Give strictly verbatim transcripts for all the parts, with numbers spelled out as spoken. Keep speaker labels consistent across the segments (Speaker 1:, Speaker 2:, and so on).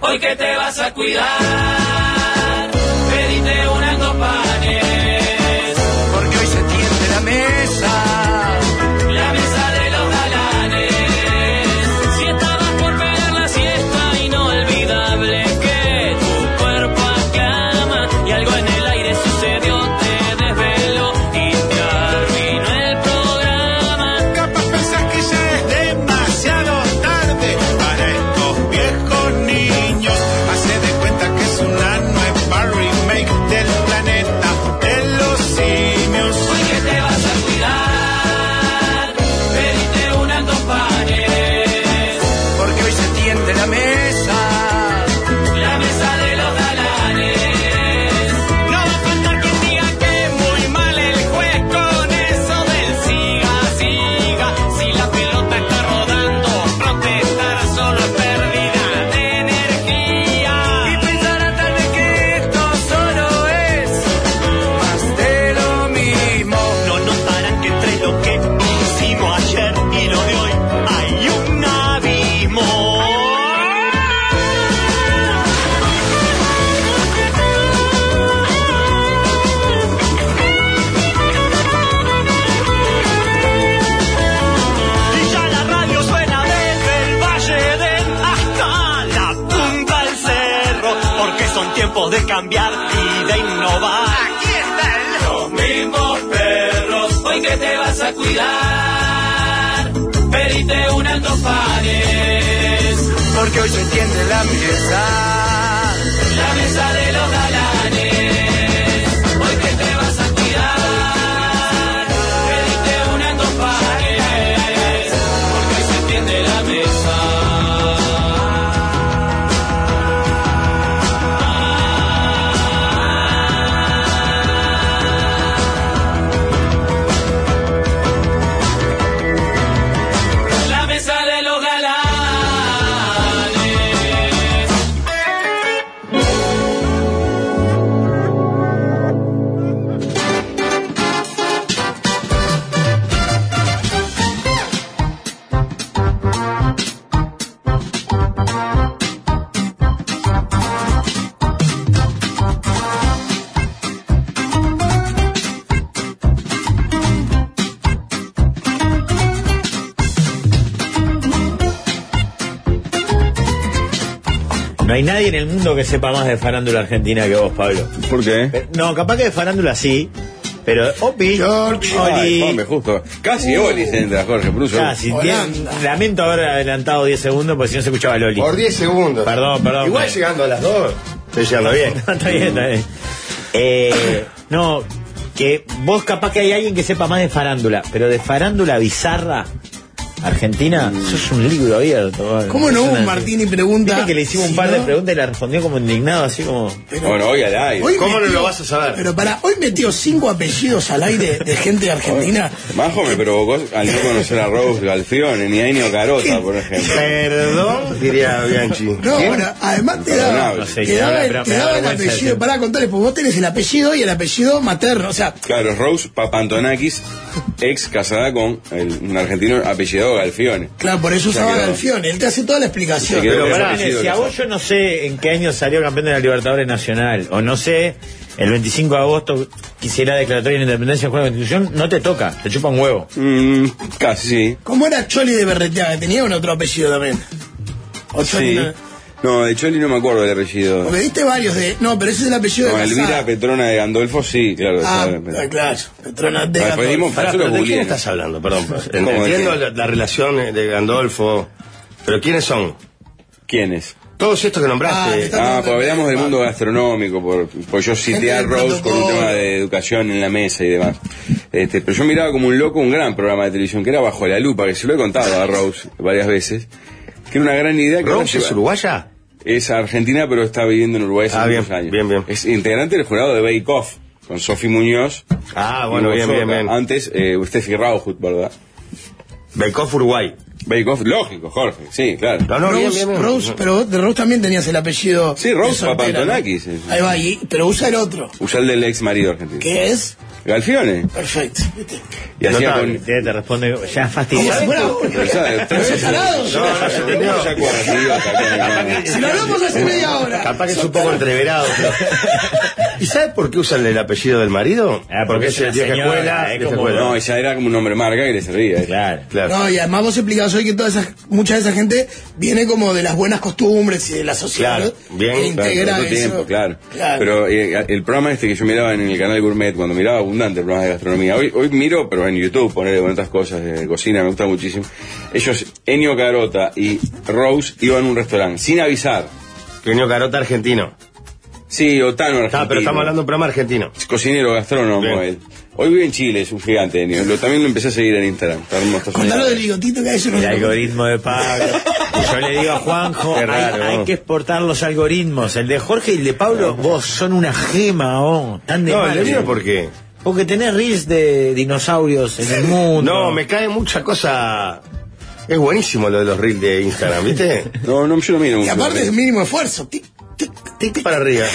Speaker 1: hoy que te vas a cuidar, pedite unas dos panes,
Speaker 2: porque hoy se tiende la mesa,
Speaker 1: la mesa de los galanes. Si estabas por pegar la siesta, inolvidable que tu cuerpo aclama y algo en el aire sucedió, te desveló y te arruinó el programa.
Speaker 3: Capaz pensás que ya es demasiado tarde para estos viejos niños. Hace de cuenta que es una nueva remake del planeta de los simios.
Speaker 1: Hoy que te vas a cuidar, pedite unas dos panes,
Speaker 2: porque hoy se tiende la mesa,
Speaker 1: la mesa de los galanes.
Speaker 3: No va a faltar quien diga que muy mal el juez con eso del siga, siga. Si la pelota está rodando, protestar solo es pérdida de energía.
Speaker 2: y pensará tal vez que esto solo es más de lo mismo.
Speaker 3: No notarán que entre lo que hicimos ayer y lo de hoy hay un abismo. Y ya la radio suena desde el Valle del hasta la punta del cerro, porque son tiempos de cambiar y de innovar. Aquí está
Speaker 1: Los mismos perros, hoy que te vas a cuidar, pedite unas dos panes,
Speaker 2: Porque hoy se tiende la mesa,
Speaker 1: la mesa de los galanes. Hoy que te vas a cuidar, pedite unas dos panes, porque hoy se tiende la mesa. La mesa de los galanes.
Speaker 4: No hay nadie en el mundo que sepa más de farándula argentina que vos, Pablo.
Speaker 5: ¿Por qué?
Speaker 4: Eh, No, capaz que de farándula sí, pero Opi,
Speaker 2: George,
Speaker 5: Ay,
Speaker 4: Oli,
Speaker 5: hombre, justo. Casi Oli se entra, Jorge Pruso.
Speaker 4: casi.
Speaker 2: Holanda.
Speaker 4: Bien, lamento haber adelantado diez segundos porque si no se escuchaba Loli.
Speaker 6: Por diez segundos.
Speaker 4: Perdón, perdón.
Speaker 6: Igual
Speaker 4: me-
Speaker 6: llegando a las dos, estoy llegando bien.
Speaker 4: No, está bien, está bien. Eh, no, que vos capaz que hay alguien que sepa más de farándula, pero de farándula bizarra argentina, eso es un libro abierto.
Speaker 7: ¿Cómo no hubo un
Speaker 4: Impresionante.
Speaker 7: Martini pregunta?
Speaker 4: Viste que le hicimos un
Speaker 7: si
Speaker 4: par de
Speaker 7: no?
Speaker 4: preguntas y la respondió como indignado, así como...
Speaker 7: Pero-
Speaker 5: Bueno, hoy al aire.
Speaker 7: Hoy
Speaker 6: ¿Cómo no
Speaker 7: metió-
Speaker 6: lo vas a saber?
Speaker 7: Pero para, hoy metió cinco apellidos al aire de gente de Argentina.
Speaker 5: Majo me provocó al no conocer a Rose Galfione, ni a Enio Carota, por ejemplo.
Speaker 6: Perdón, diría Bianchi.
Speaker 7: No, bueno, además te daba,
Speaker 5: Perdonable.
Speaker 4: No sé,
Speaker 7: te
Speaker 4: me
Speaker 7: daba,
Speaker 4: da-
Speaker 7: el-
Speaker 4: pero
Speaker 7: te
Speaker 4: me da
Speaker 7: daba el
Speaker 4: vergüenza
Speaker 7: apellido.
Speaker 4: decir.
Speaker 7: Pará, contarles, porque vos tenés el apellido y el apellido materno. O sea,
Speaker 5: Claro, Rose Papantonakis, ex casada con el- un argentino apellidado Galfione.
Speaker 7: claro, por eso
Speaker 5: O sea,
Speaker 7: usaba
Speaker 5: quedó-
Speaker 7: Galfione. Él te hace toda la explicación.
Speaker 5: Se quedó
Speaker 4: Pero
Speaker 5: con
Speaker 4: pará,
Speaker 5: ese apellido,
Speaker 4: si a
Speaker 5: lo
Speaker 4: vos
Speaker 5: sabe.
Speaker 4: yo no sé en qué año salió campeón de la Libertadores Nacional, o no sé, el veinticinco de agosto quisiera declaratoria de independencia en juego de constitución, no te toca, te chupa un huevo.
Speaker 5: Mm, casi, sí.
Speaker 7: ¿Cómo era Choli de Berreteaga? Tenía un otro apellido también. O Choli,
Speaker 5: Sí.
Speaker 7: no-
Speaker 5: No, de Choli no me acuerdo del apellido.
Speaker 7: Porque diste varios de. No, pero ese es el apellido
Speaker 5: No,
Speaker 7: de
Speaker 5: Elvira
Speaker 7: Casada.
Speaker 5: Petrona de Gandolfo, sí, claro.
Speaker 7: Ah,
Speaker 5: esa- pero-
Speaker 7: ah, claro. Petrona de
Speaker 5: Ah,
Speaker 7: Gandolfo.
Speaker 5: pedimos-
Speaker 6: Pará,
Speaker 5: Eso lo
Speaker 6: pero ¿de quién
Speaker 5: googleé.
Speaker 6: estás hablando? Perdón. pues,
Speaker 5: ¿Cómo de
Speaker 6: Entiendo
Speaker 5: quién?
Speaker 6: la, la relación de Gandolfo, pero ¿quiénes son?
Speaker 5: ¿Quiénes?
Speaker 6: Todos estos que
Speaker 7: Ah,
Speaker 6: nombraste.
Speaker 7: está-
Speaker 5: Ah, pues hablamos del mundo gastronómico, por, por yo cité a
Speaker 7: Gente del
Speaker 5: Rose con un
Speaker 7: protocolo.
Speaker 5: tema de educación en la mesa y demás. Este, pero yo miraba como un loco un gran programa de televisión que era Bajo la Lupa, que se lo he contado a Rose varias veces, que era una gran idea. Que ahora
Speaker 6: ¿Rose es
Speaker 5: lleva-
Speaker 6: uruguaya?
Speaker 5: Es argentina, pero está viviendo en Uruguay hace
Speaker 6: Ah,
Speaker 5: muchos
Speaker 6: bien,
Speaker 5: años.
Speaker 6: bien, bien.
Speaker 5: Es integrante del jurado de Bake Off, con Sofi Muñoz.
Speaker 6: Ah,
Speaker 5: y
Speaker 6: bueno, bien,
Speaker 5: Bosoca.
Speaker 6: bien, bien.
Speaker 5: Antes, eh, Steffi Rauhut, ¿verdad?
Speaker 6: Bake Off Uruguay.
Speaker 5: Bake Off, lógico, Jorge, sí, claro.
Speaker 6: No, no,
Speaker 7: Rose,
Speaker 6: bien, bien, bien.
Speaker 7: Rose, pero de Rose también tenías el apellido.
Speaker 5: Sí, Rose
Speaker 7: de soltera,
Speaker 5: Papantonakis.
Speaker 7: ¿no? Ahí va, y- pero usa el otro.
Speaker 5: Usa el del ex marido argentino.
Speaker 7: ¿Qué es?
Speaker 5: Galfiones.
Speaker 7: Perfecto. ¿Viste?
Speaker 5: Y hacía
Speaker 6: Notable.
Speaker 5: con...
Speaker 4: Te, te responde, ya fastidiado.
Speaker 7: Como si fuera vos.
Speaker 5: Pero, ¿sabes? Tres-
Speaker 7: ¿Ves tarado?
Speaker 6: No, no, se entendió.
Speaker 5: ¿Cómo se acuerda, idiota?
Speaker 7: Si lo hablamos hace media hora.
Speaker 6: Capaz que es un poco entreverado. Pero... ¿Y sabes por qué usan el apellido del marido?
Speaker 4: Ah, porque es
Speaker 6: el
Speaker 4: una
Speaker 6: vieja
Speaker 4: señora,
Speaker 6: escuela.
Speaker 4: es
Speaker 6: vieja
Speaker 4: como-
Speaker 6: escuela.
Speaker 5: No, ella era como un hombre marca que le servía. ¿eh?
Speaker 4: Claro.
Speaker 6: Claro.
Speaker 7: No, y además vos explicás hoy que toda esa, mucha de esa gente viene como de las buenas costumbres y de la sociedad.
Speaker 6: Claro, bien,
Speaker 7: e
Speaker 5: Claro,
Speaker 7: integra
Speaker 5: por otro
Speaker 7: eso.
Speaker 5: tiempo, claro.
Speaker 7: Claro.
Speaker 5: Pero eh, el programa este que yo miraba en el canal Gourmet, cuando miraba Abundante, el programa de gastronomía, hoy, hoy miro, pero en YouTube, ponerle con otras cosas de cocina, me gusta muchísimo. Ellos, Ennio Carota y Rose, iban a un restaurante, sin avisar.
Speaker 6: Genio Carota argentino.
Speaker 5: Sí, Otano argentino.
Speaker 6: Ah, pero estamos hablando de un programa argentino.
Speaker 5: Es cocinero, gastrónomo
Speaker 6: Bien.
Speaker 5: él. Hoy vive en Chile, es un gigante, Ennio. Lo, también lo empecé a seguir en Instagram. Está hermoso, está
Speaker 7: Contalo
Speaker 5: soñado.
Speaker 7: del bigotito que a eso no
Speaker 4: El
Speaker 7: se lo-
Speaker 4: algoritmo de Pablo. Y yo le digo a Juanjo,
Speaker 6: Qué
Speaker 4: hay,
Speaker 6: raro,
Speaker 4: hay
Speaker 6: ¿no?
Speaker 4: que exportar los algoritmos. El de Jorge y el de Pablo, vos son una gema, vos. Tan de
Speaker 6: No,
Speaker 4: mal.
Speaker 6: el mío, ¿por qué?
Speaker 4: Porque tenés reels de dinosaurios en el mundo.
Speaker 6: No, me cae mucha cosa. Es buenísimo lo de los reels de Instagram, ¿viste?
Speaker 5: No, no, yo no miro
Speaker 7: Y
Speaker 5: mucho.
Speaker 7: aparte es mínimo esfuerzo. Tic, tic,
Speaker 6: Tic para arriba.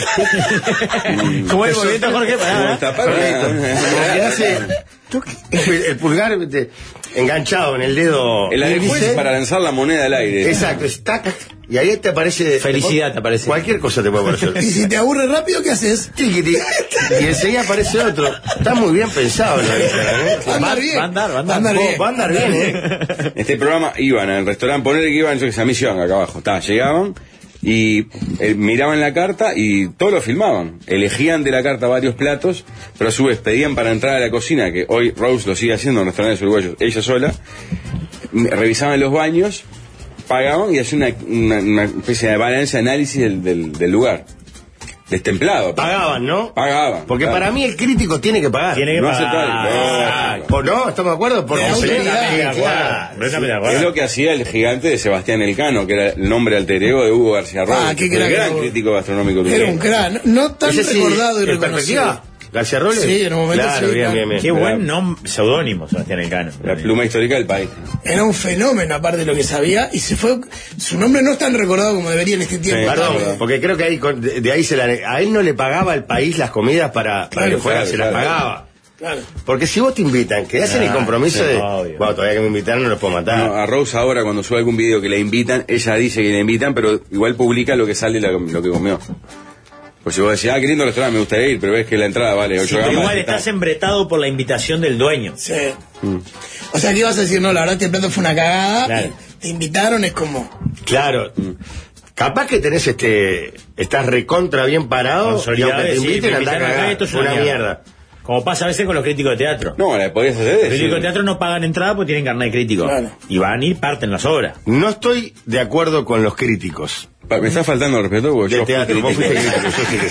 Speaker 4: ¿Cómo el movimiento, Jorge?
Speaker 5: Como
Speaker 4: Pará,
Speaker 5: el
Speaker 4: pará.
Speaker 5: tapado,
Speaker 6: Como que hace tuc, el, el pulgar ¿viste? Enganchado en el dedo.
Speaker 5: El
Speaker 6: índice.
Speaker 5: después para lanzar la moneda al aire.
Speaker 6: Exacto, es tac, y ahí te aparece.
Speaker 4: Felicidad te aparece.
Speaker 6: Cualquier cosa te puede aparecer.
Speaker 7: Y si te aburre rápido, ¿qué haces?
Speaker 6: Tiquiti. Y enseguida aparece otro. Está muy bien pensado lo de Instagram, ¿eh?
Speaker 7: Va a andar bien.
Speaker 4: va a andar, va a andar.
Speaker 7: Va a andar bien.
Speaker 6: Va a andar bien, ¿eh?
Speaker 5: Este programa iban al restaurante, ponerle que iban, yo que sé, a Misión, acá abajo. Está, llegaban y eh, miraban la carta y todo lo filmaban. Elegían de la carta varios platos, pero a su vez pedían para entrar a la cocina, que hoy Rose lo sigue haciendo en restaurantes uruguayos, ella sola. m- Revisaban los baños, pagaban y hacían una, una, una especie de balance, análisis del, del, del lugar. Destemplado.
Speaker 6: Pagaban, ¿no?
Speaker 5: Pagaban.
Speaker 6: Porque
Speaker 5: claro.
Speaker 6: para mí el crítico tiene que pagar.
Speaker 4: Tiene que
Speaker 5: No
Speaker 4: pagar.
Speaker 5: aceptar. No.
Speaker 6: ¿O no? ¿Estamos de acuerdo? Porque
Speaker 7: De autoridad,
Speaker 6: Sí,
Speaker 4: Claro,
Speaker 6: claro.
Speaker 4: completamente de acuerdo.
Speaker 5: Es lo que hacía el gigante de Sebastián Elcano, que era el nombre alter ego de Hugo García Robles.
Speaker 7: Ah, qué
Speaker 5: que fue el
Speaker 7: crack,
Speaker 5: gran
Speaker 7: Hugo.
Speaker 5: crítico gastronómico
Speaker 7: Era un
Speaker 5: uruguayo.
Speaker 7: crack. No, no tan
Speaker 6: Ese sí,
Speaker 7: recordado y
Speaker 6: ¿en
Speaker 7: reconocido.
Speaker 6: perspectiva? ¿García Robles?
Speaker 7: Sí, en un momento
Speaker 6: Claro,
Speaker 7: sí,
Speaker 6: bien,
Speaker 7: claro.
Speaker 6: bien, bien.
Speaker 4: Qué buen nombre, seudónimo, Sebastián Elcano.
Speaker 5: La pluma histórica del país.
Speaker 7: Era un fenómeno, aparte de lo que sabía, y se fue. Su nombre no es tan recordado como debería en este tiempo.
Speaker 5: Sí,
Speaker 6: Perdón,
Speaker 5: Claro.
Speaker 6: porque creo que ahí, con- de, de ahí se la, a él no le pagaba el país las comidas para, para
Speaker 7: Claro,
Speaker 6: que fuera,
Speaker 5: claro,
Speaker 6: se las
Speaker 5: claro.
Speaker 6: pagaba.
Speaker 7: Claro.
Speaker 6: Porque si vos te invitan, que hacen el
Speaker 4: Ah,
Speaker 6: compromiso
Speaker 4: sí,
Speaker 6: de,
Speaker 4: obvio.
Speaker 6: bueno, todavía que me invitaron no los puedo matar.
Speaker 5: No, a Rose ahora cuando sube algún video que la invitan, ella dice que la invitan, pero igual publica lo que sale la- lo que comió. Pues si vos decís, ah, qué lindo restaurante, me gustaría ir, pero ves que la entrada vale
Speaker 4: Sí,
Speaker 5: ocho
Speaker 4: pero
Speaker 5: gambas.
Speaker 4: igual
Speaker 5: está-
Speaker 4: estás embretado por la invitación del dueño.
Speaker 7: Sí. O sea, ¿qué ibas a decir? No, la verdad, este plato fue una cagada.
Speaker 4: Claro.
Speaker 7: Te invitaron, es como.
Speaker 6: Claro. Capaz que tenés este, estás recontra bien parado y
Speaker 4: Consolidado,
Speaker 6: aunque te
Speaker 4: sí,
Speaker 6: inviten
Speaker 4: me
Speaker 6: andá a
Speaker 4: invitaron acá,
Speaker 6: cagar.
Speaker 4: esto es
Speaker 6: Una mierda.
Speaker 4: Como pasa a veces con los críticos de teatro.
Speaker 5: No, la podías hacer.
Speaker 4: Los
Speaker 5: sí.
Speaker 4: críticos de teatro no pagan entrada porque tienen carnet de crítico.
Speaker 7: Claro.
Speaker 4: Y van y parten las obras.
Speaker 6: No estoy de acuerdo con los críticos
Speaker 5: Pa- Me está faltando el respeto porque
Speaker 6: del
Speaker 5: yo fui
Speaker 6: teatro. Vos
Speaker 5: crítico.
Speaker 6: fuiste crítico, yo sí que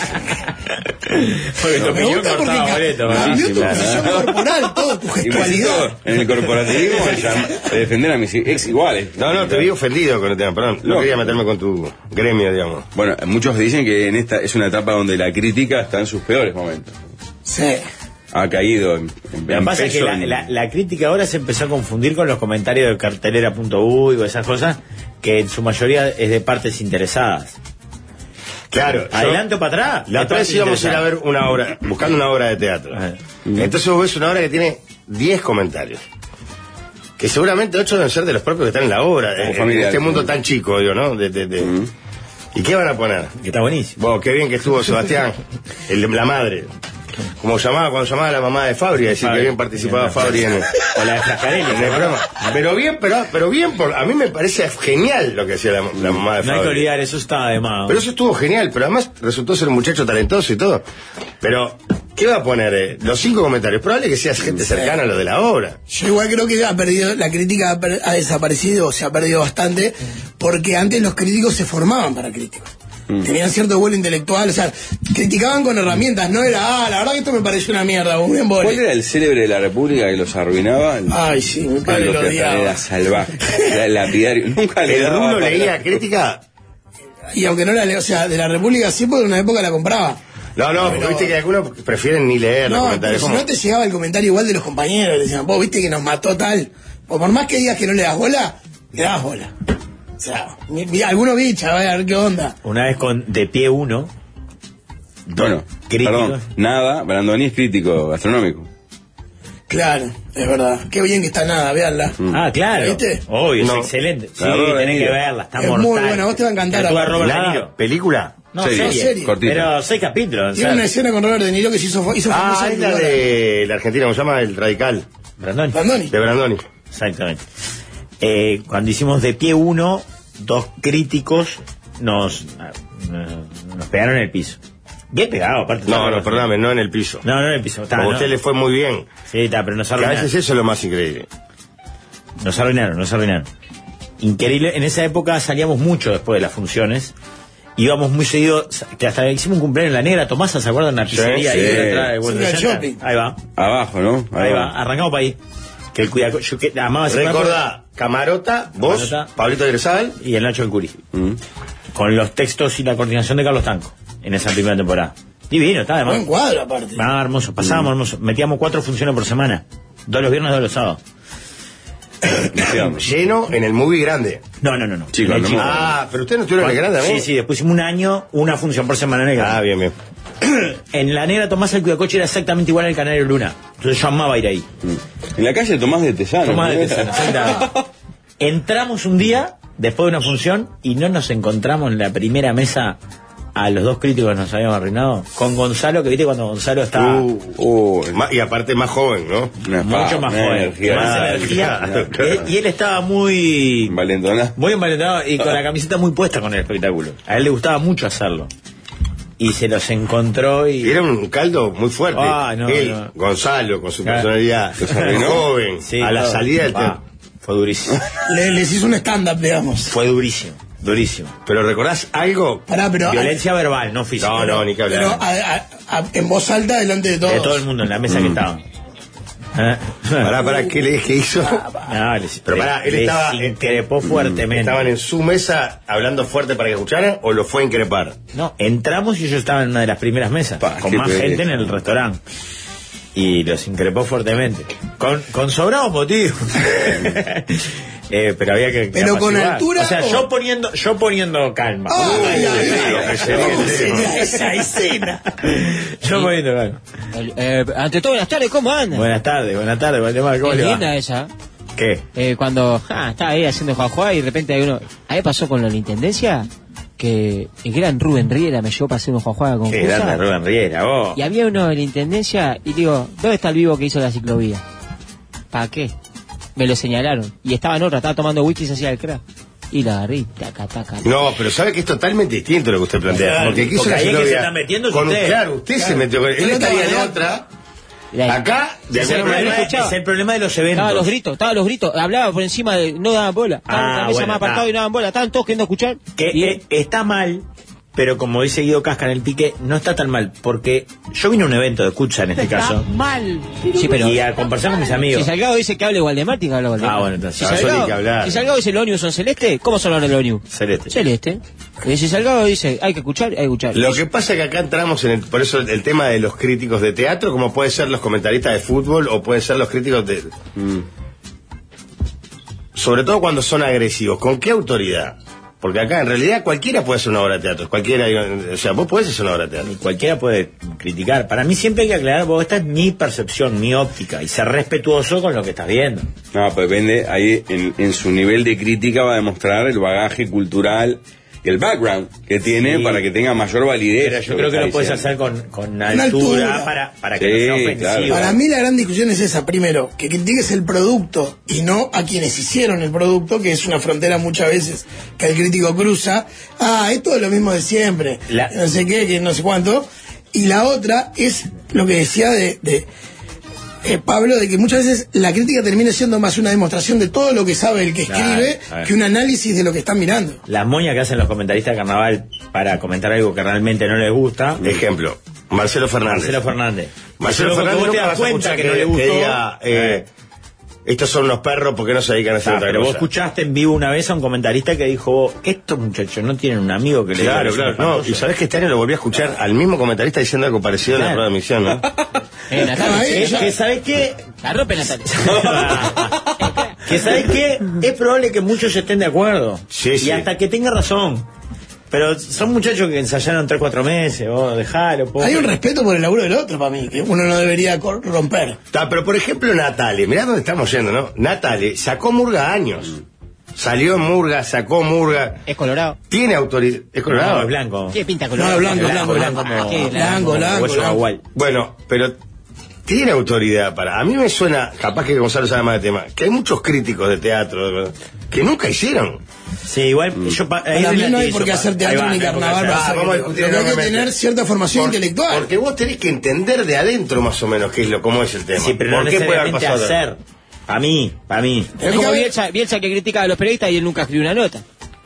Speaker 6: sí.
Speaker 4: Porque tu
Speaker 7: Me
Speaker 4: opinión
Speaker 7: gusta porque
Speaker 4: cortaba
Speaker 7: ca-
Speaker 4: boleto. ¿verdad?
Speaker 7: cambió tu
Speaker 5: claro.
Speaker 7: posición corporal, todo, tu
Speaker 5: Y me
Speaker 7: gestualidad.
Speaker 5: siento en el corporativismo de defender a mis ex iguales.
Speaker 6: No, no, te vi ofendido con el tema, perdón. No,
Speaker 5: No.
Speaker 6: quería meterme con tu gremio, digamos.
Speaker 5: Bueno, muchos dicen que en esta es una etapa donde la crítica está en sus peores momentos.
Speaker 7: Sí.
Speaker 5: Ha caído en, en,
Speaker 4: Lo que
Speaker 5: en
Speaker 4: pasa es que
Speaker 5: peso
Speaker 4: la,
Speaker 5: en-
Speaker 4: la- la crítica ahora se empezó a confundir con los comentarios de cartelera punto uy o esas cosas, que en su mayoría es de partes interesadas.
Speaker 6: Claro. yo-
Speaker 4: Adelante o para atrás.
Speaker 6: La
Speaker 4: de
Speaker 6: otra vez
Speaker 4: partes
Speaker 6: íbamos a ir a
Speaker 4: interesadas.
Speaker 6: ver una obra, buscando una obra de teatro.
Speaker 4: Ajá.
Speaker 6: Entonces vos ves una obra que tiene diez comentarios. Que seguramente ocho deben ser de los propios que están en la obra.
Speaker 5: Como
Speaker 6: En, en
Speaker 5: familiares.
Speaker 6: este mundo tan chico, digo, ¿no? De, de- de- ¿Y qué van a poner?
Speaker 4: Que está buenísimo.
Speaker 6: Vos, qué bien que estuvo Sebastián, el de la madre. Como llamaba, cuando llamaba a la mamá de Fabri, a decir
Speaker 4: Fabri.
Speaker 6: que bien participaba Fabri en,
Speaker 4: O la de Frascarelli.
Speaker 6: en el programa. Pero bien, pero, pero bien, por, a mí me parece genial lo que hacía la, la mamá de
Speaker 4: No hay que
Speaker 6: Fabri.
Speaker 4: olvidar, eso estaba de más.
Speaker 6: Pero eso estuvo genial, pero además resultó ser un muchacho talentoso y todo. Pero, ¿qué va a poner? eh? Los cinco comentarios. Probable que sea gente cercana a lo de la obra.
Speaker 7: Yo igual creo que ha perdido, la crítica ha, per- ha desaparecido, o se ha perdido bastante, porque antes los críticos se formaban para críticos. Tenían cierto vuelo intelectual, o sea, criticaban con herramientas, no era, ah, la verdad que esto me pareció una mierda, un embole.
Speaker 5: ¿Cuál era el célebre de la República que los arruinaba? El-
Speaker 7: Ay, sí, mi
Speaker 5: Ah,
Speaker 7: padre
Speaker 5: lo
Speaker 7: lo
Speaker 5: que
Speaker 7: odiaba.
Speaker 5: era salvaje, era lapidario. Nunca le
Speaker 6: El
Speaker 5: daba
Speaker 6: Rulo
Speaker 5: para-
Speaker 6: leía crítica.
Speaker 7: Y aunque no la leo, o sea, de la República sí, porque en una época la compraba.
Speaker 6: No, no, porque viste que algunos prefieren ni leer los
Speaker 7: No, pero
Speaker 6: comentarios.
Speaker 7: si
Speaker 6: ¿Cómo?
Speaker 7: no te llegaba el comentario igual de los compañeros, le decían, vos viste que nos mató tal. O por más que digas que no le das bola, le das bola. O sea, mi- mi- alguno bicha, a ver qué onda.
Speaker 4: Una vez con De Pie Uno,
Speaker 5: Bueno,
Speaker 4: críticos.
Speaker 5: perdón, nada, Brandoni es crítico gastronómico.
Speaker 7: Claro, es verdad. Qué bien que está Nada, véanla.
Speaker 4: Ah, claro.
Speaker 7: ¿Viste?
Speaker 4: Obvio,
Speaker 6: No.
Speaker 4: es excelente. Sí,
Speaker 6: La Robert De
Speaker 4: tenés que
Speaker 6: Niro.
Speaker 4: verla, está
Speaker 7: Es
Speaker 4: mortal.
Speaker 7: muy buena, vos te va a encantar,
Speaker 4: Actúa
Speaker 7: aparte.
Speaker 4: Robert De
Speaker 6: Nada,
Speaker 4: Niro.
Speaker 6: ¿película?
Speaker 4: No,
Speaker 5: Serie,
Speaker 4: serie.
Speaker 7: serie.
Speaker 5: cortita.
Speaker 4: Pero seis capítulos.
Speaker 7: Tiene
Speaker 4: o
Speaker 7: una
Speaker 4: sea,
Speaker 7: escena con Robert De Niro que se hizo, hizo
Speaker 6: Ah,
Speaker 7: famosa
Speaker 6: es
Speaker 7: en
Speaker 6: la
Speaker 7: lugar.
Speaker 6: de la Argentina, ¿cómo se llama? El Radical.
Speaker 4: Brandoni.
Speaker 7: Brandoni.
Speaker 6: De Brandoni.
Speaker 4: Exactamente. Eh, cuando hicimos De Pie Uno, dos críticos nos, nos pegaron en el piso. Bien pegado, aparte.
Speaker 6: No, no, perdóname, no en el piso.
Speaker 4: No, no en el piso. Está,
Speaker 6: Como a
Speaker 4: no.
Speaker 6: usted le fue muy bien.
Speaker 4: Sí, está, pero nos
Speaker 6: Que a
Speaker 4: arruinaron.
Speaker 6: veces eso es lo más increíble.
Speaker 4: Nos arruinaron, nos arruinaron. Increíble. En esa época salíamos mucho después de las funciones. Íbamos muy seguido, que hasta hicimos un cumpleaños en La Negra, Tomasa, ¿se acuerdan? Una pizzería
Speaker 6: Sí,
Speaker 4: ahí
Speaker 6: sí.
Speaker 4: de la entrada del World
Speaker 7: Sí,
Speaker 4: Trade
Speaker 7: el
Speaker 4: Center.
Speaker 7: shopping.
Speaker 4: Ahí va,
Speaker 5: Abajo, ¿no?
Speaker 4: ahí va. Arrancamos para ahí. Que el cuidaco, yo que amaba ese
Speaker 6: Recordá, Camarota, vos,
Speaker 4: Camarota.
Speaker 6: Pablito Gresal.
Speaker 4: y el Nacho del Curi.
Speaker 5: Mm.
Speaker 4: Con los textos y la coordinación de Carlos Tanco en esa primera temporada. Divino, está además.
Speaker 7: Buen cuadro, aparte.
Speaker 4: Ah, hermoso, pasábamos hermoso. Metíamos cuatro funciones por semana. Dos los viernes, dos los sábados.
Speaker 6: Lleno en el movie grande.
Speaker 4: No, no, no, no.
Speaker 5: Chico,
Speaker 4: En el
Speaker 5: no
Speaker 4: chico.
Speaker 5: más.
Speaker 6: Ah, pero usted no estuvieron en el grande
Speaker 4: Sí,
Speaker 6: también.
Speaker 4: sí, después hicimos un año, una función por semana en el grande.
Speaker 6: Ah, bien, bien.
Speaker 4: En La Negra Tomás el Cuidacoche era exactamente igual al Canario Luna. Entonces yo amaba ir ahí.
Speaker 5: En la calle Tomás de Tesano.
Speaker 4: Tomás de
Speaker 5: ¿no?
Speaker 4: Tesano, exactamente. Entramos un día, después de una función, y no nos encontramos en la primera mesa a los dos críticos que nos habíamos arruinado. Con Gonzalo, que viste cuando Gonzalo estaba
Speaker 6: Uh,
Speaker 5: Oh,
Speaker 6: ma- y aparte más joven, ¿no?
Speaker 5: una
Speaker 4: mucho
Speaker 5: espada,
Speaker 4: más
Speaker 5: una
Speaker 4: joven,
Speaker 5: energía.
Speaker 4: más
Speaker 6: Claro,
Speaker 4: energía.
Speaker 6: claro,
Speaker 4: Y,
Speaker 6: claro.
Speaker 4: él, y él estaba muy...
Speaker 5: Valentona.
Speaker 4: Muy envalentado y con la camiseta muy puesta con el espectáculo. A él le gustaba mucho hacerlo. Y se los encontró y...
Speaker 6: Y era un caldo muy fuerte.
Speaker 4: Ah, no,
Speaker 6: Él,
Speaker 4: no.
Speaker 6: Gonzalo, con su
Speaker 4: Claro.
Speaker 6: personalidad
Speaker 5: Los arruinó.
Speaker 6: joven,
Speaker 4: Sí,
Speaker 6: a la
Speaker 4: todo.
Speaker 6: salida del
Speaker 4: Ah,
Speaker 6: tema.
Speaker 4: fue durísimo.
Speaker 7: Le- les hizo un stand-up, digamos.
Speaker 4: Fue durísimo. Durísimo.
Speaker 6: Pero ¿recordás algo?
Speaker 7: Pará, pero.
Speaker 4: Violencia verbal, no física.
Speaker 6: No, no, ni que
Speaker 7: Pero
Speaker 6: hablar.
Speaker 7: a- a- a- en voz alta delante de todos.
Speaker 4: De todo el mundo en la mesa que estaba. ¿Eh?
Speaker 6: Pará, pará, ¿qué le qué hizo?
Speaker 4: No, les-
Speaker 6: Pero pará, él
Speaker 4: les
Speaker 6: estaba-
Speaker 4: increpó fuertemente.
Speaker 6: ¿Estaban en su mesa hablando fuerte para que escucharan o lo fue a increpar?
Speaker 4: No, entramos y yo estaba en una de las primeras mesas,
Speaker 5: Pa,
Speaker 4: con
Speaker 5: qué
Speaker 4: más
Speaker 5: pereza.
Speaker 4: gente en el restaurante. Y los increpó fuertemente. Con, con sobrados motivos. Eh, pero había que. que
Speaker 7: Pero con
Speaker 4: apaciguar.
Speaker 7: altura
Speaker 4: O sea,
Speaker 7: o-
Speaker 4: yo poniendo, yo poniendo calma.
Speaker 7: Ay, ay, ay,
Speaker 6: Uy,
Speaker 7: ay,
Speaker 6: sería
Speaker 7: ¿cómo
Speaker 6: el
Speaker 7: sería
Speaker 6: tema.
Speaker 7: esa escena?
Speaker 4: Yo poniendo calma.
Speaker 8: El- eh, ante todo, buenas tardes, ¿cómo andan?
Speaker 4: Buenas tardes, buenas tardes, Guatemala, ¿cómo
Speaker 8: Es
Speaker 4: le va?
Speaker 8: linda esa.
Speaker 4: ¿Qué?
Speaker 8: Eh, cuando ah, estaba ahí haciendo juajua y de repente hay uno. A mí pasó con la intendencia que el gran Rubén Riera me llevó para hacer un juajua con
Speaker 4: Qué grande Rubén Riera, vos.
Speaker 8: Y había uno de la intendencia y digo, ¿dónde está el vivo que hizo la ciclovía? ¿Para qué? Me lo señalaron. Y estaba en otra, estaba tomando whisky y se hacía el crack. Y la agarré, taca, taca.
Speaker 6: No, pero sabe que es totalmente distinto lo que usted plantea.
Speaker 4: Claro,
Speaker 6: porque quiso
Speaker 4: porque
Speaker 6: la
Speaker 4: ahí el que se
Speaker 6: ciclovía
Speaker 4: está metiendo es
Speaker 6: con un-
Speaker 4: usted.
Speaker 6: Claro, usted se metió con él.
Speaker 7: Yo no
Speaker 6: estaría en
Speaker 7: estaba
Speaker 6: otra.
Speaker 8: La-
Speaker 6: Acá, de
Speaker 4: Es el,
Speaker 6: alguna
Speaker 4: problema,
Speaker 6: manera.
Speaker 4: es el problema de los eventos.
Speaker 8: Estaba los gritos, estaba los gritos. Hablaba por encima de. No daban bola. Estaban
Speaker 4: Ah,
Speaker 8: en la mesa
Speaker 4: bueno,
Speaker 8: más apartado
Speaker 4: ah.
Speaker 8: y no daban bola. Estaban todos queriendo escuchar.
Speaker 4: Que
Speaker 8: Y-
Speaker 4: eh, está mal, pero como dice Guido Casca en el pique, no está tan mal, porque yo vine a un evento de escucha en este caso,
Speaker 8: Sí, pero.
Speaker 4: y a conversar con mis amigos.
Speaker 8: Si Salgado dice que hable Waldemar, tiene que hablar Waldemar.
Speaker 4: Ah, bueno, entonces,
Speaker 8: si
Speaker 6: ah, eso
Speaker 8: Salgado,
Speaker 6: ni que hablar.
Speaker 8: si Salgado dice los ómnibus son celeste, ¿cómo son los ómnibus?
Speaker 4: Celeste.
Speaker 8: Celeste. Y si Salgado dice hay que escuchar, hay que escuchar.
Speaker 6: Lo que pasa es que acá entramos en el, por eso el tema de los críticos de teatro, como puede ser los comentaristas de fútbol o pueden ser los críticos de... Sobre todo cuando son agresivos. ¿Con qué autoridad? Porque acá en realidad cualquiera puede hacer una obra de teatro. Cualquiera, o sea, vos podés hacer una obra de teatro.
Speaker 4: Y cualquiera puede criticar. Para mí siempre hay que aclarar, vos, esta es mi percepción, mi óptica, y ser respetuoso con lo que estás viendo.
Speaker 5: No, pues depende, ahí en, en su nivel de crítica va a demostrar el bagaje cultural y el background que tiene
Speaker 4: Sí.
Speaker 5: para que tenga mayor validez.
Speaker 4: Pero yo creo que
Speaker 5: está
Speaker 4: lo puedes
Speaker 5: diciendo.
Speaker 4: hacer con, con
Speaker 7: Una
Speaker 4: altura,
Speaker 7: altura.
Speaker 4: para, para que
Speaker 5: Sí,
Speaker 4: no sea ofensivo.
Speaker 5: claro.
Speaker 7: Para mí la gran discusión es esa, primero, que critiques el producto y no a quienes hicieron el producto, que es una frontera muchas veces que el crítico cruza. Ah, esto es lo mismo de siempre,
Speaker 4: La-
Speaker 7: no sé qué, que no sé cuánto. Y la otra es lo que decía de, de eh, Pablo, de que muchas veces la crítica termina siendo más una demostración de todo lo que sabe el que
Speaker 4: Claro,
Speaker 7: escribe
Speaker 4: claro.
Speaker 7: que un análisis de lo que están mirando.
Speaker 4: Las moñas que hacen los comentaristas de carnaval para comentar algo que realmente no les gusta.
Speaker 6: Ejemplo, Marcelo Fernández.
Speaker 4: Marcelo Fernández.
Speaker 6: Marcelo
Speaker 4: Eso es lo que
Speaker 6: Fernández
Speaker 4: vos te
Speaker 6: nunca
Speaker 4: das
Speaker 6: vas a
Speaker 4: cuenta
Speaker 6: escuchar
Speaker 4: que no le gustó.
Speaker 6: diga, eh, estos son unos perros porque no se dedican a hacer
Speaker 4: Ah,
Speaker 6: otra
Speaker 4: pero vos
Speaker 6: cosa.
Speaker 4: escuchaste en vivo una vez a un comentarista que dijo, estos muchachos no tienen un amigo que le diga
Speaker 6: Claro,
Speaker 4: que son
Speaker 6: claro. No,
Speaker 4: espantosos".
Speaker 6: y sabés que este año lo volví a escuchar al mismo comentarista diciendo algo parecido en la
Speaker 4: Claro.
Speaker 6: prueba de emisión, ¿no?
Speaker 8: Eh, Natalia,
Speaker 7: Ah,
Speaker 8: sí,
Speaker 7: eh,
Speaker 4: Es que, ¿sabes qué?
Speaker 8: la rompe Natalia.
Speaker 4: que ¿sabes qué? Es probable que muchos estén de acuerdo.
Speaker 6: Sí,
Speaker 4: y
Speaker 6: sí.
Speaker 4: hasta que tenga razón. Pero son muchachos que ensayaron tres, cuatro meses, vos dejalo. Poco.
Speaker 7: Hay un respeto por el laburo del otro para mí, que uno no debería cor- romper.
Speaker 6: Ta, pero por ejemplo Natale, mirá dónde estamos yendo, ¿no? Natale sacó Murga años. Salió en Murga, sacó Murga.
Speaker 8: Es colorado.
Speaker 6: Tiene autoridad. ¿Es colorado?
Speaker 4: No, es blanco.
Speaker 8: ¿Qué pinta
Speaker 7: No,
Speaker 8: colorado?
Speaker 7: blanco, blanco,
Speaker 4: blanco,
Speaker 7: blanco.
Speaker 4: como-
Speaker 8: ¿Qué?
Speaker 7: Blanco, blanco,
Speaker 4: Hueso
Speaker 7: blanco.
Speaker 4: agual.
Speaker 6: Bueno, pero tiene autoridad para... A mí me suena, capaz que Gonzalo sabe más de tema, que hay muchos críticos de teatro que nunca hicieron.
Speaker 4: Sí, igual yo pa- ahí
Speaker 7: Para mí no hay
Speaker 4: relativizo,
Speaker 7: por qué
Speaker 4: pa-
Speaker 7: hacer
Speaker 4: ahí
Speaker 7: teatro
Speaker 4: va,
Speaker 7: ni
Speaker 4: no hay por qué
Speaker 7: carnaval
Speaker 4: hacer.
Speaker 7: para
Speaker 6: Ah,
Speaker 7: hacer
Speaker 6: vamos a
Speaker 7: crítico.
Speaker 6: discutir
Speaker 7: Lo que hay que
Speaker 6: enormemente.
Speaker 7: tener cierta formación
Speaker 6: Por-
Speaker 7: intelectual.
Speaker 6: Porque vos tenés que entender de adentro más o menos qué es lo, cómo es el tema.
Speaker 4: Sí, pero no
Speaker 6: ¿Por qué puede haber
Speaker 4: necesariamente
Speaker 6: pasado?
Speaker 4: hacer. Para mí, para mí.
Speaker 8: Es como Bielsa, Bielsa que critica a los periodistas y él nunca escribió una nota.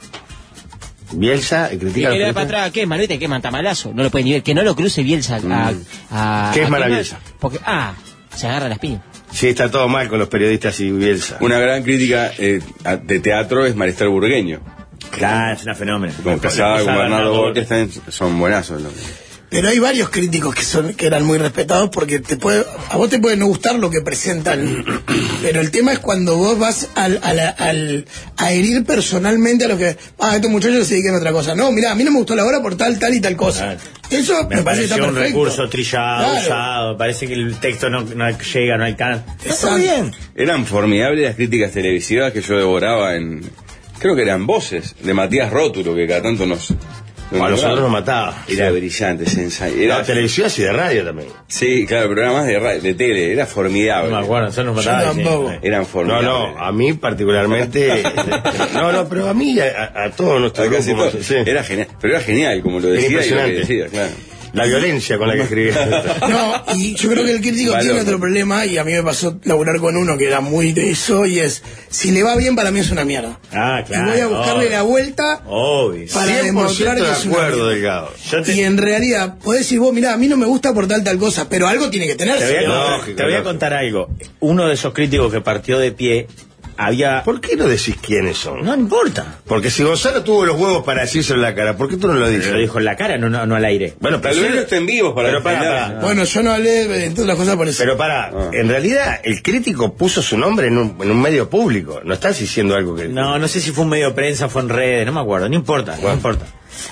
Speaker 6: Bielsa y
Speaker 8: Y
Speaker 6: critica
Speaker 8: que le da
Speaker 6: al
Speaker 8: para
Speaker 6: periodista.
Speaker 8: atrás, ¿qué es Manuete? ¿Qué es Mantamalazo? No lo puede ni ver. Que no lo cruce Bielsa a... a-
Speaker 6: ¿Qué es
Speaker 8: a-
Speaker 6: maravilloso?
Speaker 8: Porque, ah, se agarra las piñas.
Speaker 6: Sí, está todo mal con los periodistas y Bielsa.
Speaker 5: Una gran crítica eh, a- de teatro es Maristel Burgueño.
Speaker 4: Claro, es una fenómeno.
Speaker 5: Con Casada, con Bernardo Borges, también son buenazos. ¿no?
Speaker 7: Pero hay varios críticos que son que eran muy respetados porque te puede, a vos te puede no gustar lo que presentan, pero el tema es cuando vos vas al, al, al- a herir personalmente a los que, ah, estos muchachos se dedican a otra cosa. No, mirá, a mí no me gustó la obra por tal, tal y tal cosa.
Speaker 4: Claro.
Speaker 7: Eso me,
Speaker 4: Me
Speaker 7: parece que está
Speaker 4: pareció un
Speaker 7: perfecto.
Speaker 4: recurso trillado,
Speaker 7: Claro.
Speaker 4: usado. Parece que el texto no, no llega, no alcanza. Está
Speaker 7: Exacto.
Speaker 4: bien.
Speaker 5: Eran formidables las críticas televisivas que yo devoraba en... Creo que eran Voces, de Matías Rótulo, que cada tanto nos... nos
Speaker 6: A nosotros nos
Speaker 5: nombraba.
Speaker 6: mataba.
Speaker 5: Era brillante ese ensayo. Era,
Speaker 6: Era televisión y de radio también.
Speaker 5: sí, claro, pero era más de, ra- de tele, era formidable.
Speaker 4: No me acuerdo, nosotros nos
Speaker 7: Yo
Speaker 4: mataban.
Speaker 7: tampoco.
Speaker 4: sí.
Speaker 5: Eran
Speaker 6: No,
Speaker 5: formidables.
Speaker 6: no, a mí particularmente. no, no, pero a mí, a, a todos nuestros
Speaker 5: A casi
Speaker 6: grupos,
Speaker 5: todo.
Speaker 6: sí.
Speaker 5: Era genial, pero era genial como lo
Speaker 6: Era
Speaker 5: decía y lo que
Speaker 6: impresionante.
Speaker 5: decía, claro.
Speaker 6: La violencia con la que escribía.
Speaker 7: No, y yo creo que el crítico
Speaker 5: Valor.
Speaker 7: tiene otro problema, y a mí me pasó laburar con uno que era muy de eso, y es, si le va bien, para mí es una mierda.
Speaker 4: Ah, claro.
Speaker 7: Y voy a buscarle la vuelta
Speaker 4: Obvio.
Speaker 7: para
Speaker 6: cien por
Speaker 7: demostrar
Speaker 6: ciento
Speaker 7: que
Speaker 6: de
Speaker 7: es una
Speaker 6: acuerdo,
Speaker 7: mierda.
Speaker 6: Delgado.
Speaker 4: Yo te,
Speaker 7: Y en realidad, podés decir vos, mirá, a mí no me gusta por tal tal cosa, pero algo tiene que tener.
Speaker 4: te voy a, contar,
Speaker 6: Lógico,
Speaker 4: te voy a
Speaker 6: lógico.
Speaker 4: contar algo. Uno de esos críticos que partió de pie había...
Speaker 6: ¿Por qué no decís quiénes son?
Speaker 4: No importa.
Speaker 6: Porque si Gonzalo tuvo los huevos para decírselo en la cara, ¿por qué tú no lo dices?
Speaker 4: Lo dijo en la cara, no, no, no al aire.
Speaker 6: Bueno,
Speaker 5: Tal
Speaker 6: pero,
Speaker 5: vez no estén vivos para
Speaker 6: pero para,
Speaker 5: defender.
Speaker 6: para.
Speaker 7: Bueno, yo no hablé de todas las cosas por eso.
Speaker 6: Pero para,
Speaker 5: Ah.
Speaker 6: en realidad el crítico puso su nombre en un, en un medio público. No estás diciendo algo que...
Speaker 4: No, no sé si fue un medio de prensa, fue en redes, no me acuerdo, no importa, no importa.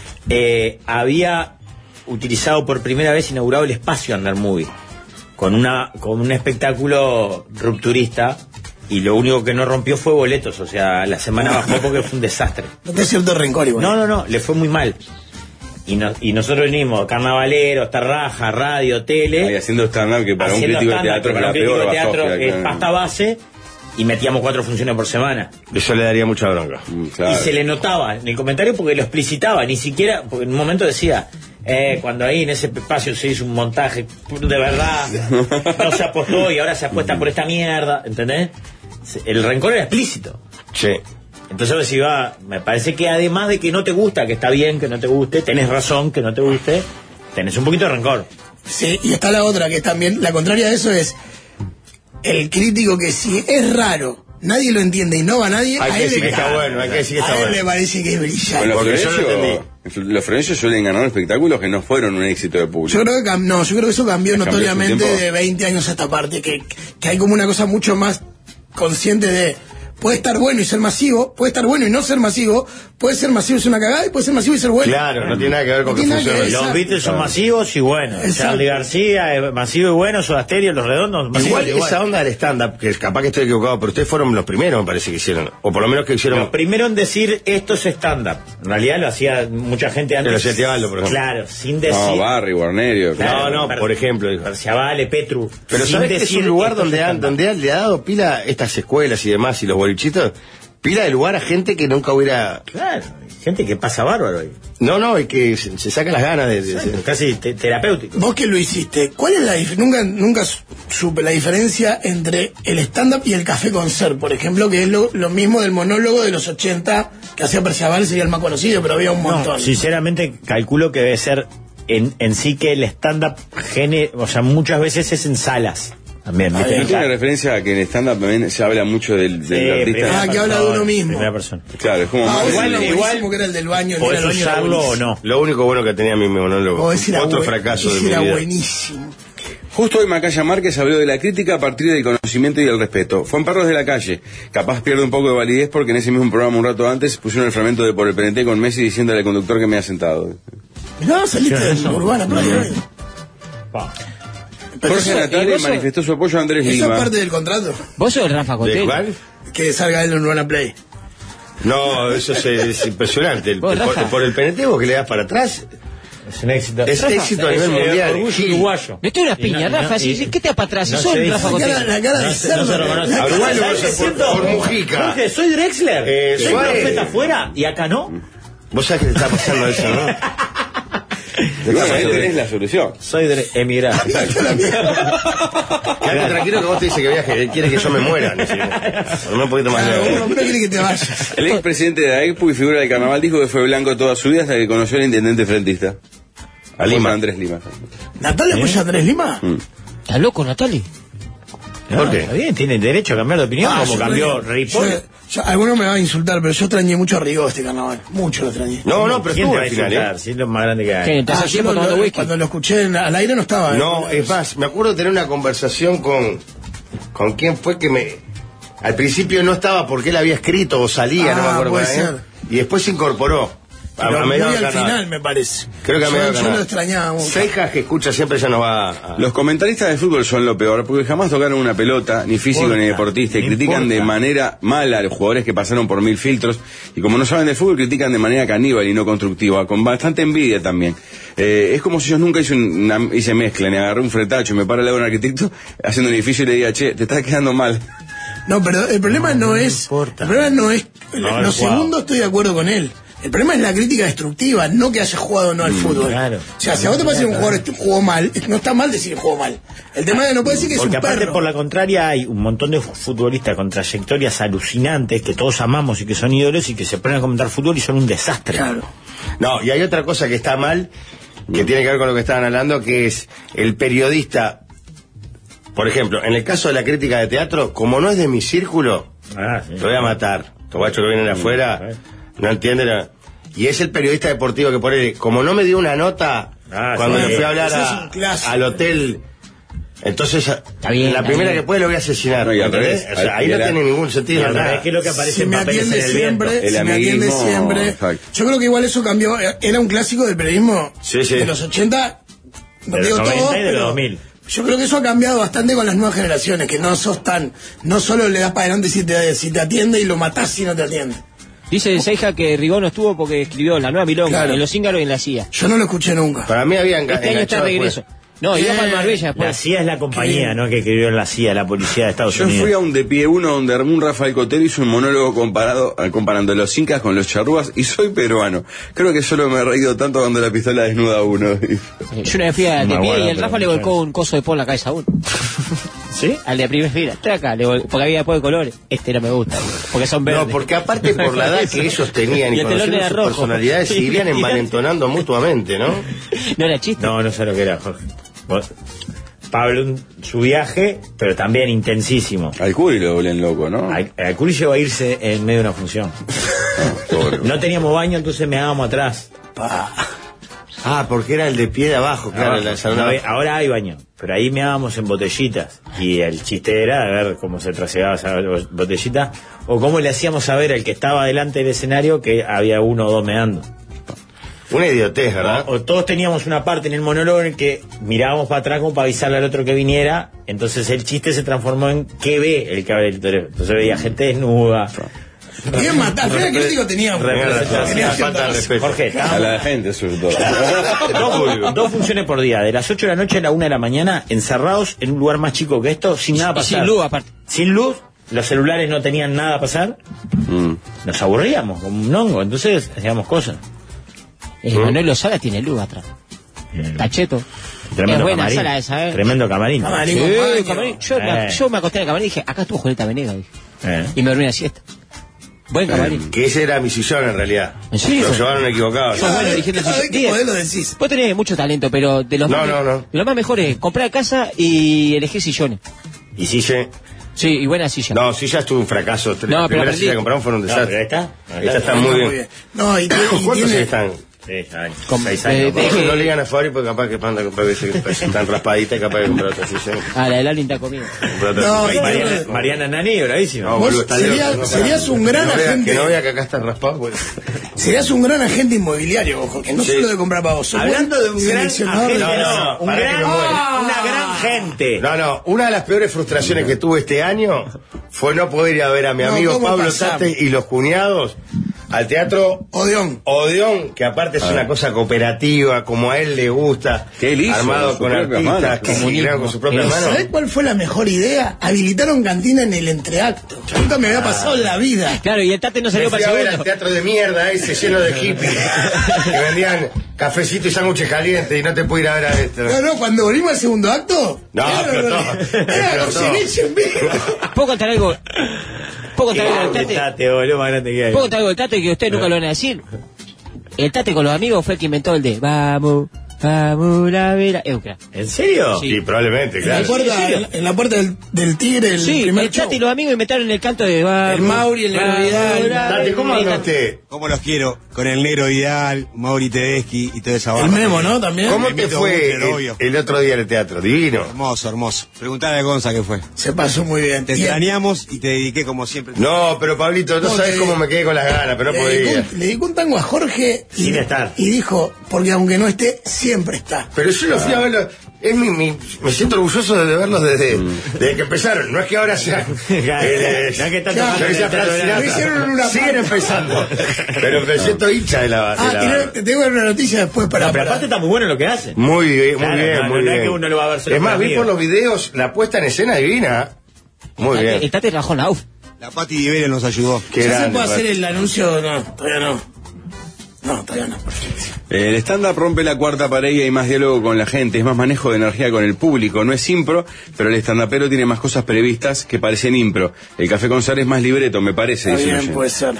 Speaker 4: Eh, había utilizado por primera vez, inaugurado el espacio Under Movie, con, una, con un espectáculo rupturista, y lo único que no rompió fue boletos, o sea, la semana bajó porque fue un desastre.
Speaker 7: No te cierto rencor igual.
Speaker 4: No, no, no, le fue muy mal. Y, no, y nosotros venimos, carnavaleros, tarraja, radio,
Speaker 5: Ahí
Speaker 4: tele,
Speaker 5: haciendo stand-up que para un
Speaker 4: haciendo
Speaker 5: crítico de
Speaker 4: stand-up,
Speaker 5: teatro
Speaker 4: que
Speaker 5: es
Speaker 4: para
Speaker 5: la
Speaker 4: un crítico
Speaker 5: peor
Speaker 4: de teatro
Speaker 5: basofia,
Speaker 4: es
Speaker 5: claro.
Speaker 4: pasta base, y metíamos cuatro funciones por semana.
Speaker 6: Eso le daría mucha bronca.
Speaker 5: Mm, claro.
Speaker 4: Y se le notaba en el comentario porque lo explicitaba, ni siquiera, porque en un momento decía, eh, cuando ahí en ese espacio se hizo un montaje de verdad, no se apostó y ahora se apuesta por esta mierda, ¿entendés? Se- El rencor era explícito.
Speaker 6: Sí.
Speaker 4: Entonces vos decís, va, me parece que además de que no te gusta, que está bien que no te guste, tenés razón que no te guste, tenés un poquito de rencor.
Speaker 7: Sí, y está la otra, que es también, la contraria de eso es el crítico que si es raro, nadie lo entiende y no va nadie,
Speaker 6: Hay
Speaker 7: a
Speaker 6: que
Speaker 7: él
Speaker 6: decir
Speaker 7: le
Speaker 6: que está
Speaker 7: encanta.
Speaker 6: bueno, hay que decir que
Speaker 7: A
Speaker 6: está
Speaker 7: él
Speaker 6: bueno.
Speaker 7: le parece que es brillante.
Speaker 5: Bueno, los
Speaker 6: Porque yo lo
Speaker 5: Florencio, los Florencio suelen ganar espectáculos que no fueron un éxito de público.
Speaker 7: Yo creo que cam- no, yo creo que eso cambió
Speaker 5: ¿Cambió
Speaker 7: notoriamente
Speaker 5: su tiempo?
Speaker 7: de veinte años a esta parte, que, que hay como una cosa mucho más consciente de puede estar bueno y ser masivo, puede estar bueno y no ser masivo, puede ser masivo y ser una cagada y puede ser masivo y ser bueno.
Speaker 6: Claro, no tiene nada que ver con
Speaker 7: No
Speaker 6: que
Speaker 7: tiene nada que
Speaker 6: funcione.
Speaker 7: ver,
Speaker 4: Los
Speaker 7: Exacto.
Speaker 4: Beatles son masivos y buenos.
Speaker 7: Exacto.
Speaker 4: Charlie García es masivo y bueno, Soda Stereo, Los Redondos, masivos
Speaker 6: Igual
Speaker 4: y buenos.
Speaker 6: esa onda del stand-up, que capaz que estoy equivocado, pero ustedes fueron los primeros, me parece que hicieron. O por lo menos que hicieron.
Speaker 4: Lo primero en decir esto es stand-up. En realidad lo hacía mucha gente antes.
Speaker 6: lo hacía Tibaldo, por ejemplo.
Speaker 4: Claro, sin decir.
Speaker 5: No, Barry, Guarnerio.
Speaker 4: Claro,
Speaker 6: No, no,
Speaker 4: Per-
Speaker 6: por ejemplo, dijo.
Speaker 4: Perciabale, Petru.
Speaker 6: Pero
Speaker 4: sin
Speaker 6: ¿sabes que es
Speaker 4: decir
Speaker 6: un lugar
Speaker 4: esto
Speaker 6: donde,
Speaker 4: es
Speaker 6: han,
Speaker 4: stand-up.
Speaker 6: donde han- le ha dado pila estas escuelas y demás y los bolichitos? Pila de lugar a gente que nunca hubiera.
Speaker 4: Claro, gente que pasa bárbaro ahí.
Speaker 6: No, no, y que se, se saca las ganas de. de- de-
Speaker 4: Casi te- terapéutico.
Speaker 7: Vos que lo hiciste, ¿cuál es la dif- nunca nunca su- supe la diferencia entre el stand-up y el café con ser, por ejemplo, que es lo, lo mismo del monólogo de los ochenta que hacía Perciabal, sería el más conocido, pero había un montón.
Speaker 4: No, sinceramente calculo que debe ser en, en sí que el stand-up gene, o sea, muchas veces es en salas. También, ¿viste?
Speaker 5: ¿No tiene referencia a que en stand-up también se habla mucho del, del
Speaker 4: Sí,
Speaker 5: artista?
Speaker 4: primera
Speaker 7: Ah, que habla de
Speaker 4: persona,
Speaker 7: uno mismo.
Speaker 4: Primera persona.
Speaker 5: Claro, es como
Speaker 7: Ah,
Speaker 5: más...
Speaker 7: igual,
Speaker 4: igual-
Speaker 7: igual, que era el del baño. el
Speaker 4: ¿Podés
Speaker 7: del baño era
Speaker 4: usarlo o
Speaker 7: buenísimo.
Speaker 4: no?
Speaker 6: Lo único bueno que tenía mi monólogo.
Speaker 7: Oh, ese era
Speaker 6: Otro
Speaker 7: buen-
Speaker 6: fracaso de
Speaker 7: ese
Speaker 6: mi
Speaker 7: era
Speaker 6: vida.
Speaker 7: buenísimo.
Speaker 5: Justo hoy Macaya Márquez habló de la crítica a partir del conocimiento y del respeto. Juan Perros de la Calle. Capaz pierde un poco de validez porque en ese mismo programa un rato antes pusieron el fragmento de Por el P N T con Messi diciéndole al conductor que me ha sentado.
Speaker 7: No, saliste de Urbana Play.
Speaker 5: Jorge Natale manifestó su apoyo a Andrés
Speaker 7: Eso
Speaker 5: Lima.
Speaker 7: es parte del contrato.
Speaker 8: Vos sos el Rafa
Speaker 6: ¿De
Speaker 8: Cotelli.
Speaker 6: cuál?
Speaker 7: Que salga él en Urbana Play.
Speaker 6: No, eso es, es impresionante. El-
Speaker 8: Vos,
Speaker 6: por,
Speaker 8: Rafa.
Speaker 6: por el P N T vos que le das para atrás,
Speaker 4: Es un éxito.
Speaker 6: es
Speaker 8: Rafa,
Speaker 6: éxito a
Speaker 4: Es
Speaker 6: nivel
Speaker 4: eh,
Speaker 6: mundial.
Speaker 4: orgullo
Speaker 6: Gil.
Speaker 4: uruguayo.
Speaker 8: Me estoy unas
Speaker 4: Y no-
Speaker 8: piñas,
Speaker 4: y no-
Speaker 8: Rafa.
Speaker 4: y-
Speaker 8: si- ¿Qué te apatras? Si
Speaker 4: no
Speaker 8: sos
Speaker 4: se
Speaker 8: el
Speaker 4: dice.
Speaker 8: Rafa
Speaker 7: La cara,
Speaker 8: Cotelli.
Speaker 7: la cara de
Speaker 4: No se-
Speaker 7: cerdo.
Speaker 4: no se reconoce.
Speaker 7: La
Speaker 6: A
Speaker 7: cara-
Speaker 6: Uruguay lo
Speaker 4: ¿Sabes
Speaker 6: hace
Speaker 4: qué
Speaker 6: por,
Speaker 4: siento?
Speaker 6: por Mujica.
Speaker 4: Jorge, soy Drexler.
Speaker 6: Eh,
Speaker 4: soy
Speaker 6: Suárez.
Speaker 4: profeta afuera y acá no.
Speaker 6: Vos sabés que te está pasando eso, ¿no?
Speaker 5: Y bueno, ahí tenés la solución.
Speaker 4: Soy de emigrante.
Speaker 6: Quédate tranquilo que vos te dice que viaje, él quiere que yo me muera. No, un poquito más
Speaker 7: Claro,
Speaker 6: leve.
Speaker 7: uno no quiere que te vayas.
Speaker 5: El expresidente de la E P U y figura del carnaval dijo que fue blanco toda su vida hasta que conoció al intendente frentista. A Lima, Andrés Lima.
Speaker 7: ¿Natalia apoya a Andrés Lima?
Speaker 8: ¿Estás loco, Natali?
Speaker 6: ¿Por qué?
Speaker 4: Está bien, tiene derecho a cambiar de opinión,
Speaker 7: Ah,
Speaker 4: como
Speaker 7: yo
Speaker 4: cambió
Speaker 7: extrañé-
Speaker 4: Ripoll.
Speaker 7: yo- yo- Alguno me va a insultar, pero yo extrañé mucho a Rigó este carnaval. Mucho lo extrañé.
Speaker 6: No, no, pero
Speaker 4: ¿Quién
Speaker 6: estuvo
Speaker 4: te va a
Speaker 6: al final,
Speaker 4: insultar?
Speaker 6: ¿eh?
Speaker 4: Si es lo más grande que hay.
Speaker 8: ¿Qué? ¿Estás
Speaker 7: Ah,
Speaker 8: al
Speaker 7: yo
Speaker 8: tiempo
Speaker 7: lo-
Speaker 8: tomando
Speaker 7: lo-
Speaker 8: whisky?
Speaker 7: cuando lo escuché en- al aire no estaba. ¿eh?
Speaker 6: No, es más, me acuerdo de tener una conversación con. ¿Con quién fue que me.? Al principio no estaba porque él había escrito o salía,
Speaker 7: Ah,
Speaker 6: no me acuerdo.
Speaker 7: puede
Speaker 6: cuál, ¿eh?
Speaker 7: ser.
Speaker 6: Y después se incorporó. A,
Speaker 7: Pero
Speaker 6: a
Speaker 7: muy
Speaker 6: mediados del
Speaker 7: al
Speaker 6: carnaval.
Speaker 7: final, me parece.
Speaker 6: Creo que a
Speaker 7: Yo-
Speaker 6: mediados del
Speaker 7: yo
Speaker 6: carnaval.
Speaker 7: lo extrañaba mucho.
Speaker 6: Seijas que escucha siempre ya nos va a.
Speaker 5: Los comentaristas de fútbol son lo peor, porque jamás tocaron una pelota, ni físico
Speaker 4: importa,
Speaker 5: ni deportista, y
Speaker 4: no
Speaker 5: critican de
Speaker 4: importa.
Speaker 5: manera mala a los jugadores que pasaron por mil filtros, y como no saben de fútbol, critican de manera caníbal y no constructiva, con bastante envidia también. Eh, es como si yo nunca hice, una, hice mezcla, ni agarré un fretacho y me paro al lado de un arquitecto haciendo un edificio y le diga, che, te estás quedando mal.
Speaker 7: No, pero el problema no, es.
Speaker 4: importa.
Speaker 7: El problema no es.
Speaker 4: No,
Speaker 7: lo
Speaker 4: el juego.
Speaker 7: segundo estoy de acuerdo con él. El problema es la crítica destructiva, no que haya jugado o no al fútbol.
Speaker 4: claro.
Speaker 7: O sea, si a vos te parece que un jugador est- jugó mal, no está mal decir que jugó mal. El tema es que no puede decir que es
Speaker 4: Porque
Speaker 7: un
Speaker 4: aparte,
Speaker 7: perro.
Speaker 4: por la contraria, hay un montón de futbolistas con trayectorias alucinantes que todos amamos y que son ídolos y que se ponen a comentar fútbol y son un desastre.
Speaker 7: Claro.
Speaker 6: No, y hay otra cosa que está mal, que tiene que ver con lo que estaban hablando, que es el periodista. Por ejemplo, en el caso de la crítica de teatro, como no es de mi círculo,
Speaker 4: Ah, sí.
Speaker 6: te voy a matar. Los guachos que vienen de afuera no entienden. a- Y es el periodista deportivo que por él, como no me dio una nota
Speaker 4: Ah,
Speaker 6: cuando
Speaker 4: sí.
Speaker 6: le fui a hablar
Speaker 7: Ese es
Speaker 6: a-
Speaker 7: un clásico.
Speaker 6: al hotel, entonces
Speaker 8: bien,
Speaker 6: la
Speaker 8: está
Speaker 6: primera
Speaker 8: bien.
Speaker 6: que puede lo voy a asesinar.
Speaker 5: No, y al
Speaker 6: ¿entendés?
Speaker 5: revés.
Speaker 6: O sea, ahí
Speaker 5: Y
Speaker 6: no
Speaker 5: al-
Speaker 6: tiene ningún sentido.
Speaker 4: y al
Speaker 6: nada.
Speaker 4: revés, que es lo que aparece
Speaker 7: Si
Speaker 4: en
Speaker 7: me
Speaker 4: papeles
Speaker 7: atiende
Speaker 4: en el viento.
Speaker 7: siempre,
Speaker 5: El
Speaker 7: si me atiende
Speaker 5: amiguismo,
Speaker 7: siempre.
Speaker 5: exacto.
Speaker 7: Yo creo que igual eso cambió. Era un clásico del periodismo
Speaker 6: Sí, sí.
Speaker 7: de los ochenta. No
Speaker 4: De
Speaker 7: digo
Speaker 4: los noventa
Speaker 7: todo,
Speaker 4: y de los
Speaker 7: pero
Speaker 4: dos mil.
Speaker 7: yo creo que eso ha cambiado bastante con las nuevas generaciones, que no sos tan, no solo le das para adelante si te, si te atiende y lo matás si no te atiende.
Speaker 8: Dice Seija que Rigó no estuvo porque escribió La Nueva Milonga,
Speaker 7: Claro.
Speaker 8: en Los Cíngaros y en La C I A.
Speaker 7: Yo no lo escuché nunca.
Speaker 6: Para mí había enga-
Speaker 8: Este año está
Speaker 6: enganchado
Speaker 8: de regreso.
Speaker 6: después.
Speaker 8: No, iba
Speaker 7: Eh,
Speaker 8: para Marbella
Speaker 4: La
Speaker 8: después.
Speaker 4: C I A es la compañía, ¿no? Que escribió en la C I A, la policía de Estados
Speaker 5: Yo
Speaker 4: Unidos.
Speaker 5: fui a un de pie uno donde Ramón Rafael Cotello hizo un monólogo comparado, eh, comparando los incas con los charrúas y soy peruano. Creo que solo me he reído tanto cuando la pistola desnuda a uno.
Speaker 8: Yo una vez fui a
Speaker 4: No me
Speaker 8: de pie
Speaker 4: acuerdo,
Speaker 8: y el
Speaker 4: pero
Speaker 8: Rafa le
Speaker 4: me
Speaker 8: volcó
Speaker 4: suena.
Speaker 8: un coso de polo en la cabeza a uno.
Speaker 4: ¿Sí?
Speaker 8: Al de primera fila. Estoy acá, le vol- porque había después de colores. Este no me gusta, porque son verdes.
Speaker 6: No, porque aparte por la edad que ellos tenían
Speaker 8: Y
Speaker 6: y,
Speaker 8: el telón
Speaker 6: conociendo
Speaker 8: era
Speaker 6: sus
Speaker 8: rojo.
Speaker 6: personalidades, se irían envalentonando mutuamente, ¿no?
Speaker 8: No era chiste.
Speaker 4: No, no sé lo que era, Jorge. Vos- Pablo, un- su viaje, pero también intensísimo.
Speaker 5: Al Curi lo vuelven loco, ¿no?
Speaker 4: Al al Curi llegó a irse en medio de una función.
Speaker 5: Pobre.
Speaker 4: No teníamos baño, entonces me dábamos atrás.
Speaker 6: Ah, porque era el de pie de abajo, claro,
Speaker 4: Abajo.
Speaker 6: la salón
Speaker 4: No,
Speaker 6: abajo.
Speaker 4: ahora hay baño, pero ahí me dábamos en botellitas. Y el chiste era de ver cómo se trasegaba esa botellita o cómo le hacíamos saber al que estaba delante del escenario que había uno o dos meando.
Speaker 6: Una idiotez, ¿verdad?
Speaker 4: O, o todos teníamos una parte en el monólogo en el que mirábamos para atrás como para avisarle al otro que viniera. Entonces el chiste se transformó en ¿qué ve el que abre el torero? Entonces veía gente desnuda.
Speaker 7: Bien matar. Al final el crítico tenía un
Speaker 4: Representación.
Speaker 7: tenía
Speaker 6: Falta de
Speaker 7: cierta-
Speaker 6: respeto.
Speaker 4: Jorge,
Speaker 5: A
Speaker 4: estábamos-
Speaker 5: la gente, sobre todo.
Speaker 4: dos, dos funciones por día, de las ocho de la noche a la una de la mañana, encerrados en un lugar más chico que esto, sin nada
Speaker 8: Y
Speaker 4: pasar.
Speaker 8: sin luz, aparte.
Speaker 4: Sin luz, los celulares no tenían nada a pasar,
Speaker 5: Mm.
Speaker 4: nos aburríamos como un hongo, entonces hacíamos cosas.
Speaker 8: Eh, Manuel Lozada tiene luz atrás. Tacheto.
Speaker 4: Tremendo
Speaker 8: Es buena
Speaker 4: camarín.
Speaker 8: sala esa, ¿eh?
Speaker 4: Tremendo camarín.
Speaker 7: Camarín.
Speaker 8: Sí,
Speaker 7: Tengo baño.
Speaker 8: camarín. Yo, me,
Speaker 4: Eh.
Speaker 8: yo me acosté en el camarín y dije, acá estuvo Julieta Venegas, dije.
Speaker 4: Eh.
Speaker 8: Y me dormí la siesta. Buen camarín.
Speaker 6: Que ese era mi sillón en realidad.
Speaker 8: ¿En serio?
Speaker 6: Lo llevaron equivocado.
Speaker 8: Sos bueno eligiendo el
Speaker 7: Cada vez
Speaker 8: sillón.
Speaker 7: que
Speaker 8: Diez.
Speaker 7: podés lo decís.
Speaker 8: Vos tenés mucho talento, pero de los,
Speaker 6: No,
Speaker 8: más,
Speaker 6: no, no.
Speaker 8: de los más mejores, comprar casa y elegir sillones.
Speaker 6: Y silla.
Speaker 8: Sí, y buena silla.
Speaker 6: No, silla estuvo un fracaso.
Speaker 8: No,
Speaker 6: La
Speaker 8: pero
Speaker 6: primera
Speaker 8: aprendí.
Speaker 6: silla que compramos fue un
Speaker 4: No,
Speaker 6: desastre.
Speaker 4: pero esta,
Speaker 6: Esta está muy bien.
Speaker 7: No, y, tiene- y
Speaker 6: ¿Cuántos
Speaker 7: tiene,
Speaker 6: están?
Speaker 4: Seis años.
Speaker 8: Con-
Speaker 4: Seis
Speaker 8: de-
Speaker 4: años.
Speaker 8: de-
Speaker 6: No le digan a Fabri porque capaz que panda comprar están raspaditas y capaz que comprar otra sesión.
Speaker 8: Ah, la del Alvin está conmigo.
Speaker 7: No,
Speaker 4: Mariana,
Speaker 7: Mariana-
Speaker 4: Mariana Nani, bravísima.
Speaker 6: No,
Speaker 7: Vos
Speaker 6: boludo, está
Speaker 7: sería-
Speaker 6: loco, no,
Speaker 7: serías
Speaker 6: para.
Speaker 7: un gran
Speaker 6: Que no vea-
Speaker 7: agente.
Speaker 6: Que no vea que acá está raspado, pues.
Speaker 7: Serías un gran agente inmobiliario, ojo, que no
Speaker 6: Sí.
Speaker 7: solo de comprar pavos. sos
Speaker 4: Hablando
Speaker 7: buen
Speaker 4: de un gran
Speaker 7: seleccionador de
Speaker 4: agente,
Speaker 7: cosas.
Speaker 4: no,
Speaker 6: no,
Speaker 4: un
Speaker 6: pará que
Speaker 4: gran,
Speaker 6: me muero.
Speaker 4: una gran gente.
Speaker 6: No, no, una de las peores frustraciones que tuve este año fue no poder ir a ver a mi
Speaker 7: No,
Speaker 6: amigo
Speaker 7: ¿cómo
Speaker 6: Pablo
Speaker 7: pasamos?
Speaker 6: Tate y los cuñados al teatro
Speaker 7: Odeón.
Speaker 6: Odeón, que aparte es una cosa cooperativa, como a él le gusta,
Speaker 5: Que él hizo,
Speaker 6: armado
Speaker 5: con
Speaker 6: con
Speaker 5: sus propias
Speaker 6: artistas,
Speaker 5: manos.
Speaker 6: que se
Speaker 8: Comunismo.
Speaker 6: crearon con sus propias
Speaker 8: Eso.
Speaker 6: manos.
Speaker 7: ¿Sabés cuál fue la mejor idea? Habilitaron cantina en el entreacto. Nunca me había pasado en la vida.
Speaker 8: Claro, y el Tate no salió
Speaker 6: Me fui
Speaker 8: para
Speaker 6: a
Speaker 8: el
Speaker 6: ver al
Speaker 8: segundo.
Speaker 6: teatro de mierda ese lleno de hippies que vendían cafecito y sándwiches calientes y no te pude ir a ver a esto.
Speaker 7: No, no, cuando volvimos al segundo acto.
Speaker 6: No,
Speaker 7: era-
Speaker 6: explotó,
Speaker 7: Era
Speaker 6: explotó.
Speaker 7: Goyeneche en vivo.
Speaker 8: ¿Puedo contar algo? ¿Puedo contar algo del Tate?
Speaker 4: Tate, boludo, más grande que hay.
Speaker 8: ¿Puedo contar algo del Tate que ustedes nunca lo van a decir? El Tate con los amigos fue el que inventó el de Vamos, vamos la vera. Eucra.
Speaker 4: ¿En serio?
Speaker 8: Sí.
Speaker 6: Sí, probablemente,
Speaker 7: En la
Speaker 6: claro.
Speaker 7: puerta, en, en la puerta del, del Tigre, el
Speaker 8: Sí,
Speaker 7: primer
Speaker 8: el Tate
Speaker 7: show.
Speaker 8: y los amigos inventaron el canto de Vamos.
Speaker 7: El Mauri, el Negro
Speaker 8: vamos,
Speaker 7: Vidal.
Speaker 8: la
Speaker 6: Tate, ¿cómo anda
Speaker 8: vera.
Speaker 6: usted?
Speaker 9: ¿Cómo los quiero? Con el Negro Vidal, Mauri Tedeschi y toda esa
Speaker 7: El
Speaker 9: barra.
Speaker 7: Memo, ¿no? También.
Speaker 6: ¿Cómo
Speaker 9: Me
Speaker 6: te
Speaker 9: invito a
Speaker 6: fue
Speaker 9: Butler,
Speaker 6: el,
Speaker 9: obvio.
Speaker 6: el otro día en el teatro? Divino.
Speaker 9: Hermoso, hermoso. Preguntale a Gonza qué fue.
Speaker 7: Se pasó muy bien.
Speaker 9: Te
Speaker 7: Y-
Speaker 9: extrañamos y te dediqué como siempre.
Speaker 6: No, pero Pablito, no,
Speaker 7: No,
Speaker 6: sabes
Speaker 7: te-
Speaker 6: cómo me quedé con las ganas, pero no
Speaker 7: le, dedicó,
Speaker 6: podía.
Speaker 7: un- le dedicó un tango a Jorge y,
Speaker 4: Sin estar.
Speaker 7: y dijo, porque aunque no esté, siempre está.
Speaker 6: Pero yo lo fui a verlo. Es mi, mi- me siento orgulloso de verlos desde, desde que empezaron. No es que ahora sean. eh,
Speaker 4: No es que están
Speaker 7: Claro,
Speaker 4: tocando
Speaker 6: que sea
Speaker 4: el teatro de la-
Speaker 6: Frank
Speaker 7: Lo hicieron en una
Speaker 6: Siguen
Speaker 7: parte.
Speaker 6: empezando. Pero me siento hincha de la. de
Speaker 7: Ah,
Speaker 6: la-
Speaker 7: y no- te tengo una noticia después para...
Speaker 4: No, pero
Speaker 7: para-
Speaker 4: aparte está muy bueno lo que hace.
Speaker 6: Muy bien, muy
Speaker 4: Claro,
Speaker 6: bien,
Speaker 4: no, no,
Speaker 6: muy
Speaker 4: no es
Speaker 6: bien.
Speaker 4: que uno lo va a ver solo
Speaker 6: Es más,
Speaker 4: por
Speaker 6: vi
Speaker 4: amigos.
Speaker 6: por los videos la puesta en escena divina. Muy
Speaker 8: El
Speaker 6: bien.
Speaker 8: Tate trabajó en la U F.
Speaker 9: La Pati Divere nos ayudó.
Speaker 6: Qué
Speaker 7: ¿Ya se
Speaker 6: grande,
Speaker 7: puede hacer
Speaker 6: Pati.
Speaker 7: el anuncio? No, todavía no. No, todavía no.
Speaker 5: El stand-up rompe la cuarta pared y hay más diálogo con la gente, es más manejo de energía con el público. No es impro, pero el stand-upero tiene más cosas previstas que parecen impro. El Café con Sal es más libreto, me parece.
Speaker 7: Está
Speaker 5: dice un
Speaker 7: bien,
Speaker 5: oyente.
Speaker 7: puede ser.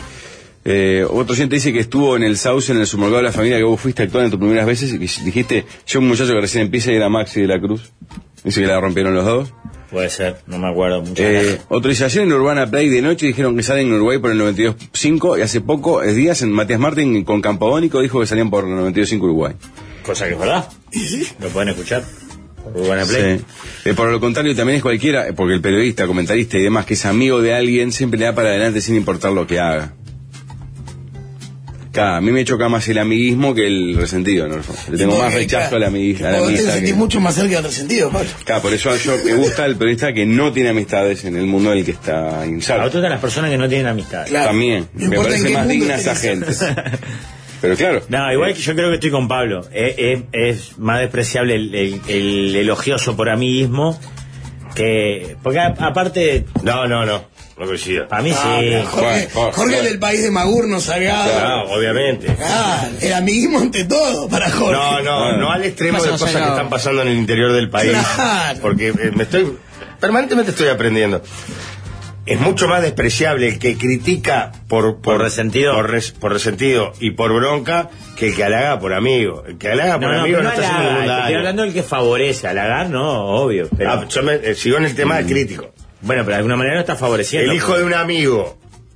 Speaker 5: Eh, otro oyente dice que estuvo en el Sauce, en el supermercado de la familia, que vos fuiste a actuar en tus primeras veces y que dijiste, yo un muchacho que recién empieza y era Maxi de la Cruz. Dice que la rompieron los dos.
Speaker 4: Puede ser, no me acuerdo mucho.
Speaker 5: Eh, otro dice, ayer en Urbana Play de noche dijeron que salen en Uruguay por el noventa y dos punto cinco y hace poco, es días, en Matías Martín con Campodónico dijo que salían por el noventa y dos punto cinco Uruguay.
Speaker 4: Cosa que es verdad. Lo pueden escuchar por Urbana Play.
Speaker 5: Sí. Eh, por lo contrario, también es cualquiera, eh, porque el periodista, comentarista y demás que es amigo de alguien siempre le da para adelante sin importar lo que haga. Claro, a mí me choca más el amiguismo que el resentido, ¿no? Le tengo más
Speaker 7: Porque,
Speaker 5: rechazo
Speaker 7: claro,
Speaker 5: a la, amig a la
Speaker 7: vos te
Speaker 5: amistad.
Speaker 7: sentís
Speaker 5: que-
Speaker 7: mucho más cerca del resentido, Pablo.
Speaker 5: Claro, por eso yo me gusta el periodista que no tiene amistades en el mundo en el que está
Speaker 4: A
Speaker 5: inserto.
Speaker 4: otras de las personas que no tienen amistad.
Speaker 7: Claro.
Speaker 5: También,
Speaker 7: No
Speaker 5: me
Speaker 7: importa en
Speaker 5: parece
Speaker 7: qué
Speaker 5: más
Speaker 7: mundo
Speaker 5: digna esa
Speaker 7: estés.
Speaker 5: gente. Pero claro.
Speaker 4: No, igual que yo creo que estoy con Pablo. Es, es- es más despreciable el, el- el elogioso por amiguismo que. Porque a- aparte,
Speaker 6: No, no, no. No coincido.
Speaker 4: para mí
Speaker 7: Ah,
Speaker 4: sí.
Speaker 7: pero Jorge,
Speaker 5: Bueno, bueno,
Speaker 7: Jorge
Speaker 5: bueno.
Speaker 7: del país de Magurno, Salgado.
Speaker 6: Claro, obviamente.
Speaker 7: Ah, el amiguismo ante todo para Jorge.
Speaker 6: No, no, no al extremo de
Speaker 8: Pasa,
Speaker 6: cosas
Speaker 8: Salgado.
Speaker 6: que están pasando en el interior del país.
Speaker 7: Claro.
Speaker 6: Porque eh, me estoy. Permanentemente estoy aprendiendo. Es mucho más despreciable el que critica por,
Speaker 4: Por resentido.
Speaker 6: por, res- por resentido y por bronca que el que halaga por amigo. El que halaga por
Speaker 4: No, no,
Speaker 6: amigo
Speaker 4: pero
Speaker 6: no,
Speaker 4: no
Speaker 6: está haciendo
Speaker 4: halaga,
Speaker 6: ningún
Speaker 4: estoy
Speaker 6: daño.
Speaker 4: hablando del que favorece. Halagar, no, obvio. Pero,
Speaker 6: Ah, yo me, eh, sigo en el tema del crítico.
Speaker 4: bueno, pero de alguna manera no está favoreciendo.
Speaker 6: El hijo de un amigo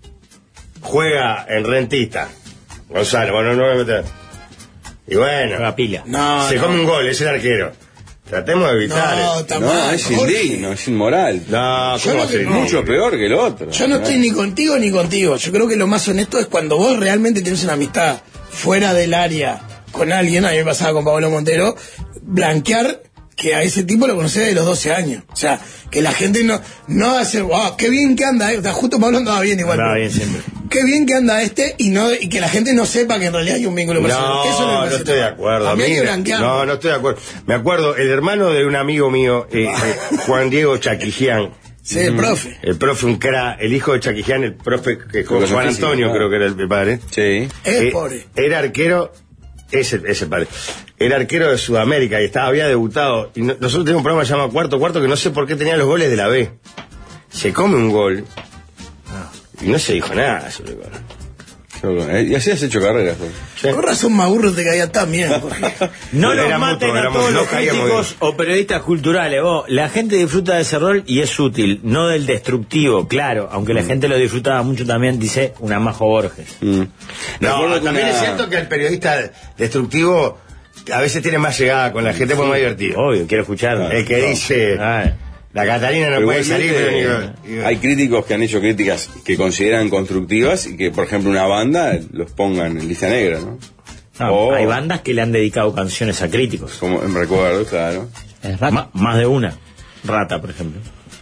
Speaker 6: juega en Rentista. Gonzalo, bueno, no voy a meter. Y bueno,
Speaker 4: Juega pila.
Speaker 7: No,
Speaker 6: se
Speaker 7: no.
Speaker 6: come un gol, es el arquero. Tratemos de evitar.
Speaker 7: No,
Speaker 6: eso.
Speaker 7: está
Speaker 5: No,
Speaker 7: mal,
Speaker 5: es
Speaker 7: Jorge.
Speaker 5: indigno, es inmoral.
Speaker 6: No,
Speaker 7: Yo
Speaker 6: ¿cómo
Speaker 7: lo
Speaker 6: va a
Speaker 7: que
Speaker 6: ser?
Speaker 7: no.
Speaker 5: Mucho peor que el otro.
Speaker 7: Yo no estoy ni contigo ni contigo. Yo creo que lo más honesto es cuando vos realmente tenés una amistad fuera del área con alguien, a mí me pasaba con Pablo Montero, blanquear que a ese tipo lo conocía de los doce años. O sea, que la gente no, no va a decir, wow, qué bien que anda, eh". O sea, justo Pablo andaba bien igual.
Speaker 4: Andaba
Speaker 7: pero
Speaker 4: bien siempre.
Speaker 7: Qué bien que anda este y no y que la gente no sepa que en realidad hay un vínculo personal.
Speaker 6: No,
Speaker 7: Eso me
Speaker 6: no
Speaker 7: parece
Speaker 6: estoy de
Speaker 7: mal.
Speaker 6: acuerdo.
Speaker 7: A mí hay que
Speaker 6: Mira,
Speaker 7: blanquear.
Speaker 6: no, no estoy de acuerdo. Me acuerdo, el hermano de un amigo mío, eh, eh, Juan Diego Chaquijian,
Speaker 7: Sí, el profe.
Speaker 6: el profe, un cra, el hijo de Chaquijian, el profe que Juan
Speaker 5: Filosofía,
Speaker 6: Antonio,
Speaker 5: claro.
Speaker 6: creo que era el padre.
Speaker 5: Sí.
Speaker 7: Es
Speaker 6: Eh,
Speaker 7: pobre.
Speaker 6: Era arquero, ese, ese padre. Era arquero de Sudamérica y estaba, había debutado. Y no- nosotros teníamos un programa llamado Cuarto Cuarto que no sé por qué tenía los goles de la B. Se come un gol y no se dijo nada sobre el gol.
Speaker 5: Y así has hecho carreras.
Speaker 6: Sí.
Speaker 7: Con razón Magurro te caía tan bien, Jorge.
Speaker 4: No los
Speaker 6: Era
Speaker 4: maten
Speaker 6: mutuo,
Speaker 4: a
Speaker 6: éramos
Speaker 4: todos los
Speaker 6: dos, caíamos
Speaker 4: críticos o periodistas culturales. Vos, la gente disfruta de ese rol y es útil, no del destructivo, claro. Aunque la gente lo disfrutaba mucho también, dice una Majo Borges.
Speaker 5: Mm.
Speaker 6: No,
Speaker 5: Recuerdo que
Speaker 6: también
Speaker 5: una-
Speaker 6: es cierto que el periodista destructivo a veces tiene más llegada con la gente, porque es más divertido.
Speaker 4: Obvio, quiero escucharlo.
Speaker 6: El que
Speaker 5: No.
Speaker 6: dice,
Speaker 4: Ah,
Speaker 6: la Catalina no
Speaker 5: Pero
Speaker 6: puede salir,
Speaker 5: igualmente,
Speaker 6: pero ni-
Speaker 5: hay críticos que han hecho críticas que consideran constructivas y que, por ejemplo, una banda los pongan en lista negra, ¿no?
Speaker 4: no,
Speaker 5: O-
Speaker 4: hay bandas que le han dedicado canciones a críticos.
Speaker 5: Como en recuerdo, claro.
Speaker 8: Es raro.
Speaker 4: Ma- más de una. Rata, por ejemplo.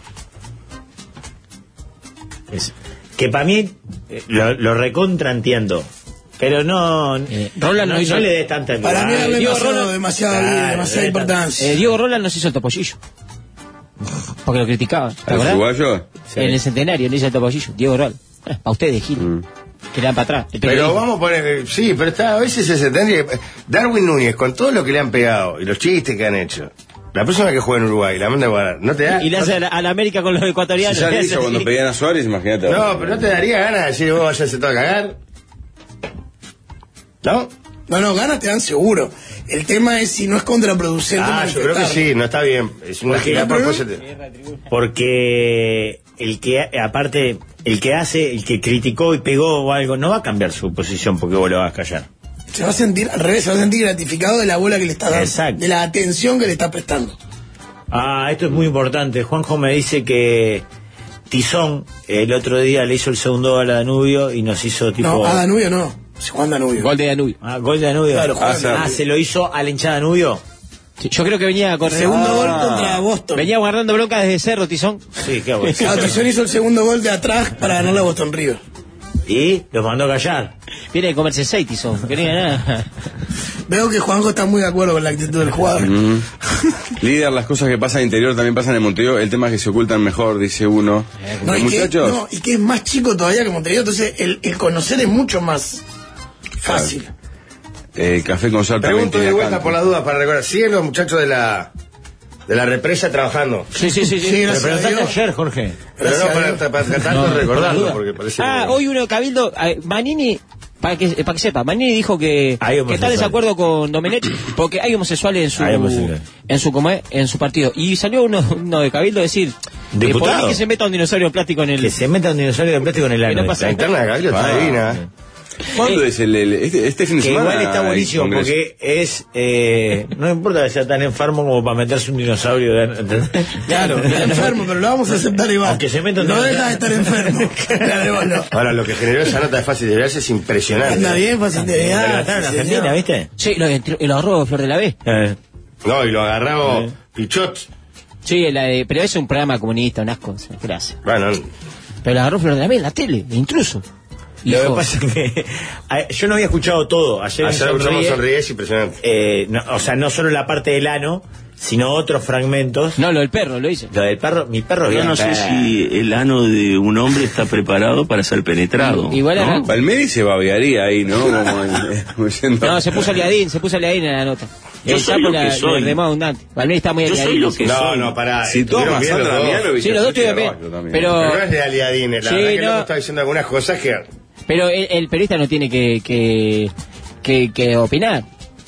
Speaker 4: Es- que para mí eh, lo, lo recontra entiendo. Pero no.
Speaker 8: Eh, Roland
Speaker 4: no,
Speaker 8: no hizo-
Speaker 4: no le dé tanta
Speaker 7: Para mí
Speaker 4: Ah,
Speaker 7: darle
Speaker 8: Diego
Speaker 7: demasiado,
Speaker 8: Roland-
Speaker 7: demasiada,
Speaker 4: Claro,
Speaker 7: demasiada
Speaker 4: eh,
Speaker 7: importancia.
Speaker 8: Eh, Diego Roland nos hizo el topollillo. Porque lo criticaba. ¿Te
Speaker 5: ¿Al
Speaker 8: acordás?
Speaker 5: uruguayo?
Speaker 4: Sí.
Speaker 8: En el centenario le hizo el topollillo. Diego Roland. Eh, para ustedes, Gil.
Speaker 5: Mm.
Speaker 8: Que le dan para atrás. El
Speaker 6: Pero
Speaker 8: periodismo.
Speaker 6: vamos a poner, sí, pero está, a veces se tendría que- Darwin Núñez, con todo lo que le han pegado y los chistes que han hecho, la próxima que juegue en Uruguay, la manda a guardar, ¿no te da?
Speaker 8: Y le hace a la, a la América con los
Speaker 5: Si
Speaker 8: ecuatorianos.
Speaker 5: ya
Speaker 8: le
Speaker 5: le
Speaker 8: hace
Speaker 5: hizo cuando
Speaker 8: así.
Speaker 5: pedían a Suárez, imagínate.
Speaker 6: No, pero no te daría ganas de decir, vos vayas todo a cagar. ¿No?
Speaker 7: No, no, ganas te dan seguro. El tema es si no es contraproducente.
Speaker 6: Ah, yo creo que
Speaker 7: manifestarlo.
Speaker 6: sí, no está bien. Es una
Speaker 4: Porque-
Speaker 6: gira a
Speaker 7: pero-
Speaker 6: propósito.
Speaker 4: Porque el que, aparte, el que hace, el que criticó y pegó o algo, no va a cambiar su posición porque vos lo vas a callar.
Speaker 7: Se va a sentir, al revés, se va a sentir gratificado de la bola que le está dando.
Speaker 4: Exacto.
Speaker 7: De la atención que le está prestando.
Speaker 4: Ah, esto es muy importante. Juanjo me dice que Tizón el otro día le hizo el segundo gol a Danubio y nos hizo tipo...
Speaker 7: No, a Danubio no. Se Juan Danubio.
Speaker 8: Gol de Danubio.
Speaker 4: Ah, gol de Danubio.
Speaker 7: Claro,
Speaker 4: ah,
Speaker 7: Juan
Speaker 4: ah, se lo hizo a la hinchada Danubio.
Speaker 8: Sí, yo creo que venía con
Speaker 7: Segundo
Speaker 8: Ah.
Speaker 7: gol contra Boston.
Speaker 8: Venía guardando bronca desde Cerro, Tizón.
Speaker 4: Sí, qué bueno.
Speaker 7: Ah, Tizón hizo el segundo gol de atrás para ganarle a Boston River.
Speaker 4: Y los mandó a callar.
Speaker 8: Viene de comerse seis, Tizón. No quería nada.
Speaker 7: Veo que Juanjo está muy de acuerdo con la actitud del jugador.
Speaker 5: Mm. Líder, las cosas que pasan en interior también pasan en Montevideo. El tema es que se ocultan mejor, dice uno.
Speaker 7: No, y, que,
Speaker 5: Muchachos,
Speaker 7: no, y que es más chico todavía que Montevideo, entonces el, el conocer es mucho más fácil.
Speaker 5: eh, Café con Sal también
Speaker 6: Pregunto de
Speaker 5: tiene
Speaker 6: vuelta
Speaker 5: acá.
Speaker 6: por las dudas para recordar. ¿Siguen los muchachos de la de la represa trabajando?
Speaker 8: Sí, sí, sí. sí.
Speaker 7: Sí,
Speaker 4: Pero
Speaker 7: gracias a
Speaker 4: preguntaste
Speaker 7: Dios.
Speaker 4: ayer, Jorge.
Speaker 6: Pero no
Speaker 7: Gracias a
Speaker 6: para,
Speaker 7: Dios.
Speaker 6: para tratar
Speaker 8: No,
Speaker 6: de
Speaker 8: por
Speaker 6: recordarlo,
Speaker 8: la duda.
Speaker 6: porque parece
Speaker 8: Ah,
Speaker 6: que-
Speaker 8: hoy uno Cabildo, eh, Manini, para que, para que sepa, Manini dijo que,
Speaker 4: Hay
Speaker 8: que está
Speaker 4: homosexuales.
Speaker 8: en desacuerdo con Domenech porque hay homosexuales en su
Speaker 4: Hay homosexuales.
Speaker 8: en su como es, en su partido. Y salió uno, uno de Cabildo a decir que por
Speaker 4: Diputado.
Speaker 8: mí que se meta un dinosaurio de plástico en el
Speaker 4: Que se meta un dinosaurio de plástico en el
Speaker 8: Que
Speaker 4: ano.
Speaker 8: no pasa
Speaker 6: La interna de Gabriel está
Speaker 5: Ah.
Speaker 6: divina.
Speaker 5: ¿Cuándo es el, el- este, este fin de
Speaker 4: Que
Speaker 5: semana?
Speaker 4: igual está
Speaker 5: el
Speaker 4: buenísimo
Speaker 5: congreso?
Speaker 4: porque es... Eh, no importa que sea tan enfermo como para meterse un dinosaurio de... ¿entendés?
Speaker 7: Claro, está enfermo, pero lo vamos a aceptar igual.
Speaker 4: Aunque se meta un
Speaker 7: No
Speaker 4: dinosaurio.
Speaker 7: deja de estar enfermo. Claro, no.
Speaker 6: Ahora, lo que generó esa nota de fácil de verse es impresionante.
Speaker 7: Anda bien, fácil de
Speaker 4: Pero
Speaker 7: ver.
Speaker 4: está en Argentina, ¿viste?
Speaker 8: Sí, lo, entró- lo agarró Flor de la B.
Speaker 4: Eh,
Speaker 6: No, y lo agarraba Pichot.
Speaker 8: Sí, la de- pero es un programa comunista, un asco. Gracias.
Speaker 6: Bueno,
Speaker 8: Pero lo agarró Flor de la B en la tele, de intruso.
Speaker 4: Lo que
Speaker 8: Dijo,
Speaker 4: pasa es que eh, yo no había escuchado todo. Ayer en
Speaker 6: ayer usamos
Speaker 4: Sonríe,
Speaker 6: sonríe, es impresionante.
Speaker 4: eh, no, o sea, no solo la parte del ano, sino otros fragmentos.
Speaker 8: No, lo del perro, lo hice.
Speaker 4: Lo del perro, mi perro
Speaker 10: Yo
Speaker 4: bien
Speaker 10: no sé
Speaker 4: perro.
Speaker 10: si el ano de un hombre está preparado para ser penetrado.
Speaker 8: Igual
Speaker 10: ¿no?
Speaker 8: era-
Speaker 5: Palmeri se babearía ahí, ¿no? Como en- como diciendo-
Speaker 8: No, se puso aliadín, se puso aliadín en la nota.
Speaker 10: Yo
Speaker 8: El
Speaker 10: soy
Speaker 8: sapo
Speaker 10: lo
Speaker 8: la-
Speaker 10: que soy.
Speaker 8: le remó abundante. Valmir está muy
Speaker 10: Yo soy
Speaker 8: aliadín.
Speaker 10: lo que
Speaker 6: No,
Speaker 10: soy.
Speaker 6: no, pará.
Speaker 5: Si tú
Speaker 6: estuvieron
Speaker 5: amas a
Speaker 6: bien los
Speaker 5: Sandra
Speaker 6: dos.
Speaker 5: Mianovich,
Speaker 8: Sí, los dos estuvieron bien.
Speaker 5: Carvalho también.
Speaker 8: Pero-
Speaker 6: Pero no es de Aliadine, la
Speaker 8: Sí,
Speaker 6: verdad que
Speaker 8: no.
Speaker 6: no está diciendo algunas cosas que...
Speaker 8: Pero el, el periodista no tiene que, que, que, que opinar.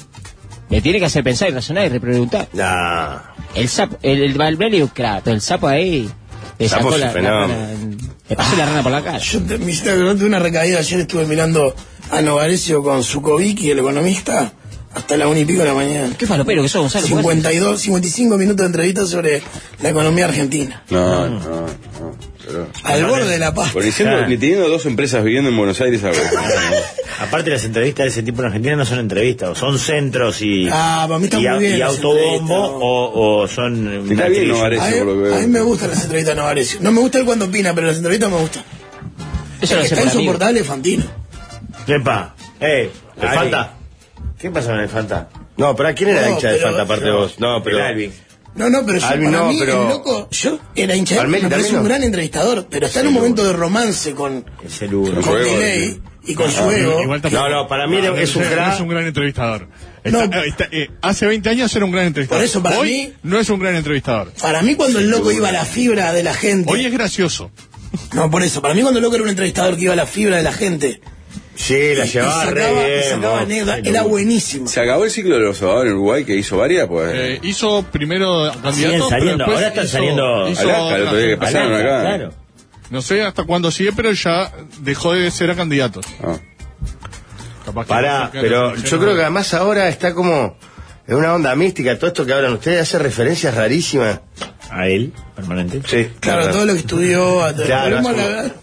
Speaker 8: Le tiene que hacer pensar y razonar y repreguntar.
Speaker 6: Nah.
Speaker 8: El sapo, el, el Valverde, claro, pero el sapo ahí le
Speaker 6: Sapo
Speaker 8: sacó
Speaker 6: es
Speaker 8: la,
Speaker 6: un
Speaker 8: la
Speaker 6: fenómeno.
Speaker 8: rana- le pasó la rana por la cara.
Speaker 7: Yo te, me hiciste acordar de una recaída. Ayer estuve mirando a Novarecio con Zukovic y el economista hasta la una y pico de la mañana.
Speaker 8: ¿Qué falopero que sos, Gonzalo?
Speaker 7: cincuenta y dos, cincuenta y cinco minutos de entrevista sobre la economía argentina.
Speaker 5: No, no, no. Pero,
Speaker 7: Al borde de la paz.
Speaker 5: por diciendo,
Speaker 4: Ah.
Speaker 5: ni teniendo dos empresas viviendo en Buenos Aires, algo.
Speaker 4: Aparte las entrevistas de ese tipo en Argentina no son entrevistas, son centros y,
Speaker 7: Ah, para mí está
Speaker 4: y,
Speaker 7: muy
Speaker 4: a-
Speaker 7: bien
Speaker 4: y
Speaker 7: las
Speaker 4: autobombo
Speaker 7: entrevistas, ¿no?
Speaker 4: o, o son...
Speaker 5: Está
Speaker 4: una
Speaker 5: bien,
Speaker 4: actriz.
Speaker 5: no parece,
Speaker 7: A mí,
Speaker 5: por lo que veo.
Speaker 7: a mí me gustan las entrevistas de Novarecio. No me gusta él cuando opina, pero las entrevistas me gustan.
Speaker 8: Eso
Speaker 7: El
Speaker 8: lo
Speaker 7: que
Speaker 8: hace
Speaker 7: está
Speaker 8: por amigo.
Speaker 7: insoportable es Fantino.
Speaker 4: Epa, eh,
Speaker 6: ¿Le
Speaker 4: Alvin.
Speaker 6: falta?
Speaker 4: ¿Qué pasa con el Fanta?
Speaker 6: No, pero ¿a quién era
Speaker 7: No,
Speaker 6: hincha de
Speaker 7: pero-
Speaker 6: Fanta aparte de vos? No, pero...
Speaker 4: El Alvin.
Speaker 7: No, no, pero yo,
Speaker 6: Alvin,
Speaker 7: para
Speaker 6: no,
Speaker 7: mí,
Speaker 6: pero-
Speaker 7: el loco, yo era hincha de él,
Speaker 6: Palmeri
Speaker 7: me parece
Speaker 6: también,
Speaker 7: un
Speaker 6: ¿no?
Speaker 7: gran entrevistador, pero está en un momento de romance con,
Speaker 4: Es el uno.
Speaker 5: Con su
Speaker 7: con
Speaker 5: ego,
Speaker 7: Milei
Speaker 5: sí.
Speaker 7: y con su ego.
Speaker 11: Igual tampoco-
Speaker 6: No, no, para mí es un
Speaker 11: no
Speaker 6: crack.
Speaker 11: es un gran entrevistador. Está-
Speaker 7: No.
Speaker 11: está- eh, hace veinte años era un gran entrevistador.
Speaker 7: Por eso, para
Speaker 11: Hoy
Speaker 7: mí-
Speaker 11: no es un gran entrevistador.
Speaker 7: Para mí cuando el loco iba a la fibra de la gente...
Speaker 11: Hoy es gracioso.
Speaker 7: No, por eso, para mí cuando el loco era un entrevistador que iba a la fibra de la gente
Speaker 6: Sí, la
Speaker 7: Y- y
Speaker 6: llevaba re
Speaker 7: sacaba- y
Speaker 6: bien,
Speaker 7: sacaba
Speaker 6: vos.
Speaker 7: anécdotas, era buenísimo.
Speaker 5: Se acabó el ciclo de los abogados en Uruguay que hizo varias, pues.
Speaker 11: Eh, hizo primero candidatos,
Speaker 4: Siguen
Speaker 11: pero
Speaker 4: saliendo,
Speaker 11: después
Speaker 4: ahora están
Speaker 11: hizo-
Speaker 4: saliendo
Speaker 11: hizo
Speaker 5: Alaska, el otro día que
Speaker 11: otra-
Speaker 5: pasaron
Speaker 4: Atlanta,
Speaker 5: acá.
Speaker 4: claro.
Speaker 11: No sé hasta cuándo sigue, pero ya dejó de ser a candidatos.
Speaker 5: Ah.
Speaker 11: Capaz que
Speaker 6: Pará,
Speaker 11: no sé qué
Speaker 6: pero
Speaker 11: elecciones,
Speaker 6: yo creo que
Speaker 11: ¿no?
Speaker 6: además ahora está como en una onda mística. Todo esto que hablan ustedes hace referencias rarísimas.
Speaker 4: A él, permanente.
Speaker 6: Sí,
Speaker 7: Claro, todo lo que estudió. a-
Speaker 6: Claro,
Speaker 7: volvemos a
Speaker 6: es
Speaker 7: la-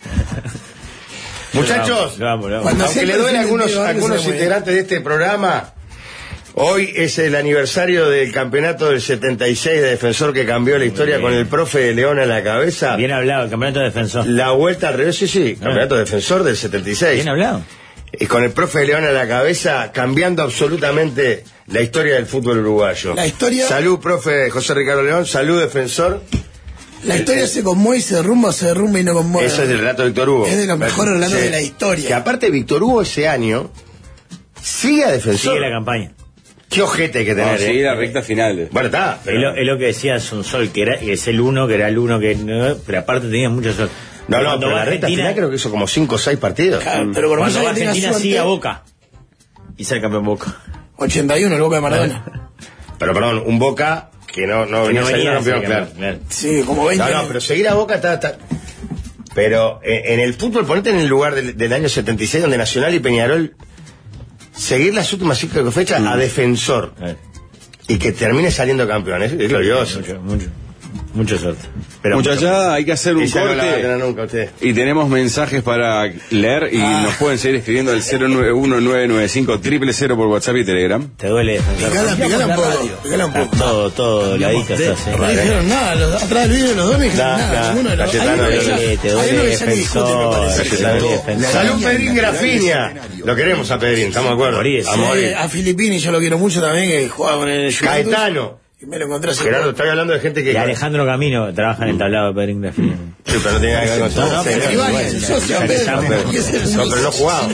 Speaker 6: Muchachos,
Speaker 4: Lo vamos, lo vamos.
Speaker 7: Cuando
Speaker 6: aunque
Speaker 7: se
Speaker 6: le duele a
Speaker 7: perfil
Speaker 6: algunos,
Speaker 7: individual,
Speaker 6: algunos
Speaker 7: se mueve.
Speaker 6: integrantes de este programa, hoy es el aniversario del campeonato del setenta y seis de Defensor que cambió la historia
Speaker 4: bien.
Speaker 6: con el profe de León a la cabeza.
Speaker 4: Bien hablado, el campeonato de defensor.
Speaker 6: La vuelta al revés, sí, sí, campeonato Defensor del setenta y seis.
Speaker 4: Bien hablado.
Speaker 6: Y con el profe de León a la cabeza, cambiando absolutamente la historia del fútbol uruguayo.
Speaker 7: La historia-
Speaker 6: Salud, profe José Ricardo León, salud, Defensor.
Speaker 7: La historia se conmueve y se derrumba, se derrumba y no conmueve.
Speaker 6: Eso es el relato de Víctor Hugo.
Speaker 7: Es de los mejores relatos
Speaker 6: Sí.
Speaker 7: de la historia.
Speaker 6: Que aparte Víctor Hugo ese año sigue a Defensor.
Speaker 4: Sigue la campaña.
Speaker 6: Qué ojete hay que
Speaker 5: No,
Speaker 6: tener.
Speaker 5: sí,
Speaker 6: eh.
Speaker 5: la recta final.
Speaker 6: Bueno, está.
Speaker 4: Es
Speaker 6: pero-
Speaker 4: lo, es lo que decía Sonsol, que era, que es el uno, que era el uno que no, pero aparte tenía mucho sol.
Speaker 6: No, no,
Speaker 4: Cuando
Speaker 6: pero
Speaker 4: va
Speaker 6: la recta
Speaker 4: Argentina-
Speaker 6: final creo que hizo como cinco o seis partidos.
Speaker 7: Claro, pero por más
Speaker 4: Cuando va
Speaker 7: que tenga
Speaker 4: Argentina
Speaker 7: suerte,
Speaker 4: sigue a Boca. Y sale campeón Boca.
Speaker 7: ochenta y uno, el Boca de Maradona.
Speaker 6: Pero perdón, un Boca que no, no
Speaker 4: Que
Speaker 6: venía
Speaker 4: no
Speaker 6: saliendo
Speaker 4: venía,
Speaker 6: campeón,
Speaker 4: sí,
Speaker 6: claro.
Speaker 4: claro.
Speaker 7: Sí, como veinte
Speaker 6: No, no,
Speaker 7: años.
Speaker 6: pero seguir a Boca está... está- Pero eh, en el fútbol, ponete en el lugar del, del año setenta y seis, donde Nacional y Peñarol seguir las últimas cinco fechas a Defensor
Speaker 4: Eh,
Speaker 6: y que termine saliendo campeón. Es, es glorioso.
Speaker 4: Mucho, mucho, mucho suerte. Pero
Speaker 5: Muchachada, hay que hacer un
Speaker 6: Esa no la van a tener
Speaker 5: corte.
Speaker 6: nunca ustedes.
Speaker 5: Y tenemos mensajes para leer y
Speaker 6: Ah.
Speaker 5: nos pueden seguir escribiendo al cero nueve uno nueve nueve cinco cero cero por WhatsApp y Telegram.
Speaker 4: te duele defensor.
Speaker 7: Picala, picala un poco. Picala un
Speaker 4: Está
Speaker 7: poco.
Speaker 4: todo, todo ladito se hace.
Speaker 7: No dijeron nada, los- atrás del vídeo los dos no dijeron
Speaker 6: Nah,
Speaker 7: nada.
Speaker 6: nah,
Speaker 7: Ninguno de los-
Speaker 6: Cayetano,
Speaker 7: hay uno que
Speaker 6: te
Speaker 7: ya-
Speaker 4: duele
Speaker 7: hay uno que ya ni discute, me
Speaker 4: defensor,
Speaker 7: parece.
Speaker 4: Cayetano defensor.
Speaker 6: Salud, Pedrín Grafinia. Lo queremos a Pedrín, estamos de acuerdo.
Speaker 4: Morir.
Speaker 6: A morir.
Speaker 7: Sí, a Filippini yo lo quiero mucho también, que jugaba con el Juventus.
Speaker 6: Caetano.
Speaker 7: Y me lo encontré hace
Speaker 6: Gerardo,
Speaker 7: poco.
Speaker 6: estoy hablando de gente que...
Speaker 4: Y Alejandro Camino trabaja en el tablado de Pedrín Grafín.
Speaker 6: Sí, pero no tiene nada que ver con eso.
Speaker 7: No,
Speaker 6: Sí,
Speaker 7: pero
Speaker 6: no,
Speaker 7: Ibáñez,
Speaker 6: no,
Speaker 7: el socio,
Speaker 6: no,
Speaker 7: Pedro.
Speaker 6: no,
Speaker 7: Y es el-
Speaker 6: no, pero no jugaba.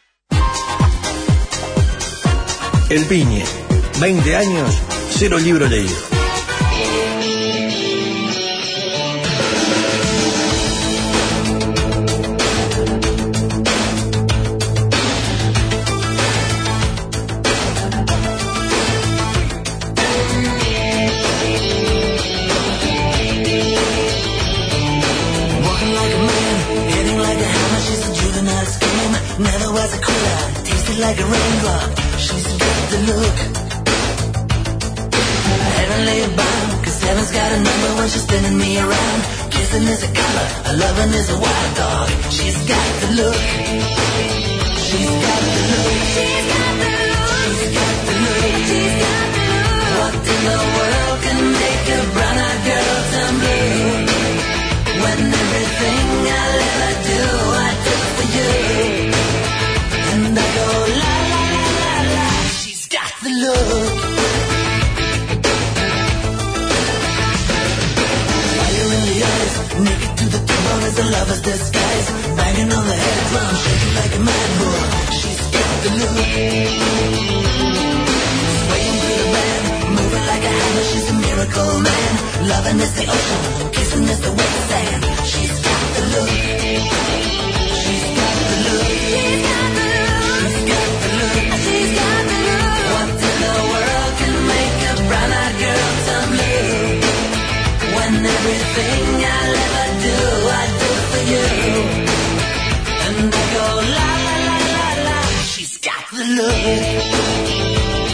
Speaker 12: El Piñe, veinte años, cero libro leído.
Speaker 13: Walking like a man, hitting like a hammer. She's a juvenile scam. Never was a quitter, tasted like a raindrop. She's got the look. Heavenly bound, cause heaven's got a number when she's spinning me around. Kissing is a color, a loving is a wild dog. She's got the look. She's got the look. She's got the look. She's got the look. She's got the look. What in the world can make a brown-eyed girl turn blue? When everything I'll ever do, I do for you. And I go la la la la la. She's got the look. Fire in the eyes, naked to the bone as a lover's disguise. Banging on the head drum, shaking like a mad bull. She's got the look. Swaying through the band, moving like a hammer. She's a miracle man. Loving is the ocean, kissing is the wet sand. She's got the look. She's got the look. She's got the look. She's got the look. She's got the look. What in the world can make a brown-eyed girl turn blue? When everything I'll ever do, I do for you. And I go la la la la la. She's got the look.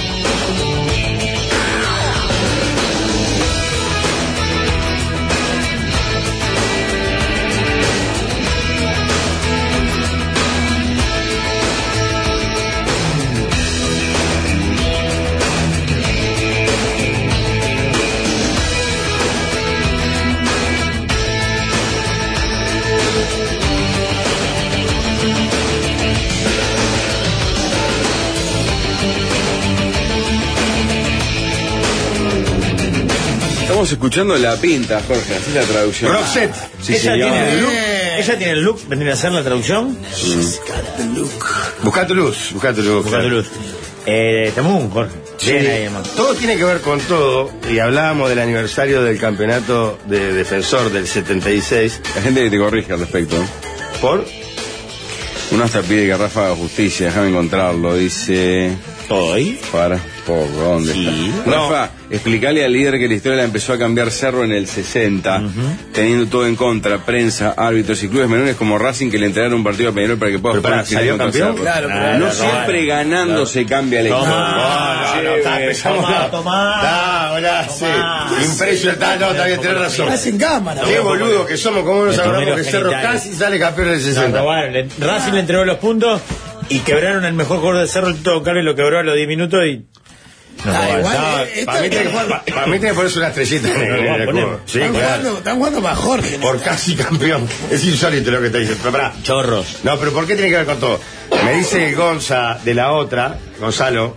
Speaker 5: Estamos escuchando La Pinta, Jorge, así es la traducción.
Speaker 6: Roxette.
Speaker 5: Sí,
Speaker 4: ella,
Speaker 5: señor.
Speaker 4: tiene el look, ella tiene el look, venir a hacer la traducción.
Speaker 6: Busca tu luz, busca tu luz.
Speaker 4: Busca tu luz. Eh, Tamun, Jorge.
Speaker 6: Sí,
Speaker 4: Bien ahí, hermano.
Speaker 6: todo tiene que ver con todo, y hablábamos del aniversario del campeonato de Defensor del setenta y seis.
Speaker 5: La gente que te corrige al respecto.
Speaker 6: ¿Por?
Speaker 5: Uno hasta pide que Rafa haga justicia, déjame encontrarlo, dice...
Speaker 4: ¿Hoy?
Speaker 5: Para, poco, ¿dónde
Speaker 4: Sí.
Speaker 5: está? Rafa, explicale al líder que la historia la empezó a cambiar Cerro en el sesenta, teniendo todo en contra, prensa, árbitros y clubes menores como Racing que le entregaron un partido a Peñarol para que pueda
Speaker 6: Pero
Speaker 5: jugar
Speaker 6: pará,
Speaker 5: una final
Speaker 6: ¿salió
Speaker 5: contra
Speaker 6: campeón?
Speaker 5: Cerro.
Speaker 7: Claro,
Speaker 5: no
Speaker 4: claro,
Speaker 5: siempre
Speaker 4: claro.
Speaker 5: ganando
Speaker 4: Claro.
Speaker 5: se cambia la historia.
Speaker 6: No, no, no, está, empezamos
Speaker 4: Tomá,
Speaker 6: a-
Speaker 4: tomá.
Speaker 6: Ah, hola, sí. Impresionante, no, está bien, tenés razón.
Speaker 7: Hacen cámara.
Speaker 6: Qué boludo que somos, cómo nos
Speaker 4: Los
Speaker 6: acordamos que
Speaker 4: primeros
Speaker 6: Cerro
Speaker 4: genitales.
Speaker 6: casi sale campeón del
Speaker 4: Nos
Speaker 6: sesenta.
Speaker 4: robaron. Le- Racing le entregó los puntos y quebraron al mejor jugador de Cerro, el Toto Carlos, lo quebró a los diez minutos y... Nos
Speaker 7: Ah,
Speaker 4: robaron.
Speaker 7: igual,
Speaker 6: No,
Speaker 7: eh,
Speaker 6: para mí
Speaker 7: esto-
Speaker 6: tiene que- pa- para mí tiene que ponerse una estrellita en el, en el
Speaker 4: Ponemos.
Speaker 6: escudo. Sí,
Speaker 7: Están
Speaker 6: claro.
Speaker 7: jugando, están jugando para Jorge.
Speaker 6: Por casi campeón. Es insólito lo que te dicen. Pero pará.
Speaker 4: Chorros.
Speaker 6: No, pero ¿por qué tiene que ver con todo? Me dice Gonza de la otra, Gonzalo,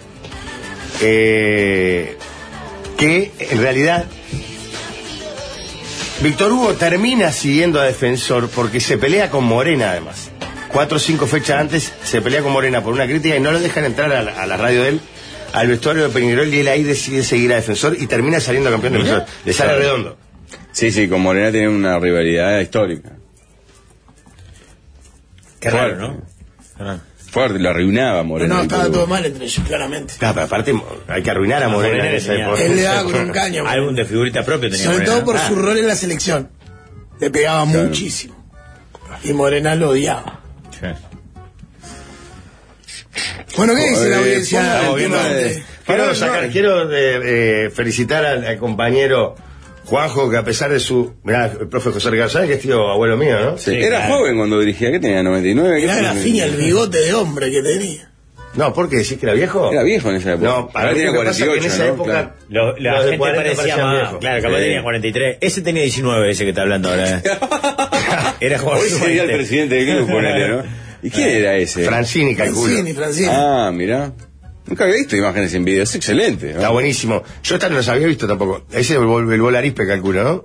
Speaker 6: eh, que en realidad Víctor Hugo termina siguiendo a Defensor porque se pelea con Morena además. Cuatro o cinco fechas antes se pelea con Morena por una crítica y no lo dejan entrar a la, a la radio de él, al vestuario de Peñarol, y él ahí decide seguir a Defensor y termina saliendo campeón de
Speaker 4: Mirá.
Speaker 6: Defensor. Le sale
Speaker 5: Claro.
Speaker 6: redondo.
Speaker 5: Sí, sí, con Morena tiene una rivalidad histórica.
Speaker 4: Qué raro, ¿no? Ah.
Speaker 5: Fuerte, lo arruinaba Morena.
Speaker 7: No,
Speaker 5: Víctor
Speaker 7: estaba
Speaker 5: Hugo.
Speaker 7: todo mal entre ellos, claramente.
Speaker 6: Claro, pero aparte hay que arruinar a Morena en esa
Speaker 4: tenía-
Speaker 6: época.
Speaker 7: Él le daba con un caño.
Speaker 4: Álbum de figurita propio tenía
Speaker 7: Sobre
Speaker 4: Morena.
Speaker 7: todo por
Speaker 4: Ah.
Speaker 7: su rol en la selección. Le pegaba
Speaker 5: Claro.
Speaker 7: muchísimo. Y Morena lo odiaba.
Speaker 4: Sí.
Speaker 7: Bueno, ¿qué dice la
Speaker 5: Eh,
Speaker 7: audiencia?
Speaker 5: ponga
Speaker 7: del
Speaker 5: el
Speaker 7: tema
Speaker 5: tema de-
Speaker 7: de-
Speaker 6: Quiero,
Speaker 5: Ahora,
Speaker 6: sacar-
Speaker 5: no.
Speaker 6: quiero eh, eh, felicitar al, al compañero Juanjo, que a pesar de su... Mirá, el profe José Ricardo, ¿sabes que es tío abuelo mío, no?
Speaker 5: Sí,
Speaker 4: Sí,
Speaker 5: era
Speaker 4: claro.
Speaker 5: joven cuando dirigía, ¿qué tenía? ¿noventa y nueve? ¿Qué
Speaker 7: Mirá
Speaker 5: tenía?
Speaker 7: Grafiña, el bigote de hombre que tenía.
Speaker 6: No, ¿por qué decís que era viejo?
Speaker 5: Era viejo en esa época.
Speaker 6: No, para
Speaker 5: Ahora
Speaker 6: mí
Speaker 5: tiene
Speaker 6: lo que pasa es que en
Speaker 5: cuarenta y ocho,
Speaker 6: esa
Speaker 5: ¿no?
Speaker 6: época...
Speaker 5: Claro.
Speaker 4: Lo- la
Speaker 6: los de
Speaker 4: gente
Speaker 6: cuarenta
Speaker 4: parecía
Speaker 6: parecían
Speaker 4: más.
Speaker 6: viejos.
Speaker 4: Claro, capaz
Speaker 5: Sí.
Speaker 4: tenía cuarenta y tres. Ese tenía diecinueve, ese que está hablando ahora. ¿eh? Era jugador
Speaker 5: Hoy sería el
Speaker 4: sub-veinte.
Speaker 5: presidente del club, ponele, ¿no? ¿Y quién era ese?
Speaker 6: Francini, calculo.
Speaker 7: Francini, Francini.
Speaker 5: Ah, mirá. Nunca había visto imágenes en video, es excelente. ¿no?
Speaker 6: Está buenísimo. Yo esta no los había visto tampoco. Ese es el, Vol- el Volarispe, calculo, ¿no?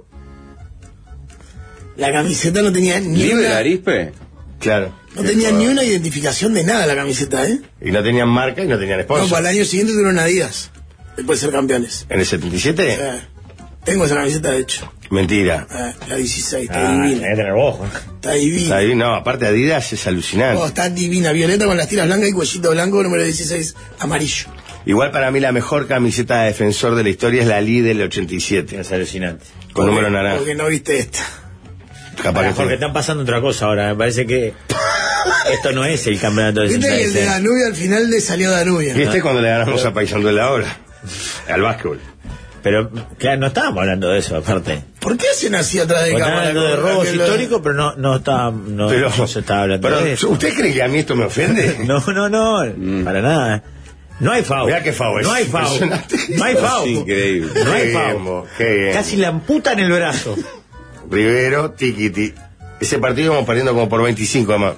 Speaker 7: La camiseta no tenía ni
Speaker 5: ¿Libre
Speaker 7: una,
Speaker 5: Arispe?
Speaker 6: Claro.
Speaker 7: no tenía ni una identificación de nada la camiseta, ¿eh?
Speaker 6: Y no tenían marca y no tenían
Speaker 7: No,
Speaker 6: sponsor.
Speaker 7: para el año siguiente tuvieron Adidas. Después de ser campeones.
Speaker 6: ¿En el setenta y siete?
Speaker 7: Eh, tengo esa camiseta, de hecho.
Speaker 6: Mentira.
Speaker 7: Eh, la dieciséis, está
Speaker 4: Ah,
Speaker 7: divina.
Speaker 4: tenés que tener ojo.
Speaker 7: Está divina.
Speaker 6: Está ahí, no, aparte Adidas es alucinante.
Speaker 7: Oh, está divina. Violeta con las tiras blancas y cuellito blanco, número dieciséis, amarillo.
Speaker 6: Igual para mí la mejor camiseta de Defensor de la historia es la Lee del ochenta y siete.
Speaker 4: Es alucinante.
Speaker 6: Con número naranja.
Speaker 7: Porque no viste esta.
Speaker 6: Capaz
Speaker 4: Pará,
Speaker 6: que
Speaker 4: Jorge,
Speaker 6: fue.
Speaker 4: están pasando otra cosa ahora. Me parece que esto no es el campeonato de
Speaker 7: Viste que el
Speaker 4: sesenta y
Speaker 7: de
Speaker 4: seis.
Speaker 7: Danubio al final le salió Danubio. ¿no?
Speaker 6: ¿Viste cuando le ganamos a Paysandú en la hora? Al básquetbol.
Speaker 4: Pero, claro, no estábamos hablando de eso, aparte.
Speaker 7: ¿Por qué hacen así atrás de
Speaker 4: Porque
Speaker 7: cámara?
Speaker 4: estaban hablando de
Speaker 7: Con
Speaker 4: robos
Speaker 7: aquel-
Speaker 4: históricos, pero no, no, está, no,
Speaker 6: Pero,
Speaker 4: no se estaba hablando
Speaker 6: pero,
Speaker 4: de eso.
Speaker 6: ¿usted cree que a mí esto me ofende?
Speaker 4: No, no, no, para nada. No hay FAO.
Speaker 6: Mirá qué FAO es.
Speaker 4: No hay FAO.
Speaker 6: Impresionante.
Speaker 4: No hay FAO.
Speaker 5: Es increíble.
Speaker 4: No hay
Speaker 6: Qué
Speaker 4: FAO.
Speaker 6: bien, vos, qué bien.
Speaker 4: Casi la amputan el brazo.
Speaker 6: Rivero, Tiquiti. Ese partido vamos perdiendo como por veinticinco además.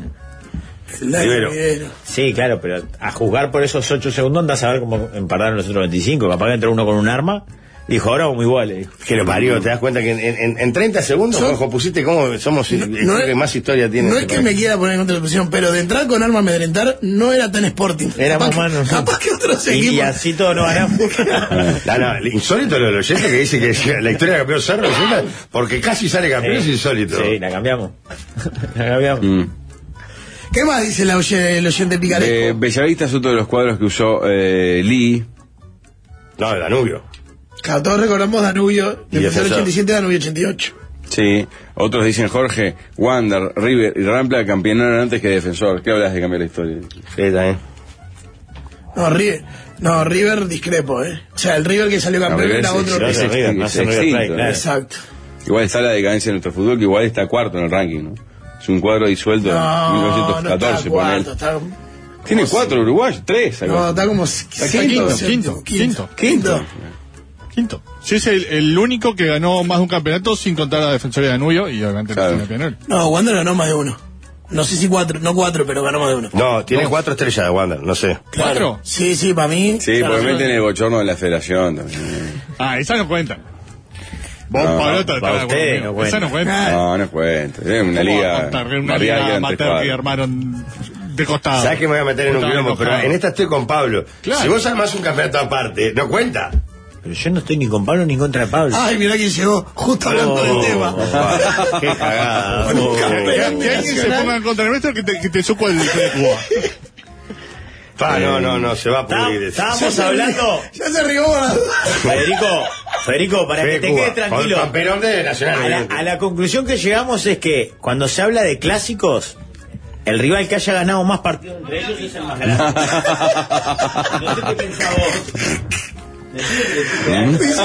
Speaker 7: El Dani
Speaker 6: Rivero.
Speaker 7: Rivero.
Speaker 4: Sí, claro, pero a juzgar por esos ocho segundos andás a ver cómo empataron los otros veinticinco. Capaz que entró uno con un arma y dijo, ahora vamos iguales. dijo.
Speaker 6: Que lo parió, te das cuenta que en, en, en treinta segundos,
Speaker 7: Yo-
Speaker 6: Juanjo, pusiste cómo somos el
Speaker 7: no
Speaker 6: club
Speaker 7: es-
Speaker 6: que más historia tiene.
Speaker 7: No
Speaker 6: este
Speaker 7: es que me
Speaker 6: país.
Speaker 7: quiera poner en contra de la posición, pero de entrar con arma a amedrentar no era tan Sporting.
Speaker 4: Éramos
Speaker 7: capaz,
Speaker 4: manos.
Speaker 7: capaz que otros
Speaker 4: Y,
Speaker 7: equipos.
Speaker 4: y así todos nos ganamos.
Speaker 6: No, no, insólito lo del oyente que dice que la historia de campeón Cerro, ¿sí? Porque casi sale campeón, es insólito.
Speaker 4: Sí, la cambiamos. La cambiamos.
Speaker 5: Mm.
Speaker 7: ¿Qué más dice el oyente, el oyente picaresco?
Speaker 5: Eh, Bellavista es otro de los cuadros que usó eh, Lee.
Speaker 6: No, de Danubio.
Speaker 7: Claro, todos recordamos Danubio,
Speaker 6: Y
Speaker 7: Defensor
Speaker 6: Defensor.
Speaker 7: ochenta y siete, Danubio ochenta y ocho.
Speaker 5: Sí. Otros dicen Jorge, Wander, River y Rampla campeonaron antes que Defensor. ¿Qué hablas de cambiar la historia?
Speaker 6: Sí, también.
Speaker 7: No, River, no, River discrepo, ¿eh? O sea, el River que salió campeón
Speaker 5: River
Speaker 7: era
Speaker 5: es-
Speaker 7: otro.
Speaker 4: No,
Speaker 5: es
Speaker 4: no,
Speaker 5: ex-
Speaker 4: River, no
Speaker 5: es
Speaker 4: hace River
Speaker 5: extinto,
Speaker 4: Plate, claro.
Speaker 7: Exacto.
Speaker 5: Igual está la decadencia de nuestro fútbol, que igual está cuarto en el ranking, ¿no? Es un cuadro disuelto en
Speaker 7: No,
Speaker 5: mil
Speaker 7: no
Speaker 5: novecientos catorce,
Speaker 7: está
Speaker 5: ponele.
Speaker 7: cuarto, está,
Speaker 5: Tiene cuatro uruguayos, tres. algo
Speaker 7: no,
Speaker 5: así.
Speaker 7: está como
Speaker 11: quinto,
Speaker 7: quinto,
Speaker 11: quinto,
Speaker 7: quinto,
Speaker 11: quinto.
Speaker 7: quinto.
Speaker 11: Quinto. Sí, es el, el único que ganó más de un campeonato sin contar a Defensor de Danubio y obviamente
Speaker 5: Claro.
Speaker 11: no Peñarol.
Speaker 7: No, Wander ganó más de uno. No sé si cuatro, no cuatro, pero ganó más de uno.
Speaker 6: No, tiene cuatro estrellas de Wander, no sé.
Speaker 11: ¿Cuatro?
Speaker 7: Sí, sí, para mí.
Speaker 5: Sí,
Speaker 7: claro,
Speaker 5: porque
Speaker 7: no-
Speaker 5: meten el bochorno de la federación también.
Speaker 11: Ah, esa no cuenta. Vos,
Speaker 5: No,
Speaker 11: Pablota,
Speaker 4: para
Speaker 11: estás de
Speaker 4: usted
Speaker 11: acuerdo
Speaker 4: no
Speaker 11: conmigo. Esa no cuenta.
Speaker 7: Ah.
Speaker 5: No, no cuenta. Es una
Speaker 11: ¿Cómo
Speaker 5: liga.
Speaker 11: va a contar? Una
Speaker 5: barrial que
Speaker 11: liga
Speaker 5: eran tres
Speaker 11: amateur que
Speaker 5: cuadros.
Speaker 11: armaron de costado.
Speaker 6: ¿Sabes que me voy a meter en un
Speaker 11: Estaba
Speaker 6: quilombo? Pero
Speaker 11: enojado.
Speaker 6: en esta estoy con Pablo.
Speaker 11: Claro.
Speaker 6: Si vos armás un campeonato aparte, no cuenta.
Speaker 4: Pero yo no estoy ni con Pablo ni contra Pablo.
Speaker 7: Ay, mirá quién llegó, justo hablando
Speaker 4: Oh,
Speaker 7: del tema.
Speaker 4: Qué cagada.
Speaker 7: Con un
Speaker 4: Oh.
Speaker 7: campeón
Speaker 11: Que
Speaker 7: de
Speaker 11: alguien se
Speaker 7: Nacional.
Speaker 11: ponga en contra de nuestro que te, que te supo el de Cuba.
Speaker 6: Pa, no, no, no, se va a
Speaker 4: Está-
Speaker 6: pudrir.
Speaker 4: Estábamos hablando.
Speaker 7: Ya se arribó con la duda.
Speaker 4: Federico, Federico, para que
Speaker 6: Fe
Speaker 4: te
Speaker 6: Cuba,
Speaker 4: quede tranquilo.
Speaker 6: con campeón de Nacional.
Speaker 4: A la,
Speaker 6: evidente.
Speaker 4: a la conclusión que llegamos es que cuando se habla de clásicos, el rival que haya ganado más partidos entre ellos es el más grande. No sé qué pensás vos.
Speaker 7: Me hizo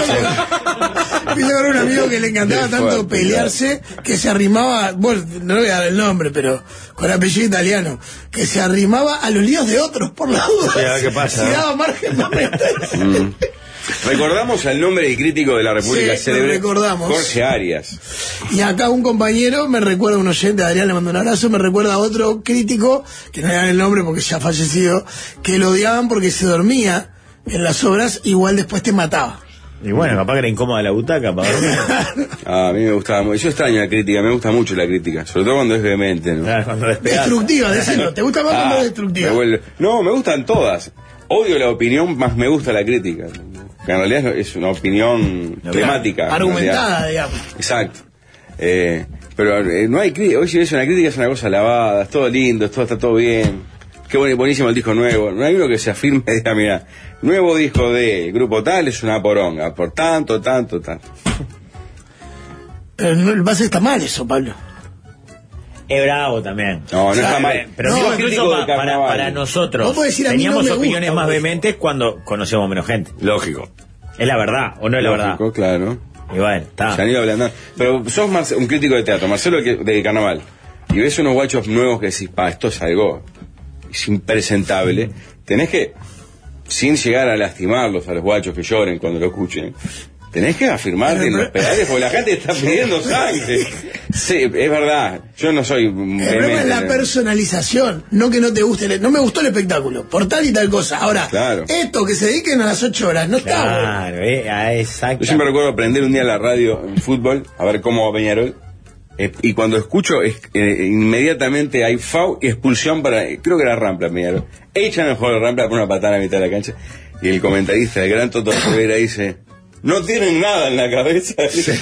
Speaker 7: ver un amigo que le encantaba
Speaker 5: Qué
Speaker 7: tanto
Speaker 5: fuerte,
Speaker 7: pelearse que se arrimaba, bueno, no le voy a dar el nombre, pero con apellido italiano, que se arrimaba a los líos de otros por la duda.
Speaker 6: Sí, a ver qué pasa,
Speaker 7: Si
Speaker 6: ¿no?
Speaker 7: daba margen para meterse.
Speaker 5: Mm. Recordamos al nombre del crítico de la República
Speaker 7: Sí, lo
Speaker 5: Célebre,
Speaker 7: recordamos.
Speaker 5: Jorge Arias.
Speaker 7: Y acá un compañero me recuerda, un oyente, Adrián le mando un abrazo, me recuerda a otro crítico, que no le dan el nombre porque ya ha fallecido, que lo odiaban porque se dormía en las obras, igual después te mataba.
Speaker 4: Y bueno, capaz que era incómoda la butaca para dormir.
Speaker 5: Ah, a mí me gustaba mucho. Yo extraño la crítica, me gusta mucho la crítica, sobre todo cuando es vehemente, ¿no?
Speaker 4: Claro, cuando despegás.
Speaker 7: Destructiva, decirlo. ¿Te gusta más cuando
Speaker 5: Ah,
Speaker 7: es destructiva?
Speaker 5: me vuelve- No, me gustan todas. Odio la opinión, más me gusta la crítica. Que en realidad es una opinión temática. en
Speaker 7: Argumentada,
Speaker 5: realidad.
Speaker 7: digamos.
Speaker 5: Exacto. Eh, pero eh, no hay crítica. Hoy si ves una crítica es una cosa lavada, es todo lindo, es todo, está todo bien. Qué bueno, buenísimo el disco nuevo. No hay uno que se afirme y diga, mira, nuevo disco de grupo tal es una poronga, por tanto, tanto, tanto.
Speaker 7: Pero no, el base está mal eso, Pablo.
Speaker 4: Es bravo también.
Speaker 5: No, no
Speaker 4: O sea,
Speaker 5: está mal.
Speaker 4: Pero
Speaker 7: No,
Speaker 4: digo,
Speaker 7: es
Speaker 4: incluso
Speaker 5: crítico de
Speaker 4: pa- para,
Speaker 5: carnaval.
Speaker 4: para nosotros
Speaker 7: Vos podés decir, a mí
Speaker 4: teníamos
Speaker 7: no me
Speaker 4: opiniones
Speaker 7: gusta,
Speaker 4: más
Speaker 7: vos.
Speaker 4: vehementes cuando conocíamos menos gente.
Speaker 6: Lógico.
Speaker 4: Es la verdad, o no es la verdad.
Speaker 5: Lógico, claro.
Speaker 4: Y bueno, está.
Speaker 5: Se han ido ablandando. Pero sos Marce- un crítico de teatro, Marcelo que- de carnaval. Y ves unos guachos nuevos que decís, pa, esto es algo. Es impresentable. Tenés que, sin llegar a lastimarlos a los guachos que lloren cuando lo escuchen, tenés que afirmarte en los pedales porque la gente está pidiendo sangre. Sí, es verdad. Yo no soy.
Speaker 7: El problema es la personalización, no que no te guste, el- no me gustó el espectáculo, por tal y tal cosa. Ahora,
Speaker 5: Claro.
Speaker 7: esto que se dediquen a las ocho horas, no está bueno.
Speaker 4: Claro, eh, ah, exacto.
Speaker 5: Yo siempre recuerdo aprender un día la radio en fútbol, a ver cómo va Peñarol. eh, y cuando escucho, es- eh, inmediatamente hay foul y expulsión para. Creo que era Rampla, Peñarol. Echan el juego de Rampla por una patada a la mitad de la cancha. Y el comentarista, el gran Toto Rivera, dice: no tienen nada en la cabeza.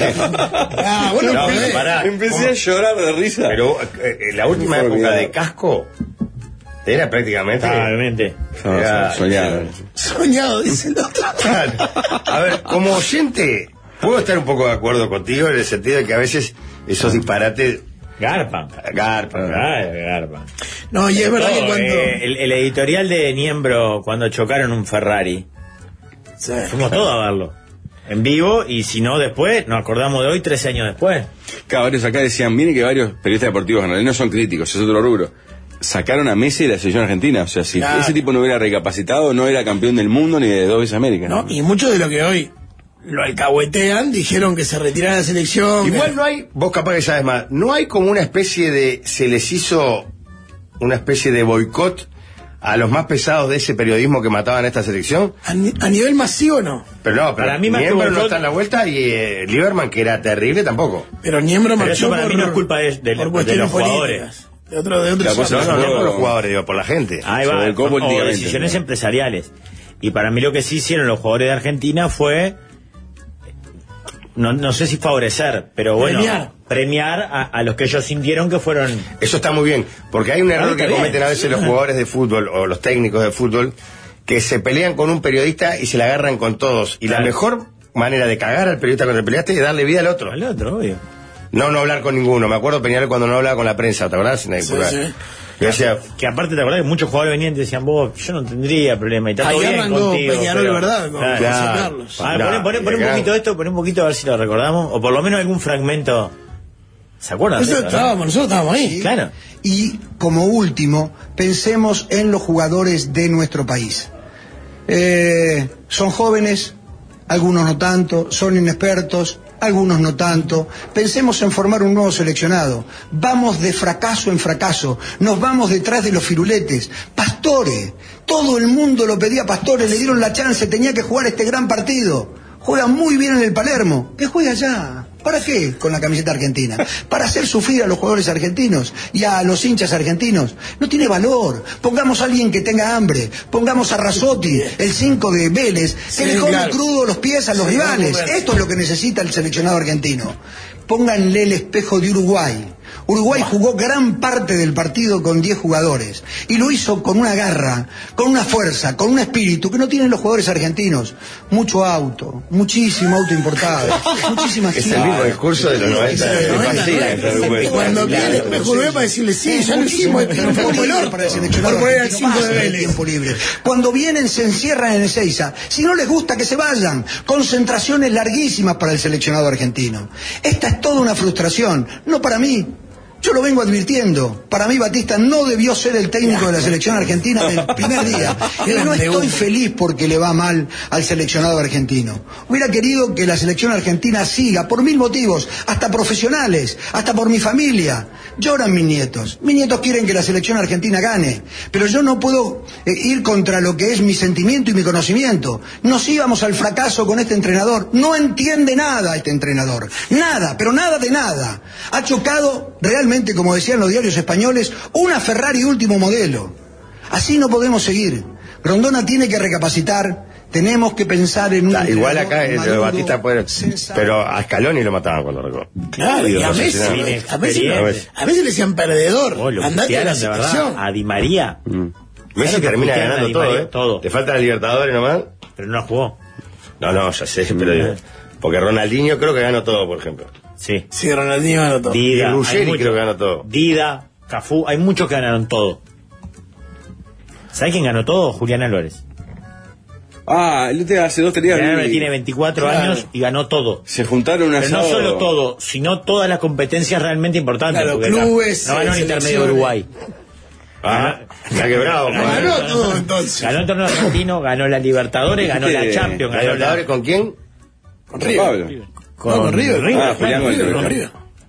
Speaker 7: Ah, bueno,
Speaker 6: No,
Speaker 7: pero,
Speaker 6: pero
Speaker 7: eh,
Speaker 6: pará.
Speaker 5: Empecé a llorar de risa.
Speaker 6: Pero eh, en la última
Speaker 5: Fue
Speaker 6: época
Speaker 5: olvidado.
Speaker 6: de Casco era prácticamente.
Speaker 4: Totalmente.
Speaker 5: No,
Speaker 6: Era-
Speaker 5: soñado.
Speaker 7: soñado, dice el otro.
Speaker 6: Claro. A ver, como oyente, puedo estar un poco de acuerdo contigo en el sentido de que a veces esos disparates
Speaker 4: Garpa.
Speaker 6: garpan.
Speaker 4: Claro, garpa.
Speaker 7: No, y es verdad que
Speaker 4: Todo,
Speaker 7: cuando.
Speaker 4: eh, el, el editorial de Niembro cuando chocaron un Ferrari.
Speaker 7: Sí.
Speaker 4: Fuimos todos a verlo. En vivo, y si no después, nos acordamos de hoy, trece años después.
Speaker 5: Cada varios acá decían, miren que varios periodistas deportivos en realidad no son críticos, es otro rubro. Sacaron a Messi de la selección argentina. O sea, si
Speaker 7: Claro.
Speaker 5: ese tipo no hubiera recapacitado, no era campeón del mundo ni de dos veces América.
Speaker 7: ¿No? Y mucho de lo que hoy lo alcahuetean dijeron que se retirara de la selección.
Speaker 6: Igual
Speaker 7: que-
Speaker 6: no hay, vos capaz que sabes más, no hay como una especie de, se les hizo una especie de boicot a los más pesados de ese periodismo que mataban a esta selección.
Speaker 7: A, ni- a nivel masivo no.
Speaker 6: Pero no, pero
Speaker 4: Para mí más que
Speaker 6: Niembro no
Speaker 4: boicot-
Speaker 6: está en la vuelta y eh, Lieberman, que era terrible, tampoco.
Speaker 7: Pero Niembro
Speaker 4: Pero
Speaker 7: marchó
Speaker 4: eso para
Speaker 7: por,
Speaker 4: mí no es culpa de- de-
Speaker 7: por
Speaker 4: de
Speaker 7: cuestiones
Speaker 4: los jugadores.
Speaker 7: políticas. De otro, de otros
Speaker 5: La cosa
Speaker 6: No,
Speaker 5: es
Speaker 6: no, no
Speaker 5: Pero-
Speaker 6: por los jugadores, digo, por la gente.
Speaker 4: Ahí
Speaker 5: Se
Speaker 4: va,
Speaker 5: volcó
Speaker 4: o
Speaker 5: políticamente,
Speaker 4: decisiones
Speaker 5: ¿no?
Speaker 4: empresariales. Y para mí lo que sí hicieron los jugadores de Argentina fue, no, no sé si favorecer, pero bueno,
Speaker 7: Premiar.
Speaker 4: premiar a, a los que ellos sintieron que fueron.
Speaker 6: Eso está muy bien, porque hay un error
Speaker 4: está
Speaker 6: que
Speaker 4: bien.
Speaker 6: cometen a veces los jugadores de fútbol o los técnicos de fútbol, que se pelean con un periodista y se la agarran con todos. Y la
Speaker 4: Claro.
Speaker 6: mejor manera de cagar al periodista cuando te peleaste es darle vida al otro.
Speaker 4: Al otro, obvio.
Speaker 6: No, no hablar con ninguno. Me acuerdo Peñarol cuando no hablaba con la prensa, ¿te acordás? Nadie
Speaker 7: Sí,
Speaker 6: jugaba.
Speaker 7: sí.
Speaker 6: Yo decía,
Speaker 4: Que aparte te acordás que muchos jugadores venían y te decían, vos, yo no tendría problema. Y está todo
Speaker 7: Ahí
Speaker 4: bien
Speaker 7: arrancó
Speaker 4: contigo,
Speaker 7: Peñarol,
Speaker 4: pero-
Speaker 7: ¿verdad? Con
Speaker 4: Claro.
Speaker 7: José
Speaker 6: Claro.
Speaker 7: Carlos.
Speaker 4: A ver,
Speaker 6: No,
Speaker 4: poné, poné- poné un
Speaker 6: claro.
Speaker 4: poquito de esto, poné un poquito a ver si lo recordamos. O por lo menos algún fragmento. ¿Se acuerdan? de
Speaker 7: Eso
Speaker 4: eso, no?
Speaker 7: estábamos, nosotros estábamos ahí.
Speaker 4: Claro.
Speaker 14: Y como último, pensemos en los jugadores de nuestro país. Eh, son jóvenes, algunos no tanto, son inexpertos, algunos no tanto. Pensemos en formar un nuevo seleccionado. Vamos de fracaso en fracaso, nos vamos detrás de los firuletes. Pastore, todo el mundo lo pedía a Pastore, le dieron la chance, tenía que jugar este gran partido. Juega muy bien en el Palermo, que juegue allá. ¿Para qué con la camiseta argentina? Para hacer sufrir a los jugadores argentinos y a los hinchas argentinos. No tiene valor. Pongamos a alguien que tenga hambre. Pongamos a Razzotti, el cinco de Vélez, que
Speaker 7: Sí,
Speaker 14: le come
Speaker 7: claro.
Speaker 14: crudo los pies a los
Speaker 7: Sí,
Speaker 14: rivales.
Speaker 7: vamos a ver.
Speaker 14: Esto es lo que necesita el seleccionado argentino. Pónganle el espejo de Uruguay. Uruguay jugó gran parte del partido con diez jugadores y lo hizo con una garra, con una fuerza, con un espíritu que no tienen los jugadores argentinos. Mucho auto, muchísimo auto importado, muchísimas
Speaker 6: Es el mismo discurso de los noventa.
Speaker 14: de los noventa.
Speaker 6: Sí,
Speaker 7: Y cuando viene el espejo nuevo para decirle, sí, ya lo hicimos,
Speaker 14: Muchísimo
Speaker 7: pero
Speaker 14: tiempo
Speaker 7: fue
Speaker 14: libre
Speaker 7: color.
Speaker 14: para el seleccionado
Speaker 7: Por poner al
Speaker 14: argentino,
Speaker 7: cinco de
Speaker 14: más de
Speaker 7: Vélez.
Speaker 14: tiempo libre. Cuando vienen se encierran en Ezeiza. Si no les gusta que se vayan. Concentraciones larguísimas para el seleccionado argentino. Esta es toda una frustración, no para mí. Yo lo vengo advirtiendo. Para mí Batista no debió ser el técnico de la selección argentina del primer día. Y no estoy feliz porque le va mal al seleccionado argentino. Hubiera querido que la selección argentina siga por mil motivos, hasta profesionales, hasta por mi familia. Lloran mis nietos. Mis nietos quieren que la selección argentina gane. Pero yo no puedo eh, ir contra lo que es mi sentimiento y mi conocimiento. Nos íbamos al fracaso con este entrenador. No entiende nada este entrenador. Nada, pero nada de nada. Ha chocado realmente, como decían los diarios españoles, una Ferrari último modelo. Así no podemos seguir. Grondona tiene que recapacitar. Tenemos que pensar en un
Speaker 6: Está, igual
Speaker 14: entrenador
Speaker 6: acá el de
Speaker 14: maduro,
Speaker 6: Batista puede,
Speaker 14: sensato.
Speaker 6: pero a Scaloni lo mataban cuando arrancó.
Speaker 7: Claro, y a Messi, a Messi, a Messi le decían perdedor.
Speaker 4: Oh, lo
Speaker 7: Andate a la
Speaker 4: putearon de verdad.
Speaker 7: selección.
Speaker 4: A Di María.
Speaker 6: Mm. Messi
Speaker 4: Claro,
Speaker 6: termina
Speaker 4: putearon a
Speaker 6: ganando
Speaker 4: Di
Speaker 6: todo,
Speaker 4: María,
Speaker 6: ¿eh?
Speaker 4: todo.
Speaker 6: Te falta la Libertadores nomás.
Speaker 4: Pero no la jugó.
Speaker 6: No, no, ya sé, pero digo, porque Ronaldinho creo que ganó todo, por ejemplo.
Speaker 4: Sí.
Speaker 7: Sí, Ronaldinho ganó todo.
Speaker 4: Dida.
Speaker 6: Y
Speaker 4: hay
Speaker 6: Ruggeri
Speaker 4: muchos.
Speaker 6: creo que ganó todo.
Speaker 4: Dida, Cafú, hay muchos que ganaron todo. ¿Sabes quién ganó todo? Julián Álvarez.
Speaker 5: Ah, el otro día, hace dos, tres días.
Speaker 4: Julián Álvarez
Speaker 5: vi-
Speaker 4: tiene veinticuatro
Speaker 5: Claro.
Speaker 4: años y ganó todo.
Speaker 5: Se juntaron un
Speaker 4: Pero no
Speaker 5: asado.
Speaker 4: solo todo, sino todas las competencias realmente importantes.
Speaker 7: Claro,
Speaker 4: porque
Speaker 7: clubes,
Speaker 4: no ganó
Speaker 7: eh,
Speaker 4: el intermedio de
Speaker 7: selecciones.
Speaker 4: Uruguay.
Speaker 6: Ah, está quebrado.
Speaker 4: Ganó,
Speaker 6: Juan.
Speaker 7: Ganó todo entonces.
Speaker 4: ganó el torneo argentino, ganó la Libertadores, ganó la
Speaker 5: ¿Viste?
Speaker 4: Champions,
Speaker 6: ¿La
Speaker 4: ganó la...
Speaker 6: Libertadores con quién?
Speaker 7: Con
Speaker 5: Con
Speaker 7: River.
Speaker 5: Pablo.
Speaker 7: No, con River.
Speaker 5: Ah, Julián
Speaker 7: con
Speaker 5: Gómez,
Speaker 7: River, con
Speaker 5: ¿verdad?
Speaker 7: River.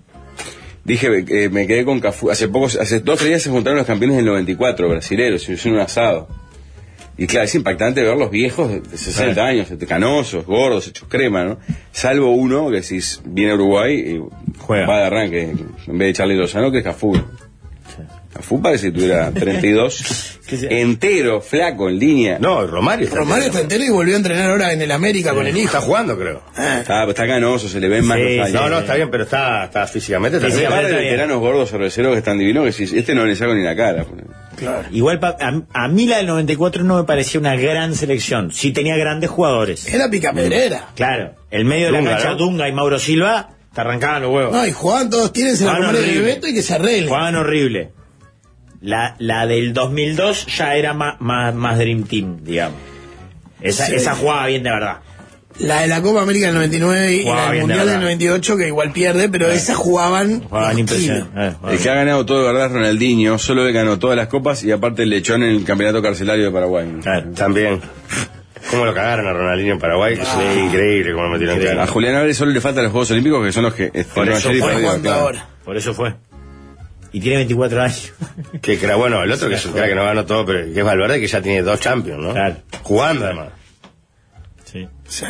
Speaker 5: Dije, eh, me quedé con Cafú. Hace poco, hace dos tres días se juntaron los campeones del noventa y cuatro, brasileros, y hicieron un asado. Y claro, es impactante ver los viejos de sesenta años, canosos, gordos, hechos crema, ¿no? Salvo uno que si viene a Uruguay y
Speaker 4: Juega.
Speaker 5: va de arranque, en vez de Charlie Lozano, que es Cafú. Cafú parece que tuviera treinta y dos,
Speaker 4: ¿Qué se-
Speaker 5: entero, flaco, en línea.
Speaker 6: No, Romario está
Speaker 7: Romario está entero y volvió a entrenar ahora en el América con el hijo.
Speaker 6: Está jugando, creo.
Speaker 7: Ah.
Speaker 5: Está, está canoso, se le ven más
Speaker 4: Sí,
Speaker 5: los años.
Speaker 6: No, no, está bien, pero está, está físicamente. Está
Speaker 4: Sí,
Speaker 5: Hay
Speaker 6: bien.
Speaker 5: un par de
Speaker 4: está bien.
Speaker 5: veteranos gordos cerveceros que están divinos que si este no le saco ni la cara.
Speaker 7: Claro.
Speaker 4: Igual pa- a, a mí la del noventa y cuatro no me parecía una gran selección. Sí tenía grandes jugadores.
Speaker 7: Era picapedrera.
Speaker 4: Claro, el medio de la
Speaker 6: Dunga,
Speaker 4: cancha,
Speaker 6: ¿no?
Speaker 4: Dunga y Mauro Silva, te arrancaban los huevos.
Speaker 7: No, y jugaban todos, tírense la
Speaker 4: Jugaban
Speaker 7: Romario de
Speaker 4: horrible.
Speaker 7: Bebeto y que se arreglen.
Speaker 4: Jugaban horrible. La, la del dos mil dos ya era más, más, más Dream Team, digamos. Esa,
Speaker 7: Sí.
Speaker 4: esa jugaba bien de verdad.
Speaker 7: La de la Copa América del noventa y nueve y
Speaker 4: Jugaba
Speaker 7: la del
Speaker 4: bien, de
Speaker 7: Mundial del
Speaker 4: verdad.
Speaker 7: noventa y ocho, que igual pierde, pero esas jugaban.
Speaker 4: Jugaban
Speaker 7: los
Speaker 4: impresionante.
Speaker 7: kilos.
Speaker 4: Eh, jugaban
Speaker 5: El que ha ganado todo de verdad es Ronaldinho, solo él ganó todas las copas y aparte le echó en el campeonato carcelario de Paraguay.
Speaker 4: Claro.
Speaker 6: También. ¿Cómo lo cagaron a Ronaldinho en Paraguay? Es increíble cómo lo metieron
Speaker 5: A
Speaker 6: claro.
Speaker 5: Julián Álvarez solo le faltan los Juegos Olímpicos, que son los que este,
Speaker 6: Por
Speaker 5: no,
Speaker 6: eso
Speaker 5: ayer y
Speaker 6: fue
Speaker 5: perdió,
Speaker 7: jugando
Speaker 5: claro.
Speaker 7: ahora.
Speaker 4: Por eso fue. Y tiene veinticuatro años.
Speaker 6: Que era bueno, el otro que es un crack que no ganó todo, pero que es Valverde, que ya tiene dos Champions, ¿no?
Speaker 4: Claro.
Speaker 6: Jugando además.
Speaker 4: Sí.
Speaker 7: Sí.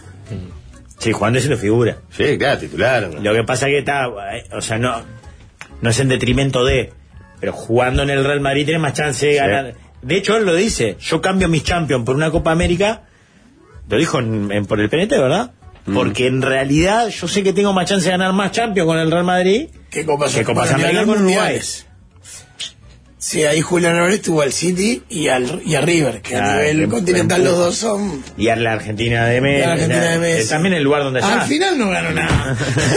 Speaker 4: Sí, jugando se lo figura.
Speaker 6: Sí, claro, titular. ¿no?
Speaker 4: Lo que pasa que está, eh, o sea, no, no es en detrimento de, pero jugando en el Real Madrid tiene más chance de
Speaker 6: Sí.
Speaker 4: ganar. De hecho, él lo dice, yo cambio mis Champions por una Copa América, lo dijo en, en- por el P N T, ¿verdad?
Speaker 5: Mm.
Speaker 4: Porque en realidad yo sé que tengo más chance de ganar más Champions con el Real Madrid
Speaker 7: ¿Qué Copas
Speaker 4: que Copas
Speaker 7: Bueno,
Speaker 4: América
Speaker 7: ni hablar
Speaker 4: con Uruguay.
Speaker 7: mundiales. Sí, ahí Julián Álvarez tuvo al City y al y a River, que
Speaker 4: Ah,
Speaker 7: a nivel
Speaker 4: em-
Speaker 7: continental
Speaker 4: empuja.
Speaker 7: los dos son.
Speaker 4: Y a la Argentina de Messi.
Speaker 7: Y a la Argentina de Messi.
Speaker 4: También el lugar donde está.
Speaker 7: Al final no ganó nada.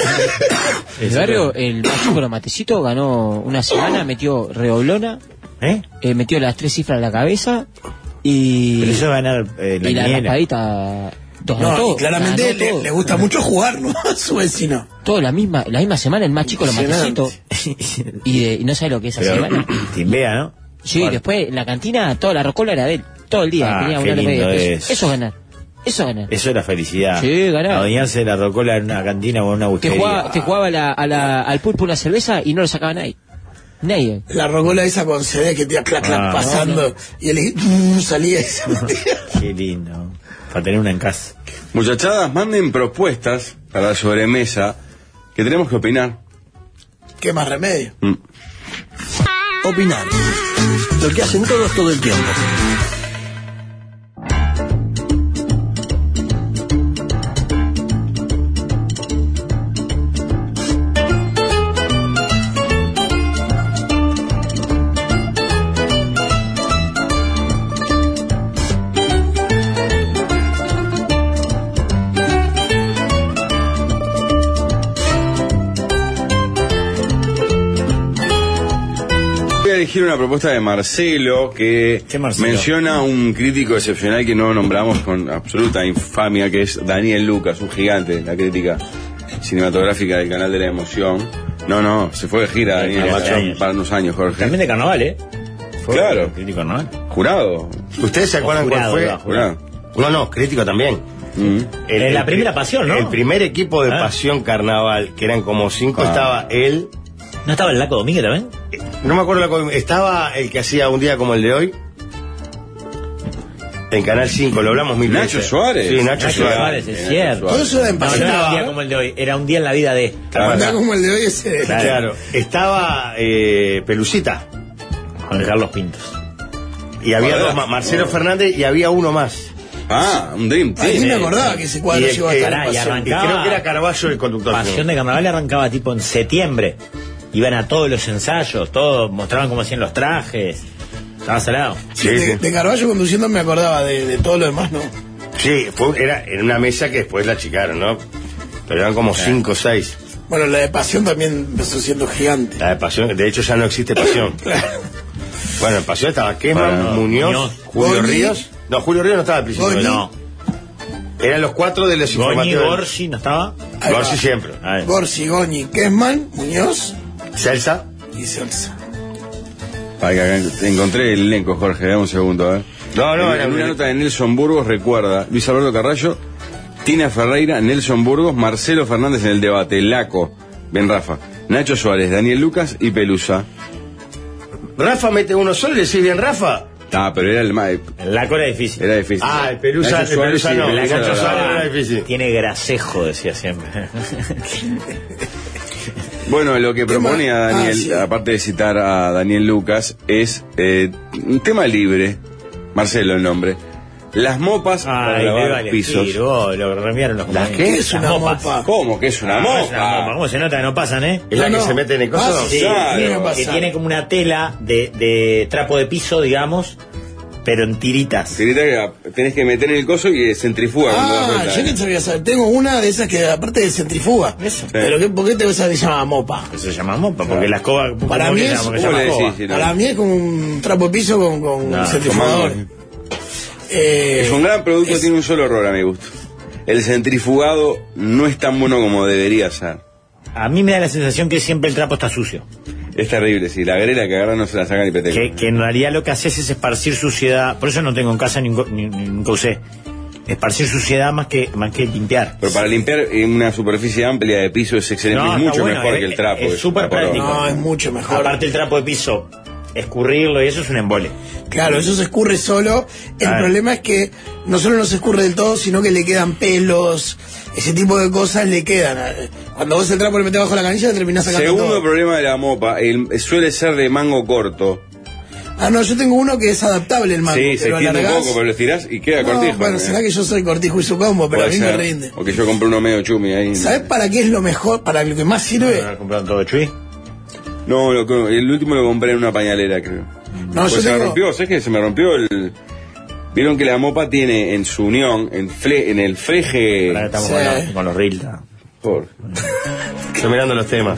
Speaker 8: El barrio, el más chico, Matecito, ganó una semana, metió redoblona,
Speaker 4: ¿Eh?
Speaker 8: eh, metió las tres cifras en la cabeza y.
Speaker 4: Pero eso va a ganar eh, la
Speaker 8: y la
Speaker 4: quiniela.
Speaker 8: raspadita. Dos
Speaker 7: No,
Speaker 8: ganó
Speaker 7: y
Speaker 8: todo,
Speaker 7: claramente
Speaker 8: ganó
Speaker 7: le,
Speaker 8: todo.
Speaker 7: le gusta mucho jugar, ¿no? A su vecino.
Speaker 8: Todo la misma, la misma semana, el más chico, los Matecito. Y, de- y no sabe lo que es esa
Speaker 4: Pero,
Speaker 8: semana.
Speaker 4: Timbea, ¿no?
Speaker 8: Sí,
Speaker 4: Bueno.
Speaker 8: después en la cantina, toda la rocola era de él. Todo el día.
Speaker 4: Ah,
Speaker 8: tenía
Speaker 4: qué
Speaker 8: una hora y media
Speaker 4: lindo
Speaker 8: de peso.
Speaker 4: es.
Speaker 8: Eso es ganar. Eso es ganar.
Speaker 4: Eso era felicidad.
Speaker 8: Sí, ganar.
Speaker 4: Adueñarse de la rocola en una cantina o en una
Speaker 8: Te
Speaker 4: bustería.
Speaker 8: jugaba, te jugaba la- a la- al pulpo una cerveza y no lo sacaba nadie. Nadie.
Speaker 7: La rocola esa con C D que te iba clac, clac
Speaker 4: Ah,
Speaker 7: pasando
Speaker 8: no,
Speaker 7: y el mm, salía y se metía.
Speaker 4: Qué lindo. Para tener una en casa.
Speaker 5: Muchachadas, manden propuestas para la sobremesa que tenemos que opinar.
Speaker 7: ¿Qué más remedio?
Speaker 5: Mm.
Speaker 12: Opinar. Lo que hacen todos todo el tiempo.
Speaker 5: Elegir una propuesta de Marcelo que
Speaker 4: Marcelo?
Speaker 5: menciona un crítico excepcional que no nombramos con absoluta infamia, que es Daniel Lucas, un gigante de la crítica cinematográfica del canal de la emoción. No, no, se fue de gira Daniel
Speaker 4: Macho,
Speaker 5: para unos años, Jorge.
Speaker 4: También de carnaval, ¿eh? Fue
Speaker 5: Claro.
Speaker 4: Crítico carnaval.
Speaker 5: Jurado.
Speaker 6: ¿Ustedes se acuerdan
Speaker 4: Jurado,
Speaker 6: cuál fue?
Speaker 4: va, jurado.
Speaker 6: No, no, crítico también.
Speaker 5: Mm.
Speaker 4: En la primera Pasión, ¿no?
Speaker 6: El primer equipo de
Speaker 4: Ah.
Speaker 6: Pasión Carnaval, que eran como cinco,
Speaker 5: Ah.
Speaker 6: estaba él.
Speaker 4: ¿No estaba el Laco Domínguez también?
Speaker 6: No me acuerdo la co- estaba el que hacía un día como el de hoy. En Canal cinco, lo hablamos mil
Speaker 5: Nacho
Speaker 6: veces.
Speaker 5: Suárez.
Speaker 6: Sí, Nacho,
Speaker 4: Nacho
Speaker 6: Suárez.
Speaker 4: Suárez, es cierto.
Speaker 7: Todo eso era en
Speaker 4: No, no
Speaker 7: Pasión.
Speaker 4: era un día
Speaker 7: ¿no?
Speaker 4: como el de hoy, era un día en la vida de...
Speaker 6: Claro.
Speaker 7: Acá como el de hoy ese.
Speaker 4: Claro.
Speaker 6: Claro. Estaba eh, Pelucita.
Speaker 4: Juan Carlos Pintos.
Speaker 6: Y había
Speaker 5: Joder.
Speaker 6: dos más, Marcelo Fernández y había uno más.
Speaker 5: Ah, un Dream
Speaker 7: Ahí
Speaker 5: Team.
Speaker 7: me acordaba que ese cuadro
Speaker 6: Y el
Speaker 7: llegó
Speaker 6: que-
Speaker 7: hasta
Speaker 4: Pará,
Speaker 7: la
Speaker 4: y
Speaker 7: Pasión.
Speaker 6: Y
Speaker 4: arrancaba-
Speaker 6: creo que era Carballo el conductor.
Speaker 4: Pasión de Carnaval arrancaba tipo en septiembre. Iban a todos los ensayos, todos mostraban cómo hacían los trajes. Estaba salado.
Speaker 6: Sí,
Speaker 7: de,
Speaker 6: sí.
Speaker 7: de Carballo conduciendo me acordaba de, de todo lo demás, ¿no?
Speaker 6: Sí, fue, era en una mesa que después la achicaron, ¿no? Pero eran como cinco o seis.
Speaker 7: Bueno, la de Pasión también empezó siendo gigante.
Speaker 6: La de Pasión, de hecho ya no existe Pasión. Bueno, en Pasión estaba Kesman,
Speaker 4: Bueno,
Speaker 6: Muñoz,
Speaker 4: Muñoz,
Speaker 6: Julio
Speaker 7: Goñi.
Speaker 6: Ríos. No, Julio Ríos no estaba al principio.
Speaker 7: Goñi.
Speaker 6: No. Eran los cuatro de los
Speaker 4: Goñi,
Speaker 6: informativos.
Speaker 4: Gorsi, ¿no estaba?
Speaker 7: Ahí va.
Speaker 6: Gorsi siempre.
Speaker 4: A ver.
Speaker 7: Gorsi, Goñi, Kesman, Muñoz
Speaker 6: Celsa.
Speaker 7: y Celsa.
Speaker 5: Ay, acá encontré el elenco, Jorge, dame un segundo, a ver.
Speaker 6: No, no,
Speaker 5: en,
Speaker 6: era
Speaker 5: en
Speaker 6: un
Speaker 5: una
Speaker 6: elenco.
Speaker 5: nota de Nelson Burgos recuerda Luis Alberto Carrallo, Tina Ferreira, Nelson Burgos, Marcelo Fernández en el debate, Laco, bien Rafa, Nacho Suárez, Daniel Lucas y Pelusa.
Speaker 6: Rafa mete uno solo y le decís bien Rafa.
Speaker 5: Ah, pero era el más.
Speaker 4: El Laco era difícil.
Speaker 5: Era difícil.
Speaker 6: Ah, el Pelusa,
Speaker 5: Nacho
Speaker 6: el
Speaker 5: Suárez
Speaker 6: Pelusa
Speaker 5: sí,
Speaker 6: no.
Speaker 5: el
Speaker 6: El
Speaker 5: Nacho
Speaker 6: Nacho
Speaker 5: Suárez.
Speaker 6: Suárez era difícil.
Speaker 4: Tiene grasejo, decía siempre.
Speaker 5: Bueno, lo que proponía
Speaker 7: más?
Speaker 5: Daniel,
Speaker 7: Ah, sí.
Speaker 5: aparte de citar a Daniel Lucas, es eh, un tema libre, Marcelo el nombre, las mopas para
Speaker 4: Ay,
Speaker 5: lavar
Speaker 4: le vale
Speaker 5: pisos.
Speaker 4: pisos. Oh, lo remiaron los
Speaker 6: ¿Las
Speaker 4: compañeros.
Speaker 6: qué?
Speaker 7: ¿Qué es una
Speaker 4: mopas.
Speaker 7: mopa?
Speaker 5: ¿Cómo que es una
Speaker 4: Ah,
Speaker 5: mopa?
Speaker 4: es una mopa. ¿Cómo se nota que no pasan, eh?
Speaker 6: Es la
Speaker 7: No,
Speaker 6: que
Speaker 7: no.
Speaker 6: se mete en el coso.
Speaker 7: Ah,
Speaker 4: Sí,
Speaker 5: Claro.
Speaker 4: que-
Speaker 7: ¿Qué pasa?
Speaker 4: que tiene como una tela de, de trapo de piso, digamos, pero en tiritas.
Speaker 5: Tirita que tenés que meter en el coso y centrifuga. cuando das
Speaker 7: Ah,
Speaker 5: vuelta,
Speaker 7: yo
Speaker 5: eh.
Speaker 7: que sabía saber. Tengo una de esas que aparte de centrifuga.
Speaker 4: Eso.
Speaker 7: Pero ¿qué, ¿por qué te esa se llama mopa?
Speaker 4: Eso se llama mopa, porque la escoba...
Speaker 7: Para
Speaker 4: ¿cómo
Speaker 7: mí
Speaker 4: le
Speaker 7: es-
Speaker 4: llaman? Que se
Speaker 5: ¿Cómo
Speaker 4: llama
Speaker 5: le
Speaker 4: escoba.
Speaker 5: decís? Sí, no.
Speaker 7: Para mí es como un trapo de piso con, con
Speaker 4: No,
Speaker 7: un centrifugador.
Speaker 5: con
Speaker 7: Eh,
Speaker 5: Es un gran producto,
Speaker 7: es-
Speaker 5: tiene un solo error a mi gusto. El centrifugado no es tan bueno como debería ser.
Speaker 4: A mí me da la sensación que siempre el trapo está sucio.
Speaker 5: Es terrible, si la grela que agarra no se la saca ni peteca.
Speaker 4: Que, que en realidad lo que haces es esparcir suciedad. Por eso no tengo en casa ni, ni- ni- nunca usé. Esparcir suciedad más que más que limpiar.
Speaker 5: Pero para limpiar en una superficie amplia de piso es excelente,
Speaker 4: No,
Speaker 5: es
Speaker 4: está
Speaker 5: mucho
Speaker 4: bueno,
Speaker 5: mejor
Speaker 4: es-
Speaker 5: que el trapo.
Speaker 4: es súper
Speaker 5: está por
Speaker 4: práctico.
Speaker 5: ahora.
Speaker 7: No, es mucho mejor.
Speaker 4: Aparte el trapo de piso, escurrirlo y eso es un embole.
Speaker 7: Claro, eso se escurre solo. El
Speaker 4: Claro.
Speaker 7: problema es que no solo no se escurre del todo, sino que le quedan pelos, ese tipo de cosas le quedan. Cuando vos el trapo le metés bajo la canilla, le terminás sacando
Speaker 5: Segundo
Speaker 7: todo.
Speaker 5: problema de la mopa, el- suele ser de mango corto.
Speaker 7: Ah, no, yo tengo uno que es adaptable el mango.
Speaker 5: Sí,
Speaker 7: que
Speaker 5: se
Speaker 7: lo
Speaker 5: extiende un
Speaker 7: alargás.
Speaker 5: poco, pero lo estirás y queda
Speaker 7: No,
Speaker 5: cortijo.
Speaker 7: bueno,
Speaker 5: ¿eh?
Speaker 7: será que yo soy cortijo y su combo, pero a
Speaker 5: Puede
Speaker 7: mí me
Speaker 5: ser.
Speaker 7: rinde.
Speaker 5: O que yo compré uno medio chumi ahí.
Speaker 7: ¿Sabés para qué es lo mejor, para lo que más sirve?
Speaker 4: ¿No compraron todo chui?
Speaker 5: No, lo que- el último lo compré en una pañalera, creo.
Speaker 7: No,
Speaker 5: Pues
Speaker 7: yo
Speaker 5: se me
Speaker 7: tengo-
Speaker 5: rompió, ¿sabes qué? Se me rompió el... Vieron que la mopa tiene en su unión, en, fle- en el fleje...
Speaker 4: Ahora estamos
Speaker 7: Sí.
Speaker 4: con, los, con los reels.
Speaker 5: Por-
Speaker 6: Estoy mirando los temas.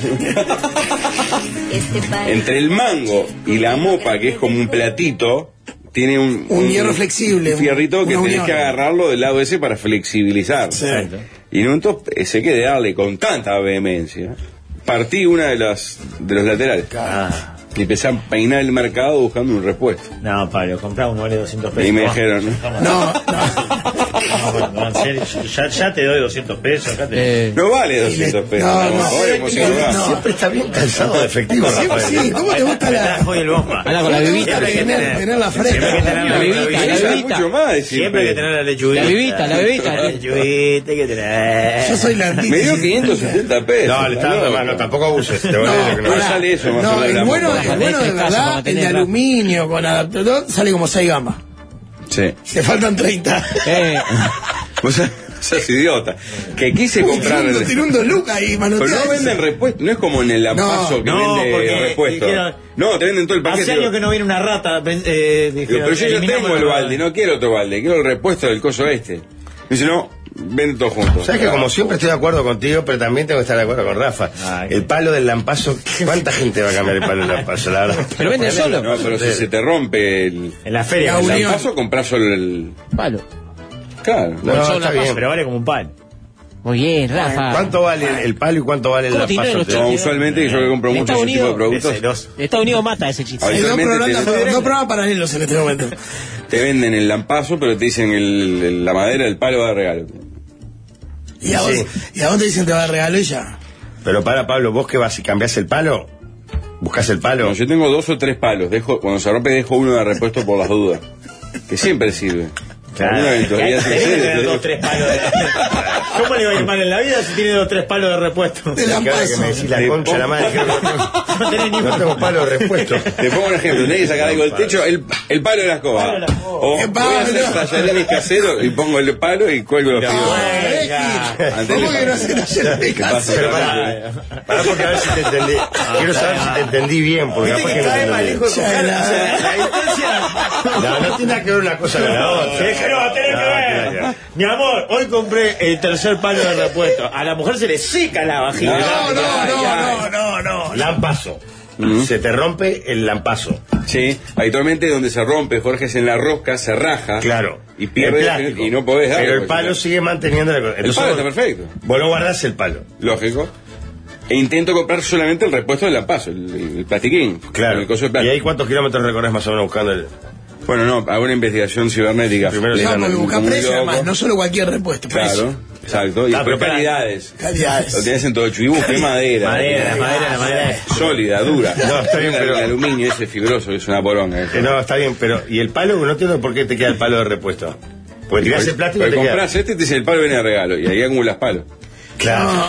Speaker 5: Entre el mango y la mopa, que es como un platito, tiene un...
Speaker 7: Un hierro flexible,
Speaker 5: Un fierrito
Speaker 7: un-
Speaker 5: que
Speaker 7: una
Speaker 5: tenés
Speaker 7: unión.
Speaker 5: que agarrarlo del lado ese para flexibilizar.
Speaker 7: Sí.
Speaker 5: Y en un top ese que de darle con tanta vehemencia. Partí una de las de los laterales.
Speaker 4: Ah,
Speaker 5: Y empecé a peinar el mercado buscando un repuesto.
Speaker 4: no, Pablo, comprá uno vale doscientos pesos.
Speaker 5: Y me
Speaker 4: ¿no?
Speaker 5: dijeron,
Speaker 7: No, no.
Speaker 4: No, no, en serio, ya, ya te doy doscientos pesos. Acá te...
Speaker 5: Eh. No vale doscientos pesos.
Speaker 7: No,
Speaker 5: No,
Speaker 7: no,
Speaker 5: hoy hemos ido
Speaker 7: no,
Speaker 5: más.
Speaker 7: no.
Speaker 6: Siempre está bien calzado de efectivo,
Speaker 7: Sí,
Speaker 6: Rafael.
Speaker 7: sí, ¿cómo te gusta la,
Speaker 4: Hoy el bomba.
Speaker 8: Habla con la
Speaker 7: ¿cómo te
Speaker 8: bebita.
Speaker 7: gusta tener, tener la
Speaker 4: Siempre hay que
Speaker 7: fresca?
Speaker 4: tener
Speaker 8: La bebita, la
Speaker 5: Eso es
Speaker 8: bebita.
Speaker 5: mucho más decir,
Speaker 4: Siempre hay que tener la lechuguita.
Speaker 8: La bebita, la bebita.
Speaker 4: La lechuguita hay que tener.
Speaker 7: Yo soy la
Speaker 5: Me
Speaker 7: antítesis.
Speaker 5: dio quinientos setenta pesos.
Speaker 6: No, le está dando más, no, tampoco abuses. Te voy a decir que
Speaker 5: No
Speaker 6: no.
Speaker 5: sale eso, más o
Speaker 7: No,
Speaker 5: menos
Speaker 7: el
Speaker 5: la
Speaker 7: bueno,
Speaker 5: mopa.
Speaker 7: el bueno de
Speaker 8: Para
Speaker 7: verdad, el de
Speaker 8: tener-
Speaker 7: aluminio con adaptador, sale como seis gamas.
Speaker 5: Sí.
Speaker 7: Te faltan treinta.
Speaker 8: Eh,
Speaker 5: Vos sos- sos idiota. Que quise comprar.
Speaker 7: Tiene un- tiene un dos lucas ahí,
Speaker 5: Pero
Speaker 7: manoteado.
Speaker 5: no venden repuesto, no es como en el Ampaso que
Speaker 4: no,
Speaker 5: vende
Speaker 4: porque
Speaker 5: repuesto.
Speaker 4: dijeron-
Speaker 5: No, te venden todo el paquete.
Speaker 4: Hace años que no viene una rata. Eh,
Speaker 5: Digo,
Speaker 4: dijeron,
Speaker 5: pero yo ya
Speaker 4: eliminamos
Speaker 5: tengo el
Speaker 4: la-
Speaker 5: balde, no quiero otro balde, quiero el repuesto del coso este. Dice, no, vende todo junto.
Speaker 6: Sabes que como siempre estoy de acuerdo contigo, pero también tengo que estar de acuerdo con Rafa.
Speaker 4: Ay.
Speaker 6: El palo del lampazo, ¿cuánta gente va a cambiar el palo del lampazo? La verdad.
Speaker 8: pero venden solo.
Speaker 5: No, pero si se te rompe el,
Speaker 4: En la feria.
Speaker 7: La
Speaker 5: el
Speaker 7: unión.
Speaker 5: Ampaso, comprás solo el.
Speaker 8: Palo.
Speaker 5: Claro.
Speaker 6: No,
Speaker 8: solo
Speaker 6: está
Speaker 8: la
Speaker 6: bien.
Speaker 4: Pero vale como un pan.
Speaker 8: Muy bien, Rafa.
Speaker 6: ¿Cuánto vale el palo y cuánto vale el
Speaker 8: ¿Cómo te
Speaker 6: lampazo?
Speaker 8: ignoran los
Speaker 5: No,
Speaker 8: chistes?
Speaker 5: usualmente yo que compro
Speaker 8: En
Speaker 5: mucho
Speaker 8: Estados
Speaker 5: ese tipo de
Speaker 8: Unidos,
Speaker 5: productos,
Speaker 4: Es celoso.
Speaker 8: Estados Unidos mata ese chiste.
Speaker 5: Ay,
Speaker 7: Hay dos
Speaker 5: Habitualmente
Speaker 7: programas,
Speaker 5: te-
Speaker 7: dos programas paralelos en este momento.
Speaker 5: te venden el lampazo, pero te dicen el, el- la madera del palo va de regalo.
Speaker 7: Y a, vos,
Speaker 6: Sí.
Speaker 7: y a vos te dicen te va a regalo y ya.
Speaker 6: Pero para, Pablo, vos que vas y cambiás el palo, buscas el palo.
Speaker 5: No, yo tengo dos o tres palos. Dejo, cuando se rompe, dejo uno de repuesto por las dudas. Que siempre sirve.
Speaker 4: Claro.
Speaker 5: Alguna eventualidad
Speaker 4: Tenés que
Speaker 5: sucede.
Speaker 4: tener dos tres palos de... ¿Cómo le va a ir mal en la vida si tiene dos tres palos de repuesto?
Speaker 7: De
Speaker 6: Que ahora que
Speaker 7: lampazo.
Speaker 6: me decís la concha de la madre, que
Speaker 4: No tenés ni
Speaker 6: no tengo palo de repuesto.
Speaker 5: Te pongo un ejemplo, tenés que sacar algo del techo, el, el palo de la escoba.
Speaker 4: Palo de la escoba.
Speaker 5: O
Speaker 7: ¿Qué
Speaker 5: voy a hacer
Speaker 7: palo?
Speaker 5: tallarines caseros y pongo el palo y cuelgo los fideos.
Speaker 7: Ah, ¿cómo que no hacer ayer de casa?
Speaker 6: Pero pará, pará porque a ver si te entendí. Quiero saber si te entendí bien, porque
Speaker 4: Viste
Speaker 6: capaz
Speaker 4: que
Speaker 6: que no
Speaker 4: cae
Speaker 6: te
Speaker 4: mal,
Speaker 6: entendí.
Speaker 4: hijo de
Speaker 7: Ya,
Speaker 4: puta.
Speaker 7: la-
Speaker 4: O sea, la distancia...
Speaker 6: No, no tiene nada que ver una cosa con la otra.
Speaker 4: Sí, que no va a tener
Speaker 6: No,
Speaker 4: que
Speaker 6: tiene
Speaker 4: ver.
Speaker 6: que ver.
Speaker 4: Mi amor, hoy compré el tercer palo de repuesto. A la mujer se le seca la vagina.
Speaker 7: No, no, no, no, no, no.
Speaker 6: Lampazo. Se te rompe el lampazo.
Speaker 5: Sí, habitualmente donde se rompe, Jorge, es en la rosca, se raja.
Speaker 6: Claro.
Speaker 5: Y pierde
Speaker 6: El plástico.
Speaker 5: y no podés darle.
Speaker 6: Pero el
Speaker 5: porque
Speaker 6: palo
Speaker 5: si
Speaker 6: sigue manteniendo la cosa.
Speaker 5: no- El palo está perfecto.
Speaker 6: Vos no guardás el palo.
Speaker 5: Lógico. E intento comprar solamente el repuesto del lampazo, el, el plastiquín.
Speaker 6: Claro.
Speaker 5: El coso de
Speaker 6: ¿Y
Speaker 5: plástico.
Speaker 6: ahí cuántos kilómetros recorres más o menos buscando el...?
Speaker 5: Bueno, no, hago una investigación cibernética.
Speaker 6: Primero
Speaker 5: Le-
Speaker 6: se
Speaker 7: No,
Speaker 6: anda
Speaker 7: porque busca
Speaker 5: como un
Speaker 7: precio
Speaker 5: loco.
Speaker 7: además, no solo cualquier repuesto.
Speaker 5: Claro,
Speaker 7: precio.
Speaker 5: exacto. Y
Speaker 6: Ah,
Speaker 5: después
Speaker 6: pero para-
Speaker 5: calidades.
Speaker 7: Calidades.
Speaker 5: Lo tenés en todo hecho. Y busqué madera.
Speaker 4: Madera, la madera, la madera.
Speaker 5: Sólida, dura.
Speaker 6: No, está bien,
Speaker 5: El-
Speaker 6: pero-
Speaker 5: El aluminio ese fibroso, que es una poronga. eso.
Speaker 6: Eh, no, está bien, pero... ¿Y el palo? No entiendo por qué te queda el palo de repuesto. Porque tirás el plástico y
Speaker 5: Porque
Speaker 6: te queda...
Speaker 5: compras este y te dice el palo viene de regalo. Y ahí acumulas palos.
Speaker 6: Claro.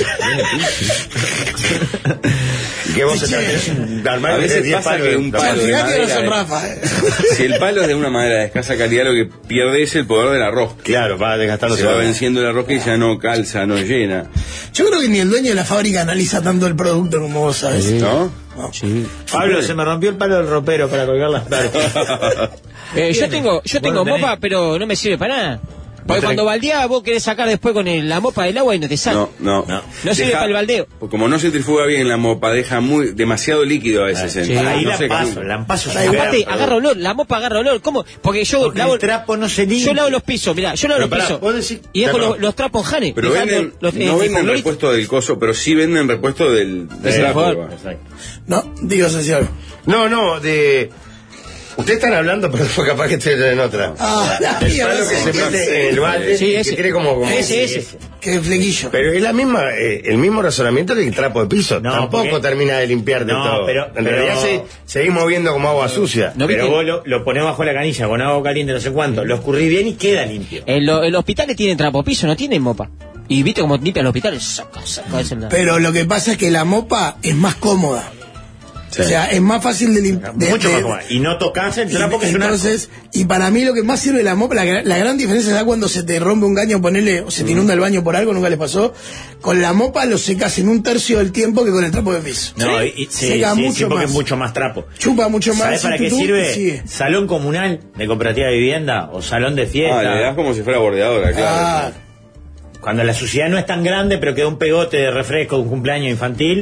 Speaker 6: Y que vos estás
Speaker 5: A
Speaker 6: armar
Speaker 5: veces
Speaker 6: diez
Speaker 5: pasa
Speaker 6: palos
Speaker 5: que
Speaker 6: de-
Speaker 5: un
Speaker 7: O sea,
Speaker 5: palo de
Speaker 7: fíjate que no son
Speaker 5: madera,
Speaker 7: Rafa. eh.
Speaker 5: si el palo es de una madera de escasa calidad, lo que pierde es el poder de la rosca.
Speaker 6: Claro, va desgastándose.
Speaker 5: Se va venciendo la rosca y ya no calza, no llena.
Speaker 7: Yo creo que ni el dueño de la fábrica analiza tanto el producto como vos sabés.
Speaker 5: ¿No?
Speaker 4: Pablo, se me rompió el palo del ropero para colgar las platas.
Speaker 8: Eh, yo tengo, yo tengo
Speaker 4: Bueno, tenés-
Speaker 8: mopa, pero no me sirve para nada. Porque cuando baldeás vos querés sacar después con el- la mopa del agua y no te sale.
Speaker 5: No, no.
Speaker 8: No sirve para el baldeo.
Speaker 5: Porque como no se trifuga bien la mopa, deja muy demasiado líquido a veces.
Speaker 8: Sí.
Speaker 5: en-
Speaker 4: Ahí
Speaker 5: no
Speaker 4: la
Speaker 5: sé,
Speaker 4: paso,
Speaker 5: como-
Speaker 4: la paso.
Speaker 8: Aparte, agarra olor, la mopa agarra olor. ¿Cómo? Porque yo
Speaker 4: Porque
Speaker 8: lavo
Speaker 4: el trapo no se limpia.
Speaker 8: Yo lavo los pisos, mirá, yo lavo
Speaker 6: Pero
Speaker 8: los
Speaker 6: pará,
Speaker 8: pisos.
Speaker 6: vos decís-
Speaker 8: Y dejo
Speaker 6: Perdón.
Speaker 8: los, los trapos en Jane.
Speaker 5: Pero
Speaker 8: dejando
Speaker 5: venden,
Speaker 8: los, eh,
Speaker 5: no venden
Speaker 8: fosforitos.
Speaker 5: repuesto del coso, pero sí venden repuesto del, del
Speaker 8: Sí,
Speaker 5: trapo.
Speaker 8: joder.
Speaker 5: va.
Speaker 4: Exacto.
Speaker 7: No, digo, señor.
Speaker 6: No, no, de... Ustedes están hablando, pero fue capaz que estoy en otra.
Speaker 7: Ah, la
Speaker 6: El
Speaker 7: mierda.
Speaker 6: palo que se mete en el balde
Speaker 8: Sí,
Speaker 6: y que
Speaker 8: ese.
Speaker 6: tiene como... como-
Speaker 8: Ese, ese.
Speaker 7: Qué flequillo.
Speaker 6: Pero es la misma, eh, el mismo razonamiento que el trapo de piso.
Speaker 4: No,
Speaker 6: Tampoco
Speaker 4: porque-
Speaker 6: termina de limpiar de
Speaker 4: No,
Speaker 6: todo.
Speaker 4: pero-
Speaker 6: en
Speaker 4: pero-
Speaker 6: realidad se, seguís moviendo como agua sucia.
Speaker 8: ¿No
Speaker 4: Pero
Speaker 8: viste?
Speaker 4: vos lo, lo ponés bajo la canilla con agua caliente, no sé cuánto. Lo escurrís bien y queda limpio.
Speaker 8: En, lo- en los hospitales tienen trapo piso, no tienen mopa. Y viste cómo limpian los hospitales, saca, saca, esa es la-
Speaker 7: Pero lo que pasa es que la mopa es más cómoda. O sea, es más fácil de limpiar.
Speaker 4: Mucho más cómodo. Y no tocas el trapo que es una...
Speaker 7: Entonces, y para mí lo que más sirve la mopa, la, gra- la gran diferencia es cuando se te rompe un caño, ponele, o se te inunda el baño por algo, nunca les pasó. Con la mopa lo secas en un tercio del tiempo que con el trapo de piso.
Speaker 4: No, y, y- sí,
Speaker 7: Seca
Speaker 4: sí,
Speaker 7: mucho
Speaker 4: sí, porque
Speaker 7: más.
Speaker 4: es mucho más trapo.
Speaker 7: Chupa mucho más.
Speaker 4: ¿Sabes para
Speaker 7: y
Speaker 4: qué
Speaker 7: tú- tú-
Speaker 4: sirve?
Speaker 7: sigue.
Speaker 4: Salón comunal de cooperativa de vivienda o salón de
Speaker 5: Ah, le
Speaker 4: fiesta.
Speaker 5: das como si fuera bordeadora, claro.
Speaker 7: Ah,
Speaker 4: Cuando la suciedad no es tan grande, pero queda un pegote de refresco de un cumpleaños infantil,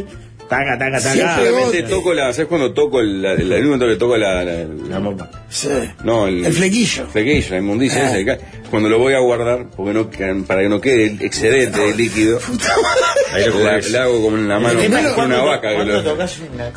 Speaker 4: Taca, taca, taca.
Speaker 5: Simplemente toco la, ¿sabes cuando toco la, el el momento que toco la, la,
Speaker 4: la mopa?
Speaker 7: Sí.
Speaker 5: No, el,
Speaker 7: el flequillo.
Speaker 5: Flequillo, la inmundicia
Speaker 7: Ah.
Speaker 5: esa, cuando lo voy a guardar, porque no, para que no quede el excedente de líquido, ahí lo la, la hago como en la mano de una vaca. Que lo...
Speaker 4: tocas una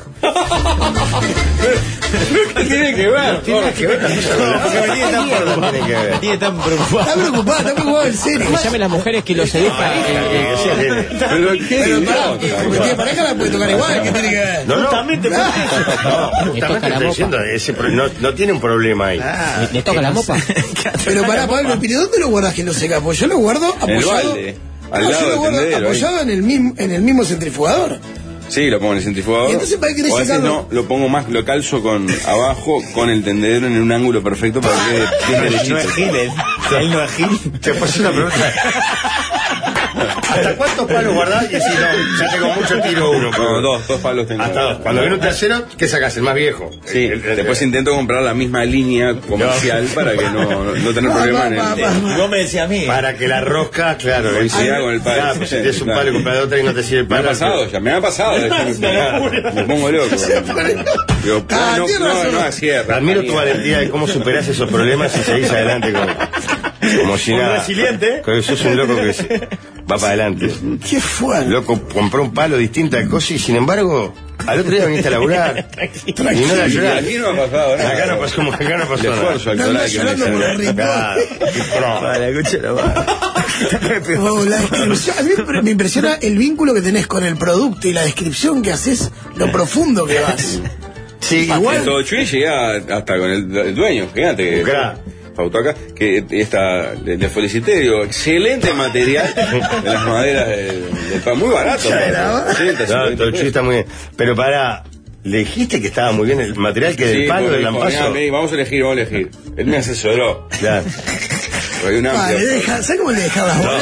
Speaker 4: ¿Qué tiene que ver?
Speaker 6: Tiene que ver. Porque me tiene tan preocupado. Tiene que ver.
Speaker 4: Tiene tan preocupado.
Speaker 7: Está preocupado, está preocupado en serio.
Speaker 8: Que llamen las mujeres que los educan.
Speaker 5: Pero qué
Speaker 7: Pero pará,
Speaker 5: idiota,
Speaker 7: porque tiene pareja la puede tocar igual, ¿qué tiene que ver?
Speaker 6: No, no.
Speaker 4: Justamente por eso.
Speaker 6: No, justamente estoy diciendo, ese pro- no, no tiene un problema ahí.
Speaker 8: ¿Le, le toca la mopa?
Speaker 7: Pero pará, Pablo, ¿pero dónde lo guardas que no seca? Pues yo lo guardo
Speaker 5: En el
Speaker 7: apoyado.
Speaker 5: balde, al
Speaker 7: No,
Speaker 5: lado
Speaker 7: yo lo
Speaker 5: del
Speaker 7: guardo
Speaker 5: tendedero, ahí.
Speaker 7: apoyado en el mismo, en el mismo centrifugador.
Speaker 5: Sí, lo pongo en el centrifugador.
Speaker 7: ¿Y entonces para qué querés
Speaker 5: o a veces
Speaker 7: secarlo?
Speaker 5: no, lo pongo más, lo calzo con abajo, con el tendedero en un ángulo perfecto para que quede bien derechito.
Speaker 4: No es Gil, él él no es Gil.
Speaker 6: Te puedo hacer una pregunta. ¿Hasta cuántos palos guardás? Y decís, no, ya tengo mucho, tiro uno.
Speaker 5: No, dos, dos palos tengo.
Speaker 6: Hasta dos. Cuando viene un tercero, ¿qué sacás? El más viejo.
Speaker 5: Sí,
Speaker 6: El- el-
Speaker 5: después intento comprar la misma línea comercial para que no, no, no tener
Speaker 7: Pa,
Speaker 5: problema
Speaker 7: pa,
Speaker 5: en
Speaker 7: pa,
Speaker 5: el...
Speaker 7: pa.
Speaker 4: Y vos me decías a mí.
Speaker 6: Para que la rosca, claro.
Speaker 5: Coincida con el palo.
Speaker 6: Claro, pues si tienes un palo y compras otra y no te sirve el
Speaker 5: Me ha
Speaker 6: palo.
Speaker 5: pasado ya, me ha pasado. Me, me pongo loco. Digo,
Speaker 7: Ah,
Speaker 5: no,
Speaker 7: tiene
Speaker 5: no,
Speaker 7: razón.
Speaker 5: no, acierta.
Speaker 6: Admiro tu valentía de cómo superás esos problemas y seguís adelante como, como si
Speaker 4: Un
Speaker 6: nada.
Speaker 4: resiliente.
Speaker 6: Que sos un loco que se- va para adelante.
Speaker 7: ¿Qué fue?
Speaker 6: Loco, compró un palo distinto al coso y sin embargo, al otro día viniste a laburar. Y no la llorás.
Speaker 5: Aquí no ha pasado nada.
Speaker 6: Acá no pasó, acá no pasó
Speaker 5: El
Speaker 6: nada.
Speaker 5: esfuerzo
Speaker 7: No
Speaker 5: actoral
Speaker 7: anda
Speaker 5: que me
Speaker 7: llorando por
Speaker 5: sale.
Speaker 7: el rincón.
Speaker 6: Claro, qué pro.
Speaker 4: Para la cuchara, va.
Speaker 7: Oh, la descripción, a mí me- me impresiona el vínculo que tenés con el producto y la descripción que haces, lo profundo que vas.
Speaker 6: Sí,
Speaker 5: En
Speaker 6: igual.
Speaker 5: todo Chuy llegué a- hasta con el, el dueño, fíjate que
Speaker 6: Cra.
Speaker 5: pautó acá, que está, le, le felicité, digo, excelente material de las maderas del del pan, muy barato.
Speaker 7: Ya era,
Speaker 5: ochenta,
Speaker 6: No,
Speaker 5: ciento veinte
Speaker 6: todo el chiste está muy bien. Pero para, le dijiste que estaba muy bien el material que del
Speaker 5: Sí,
Speaker 6: palo
Speaker 5: porque
Speaker 6: del
Speaker 5: dijo,
Speaker 6: lampazo.
Speaker 5: "Mirá, vení, vamos a elegir, vamos a elegir. Él me asesoró.
Speaker 6: Claro.
Speaker 5: Hay un
Speaker 7: Ah,
Speaker 5: amplio.
Speaker 7: le deja- ¿sabes cómo le dejas las bolas?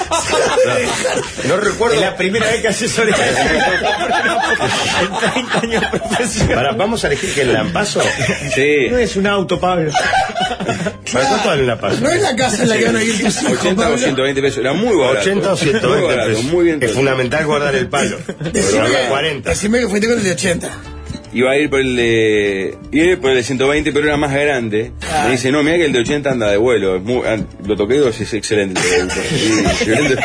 Speaker 6: No recuerdo.
Speaker 4: Es la primera vez que asesoré en treinta años de profesión.
Speaker 6: Para, vamos a elegir que el lampazo.
Speaker 5: Sí.
Speaker 4: No es un auto, Pablo.
Speaker 6: ¿Para cuánto vale el lampazo?
Speaker 7: No es la casa en la que van a ir tus hijos,
Speaker 5: ochenta o
Speaker 7: Pablo.
Speaker 5: ciento veinte pesos. Era muy barato.
Speaker 6: ochenta o ciento
Speaker 5: Muy
Speaker 6: veinte
Speaker 5: barato,
Speaker 6: pesos.
Speaker 5: muy bien.
Speaker 6: Es fundamental guardar el palo.
Speaker 7: Decime,
Speaker 6: Pero cuarenta.
Speaker 7: decime que fuiste con el de ochenta.
Speaker 5: Iba a ir por el de. Iba a ir por el de ciento veinte, pero era más grande.
Speaker 7: Ah.
Speaker 5: Me dice, no, mira que el de ochenta anda de vuelo. Es muy- ah, lo toqué y digo, sí, es excelente. el de ochenta. Y- y el de-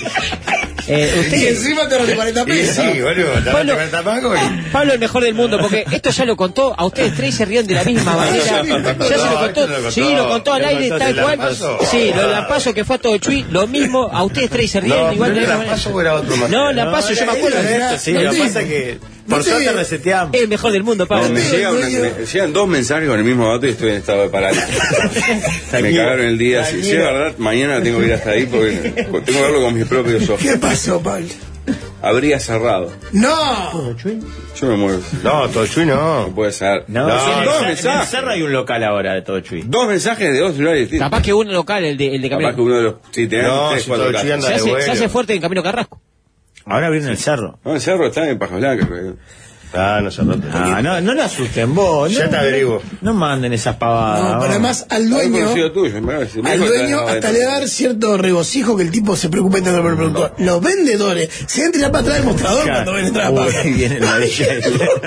Speaker 8: Eh,
Speaker 7: Y
Speaker 8: usted,
Speaker 7: encima te ahorré cuarenta
Speaker 6: Y
Speaker 7: pesos.
Speaker 6: sí, boludo, te
Speaker 8: Pablo-
Speaker 6: vas a tapaco y.
Speaker 8: Pablo es el mejor del mundo, porque esto ya lo contó, a ustedes tres se ríen de la misma manera. Ya se lo
Speaker 6: No, esto
Speaker 8: contó,
Speaker 6: no lo
Speaker 8: sí,
Speaker 6: contó.
Speaker 8: lo contó al
Speaker 6: ¿Lo
Speaker 8: aire
Speaker 6: contó
Speaker 8: tal
Speaker 6: del
Speaker 8: cual.
Speaker 6: lampazo?
Speaker 8: Sí, lo del lampazo que fue a todo Chuy, lo mismo, a ustedes tres se ríen
Speaker 6: No,
Speaker 8: igual
Speaker 6: pero
Speaker 8: de la
Speaker 6: el
Speaker 8: misma
Speaker 6: lampazo
Speaker 8: manera.
Speaker 6: era otro más.
Speaker 8: No, lampazo, yo me acuerdo.
Speaker 7: era-
Speaker 4: Sí,
Speaker 7: no
Speaker 4: lo que
Speaker 7: te-
Speaker 4: pasa es que por
Speaker 7: no te-
Speaker 4: suerte reseteamos.
Speaker 8: Es el mejor del mundo,
Speaker 5: No,
Speaker 8: Pablo.
Speaker 5: me
Speaker 7: Sí,
Speaker 5: llega una-
Speaker 7: sí,
Speaker 5: me- llegan dos mensajes con el mismo dato y estoy en estado de parálisis. me
Speaker 4: Tranquilo.
Speaker 5: cagaron el día. Si, si es verdad, mañana tengo que ir hasta ahí porque, porque tengo que verlo con mis propios ojos.
Speaker 7: ¿Qué pasó, Pablo?
Speaker 5: Habría cerrado.
Speaker 7: ¡No!
Speaker 5: Yo me muero.
Speaker 6: No, Tochuy no.
Speaker 5: No puede ser.
Speaker 4: No,
Speaker 6: No,
Speaker 5: son
Speaker 4: en
Speaker 5: dos
Speaker 4: el- en el
Speaker 5: mensajes.
Speaker 4: cerro hay un local ahora de todo Chuy.
Speaker 5: Dos mensajes de dos celulares distintos.
Speaker 8: Capaz que uno local, el de, el de
Speaker 5: Capaz que
Speaker 8: Camino.
Speaker 5: uno de los. Sí, tenés
Speaker 6: No,
Speaker 5: tres,
Speaker 6: si
Speaker 5: cuatro
Speaker 6: Tochuy
Speaker 5: casas.
Speaker 6: anda
Speaker 8: Se
Speaker 6: de
Speaker 8: hace,
Speaker 6: vuelo.
Speaker 8: se hace fuerte en Camino Carrasco.
Speaker 4: Ahora viene el cerro.
Speaker 5: No, el cerro está en Pajas Blancas. creo.
Speaker 6: Ah, no se rompe.
Speaker 4: Ah, no, no le asusten vos.
Speaker 6: Ya
Speaker 4: no,
Speaker 6: te averiguo.
Speaker 4: No manden esas pavadas.
Speaker 7: No, pero además al
Speaker 5: Hay un
Speaker 7: dueño,
Speaker 5: conocido tuyo, me parece. Me
Speaker 7: al
Speaker 5: dijo que
Speaker 7: dueño
Speaker 5: estaba
Speaker 7: hasta
Speaker 5: adentro.
Speaker 7: le da cierto regocijo que el tipo se preocupe tanto por el productor. Los vendedores se deben tirar para atrás del mostrador cuando ven entrar a Pablo.
Speaker 4: Uy, viene la belleza.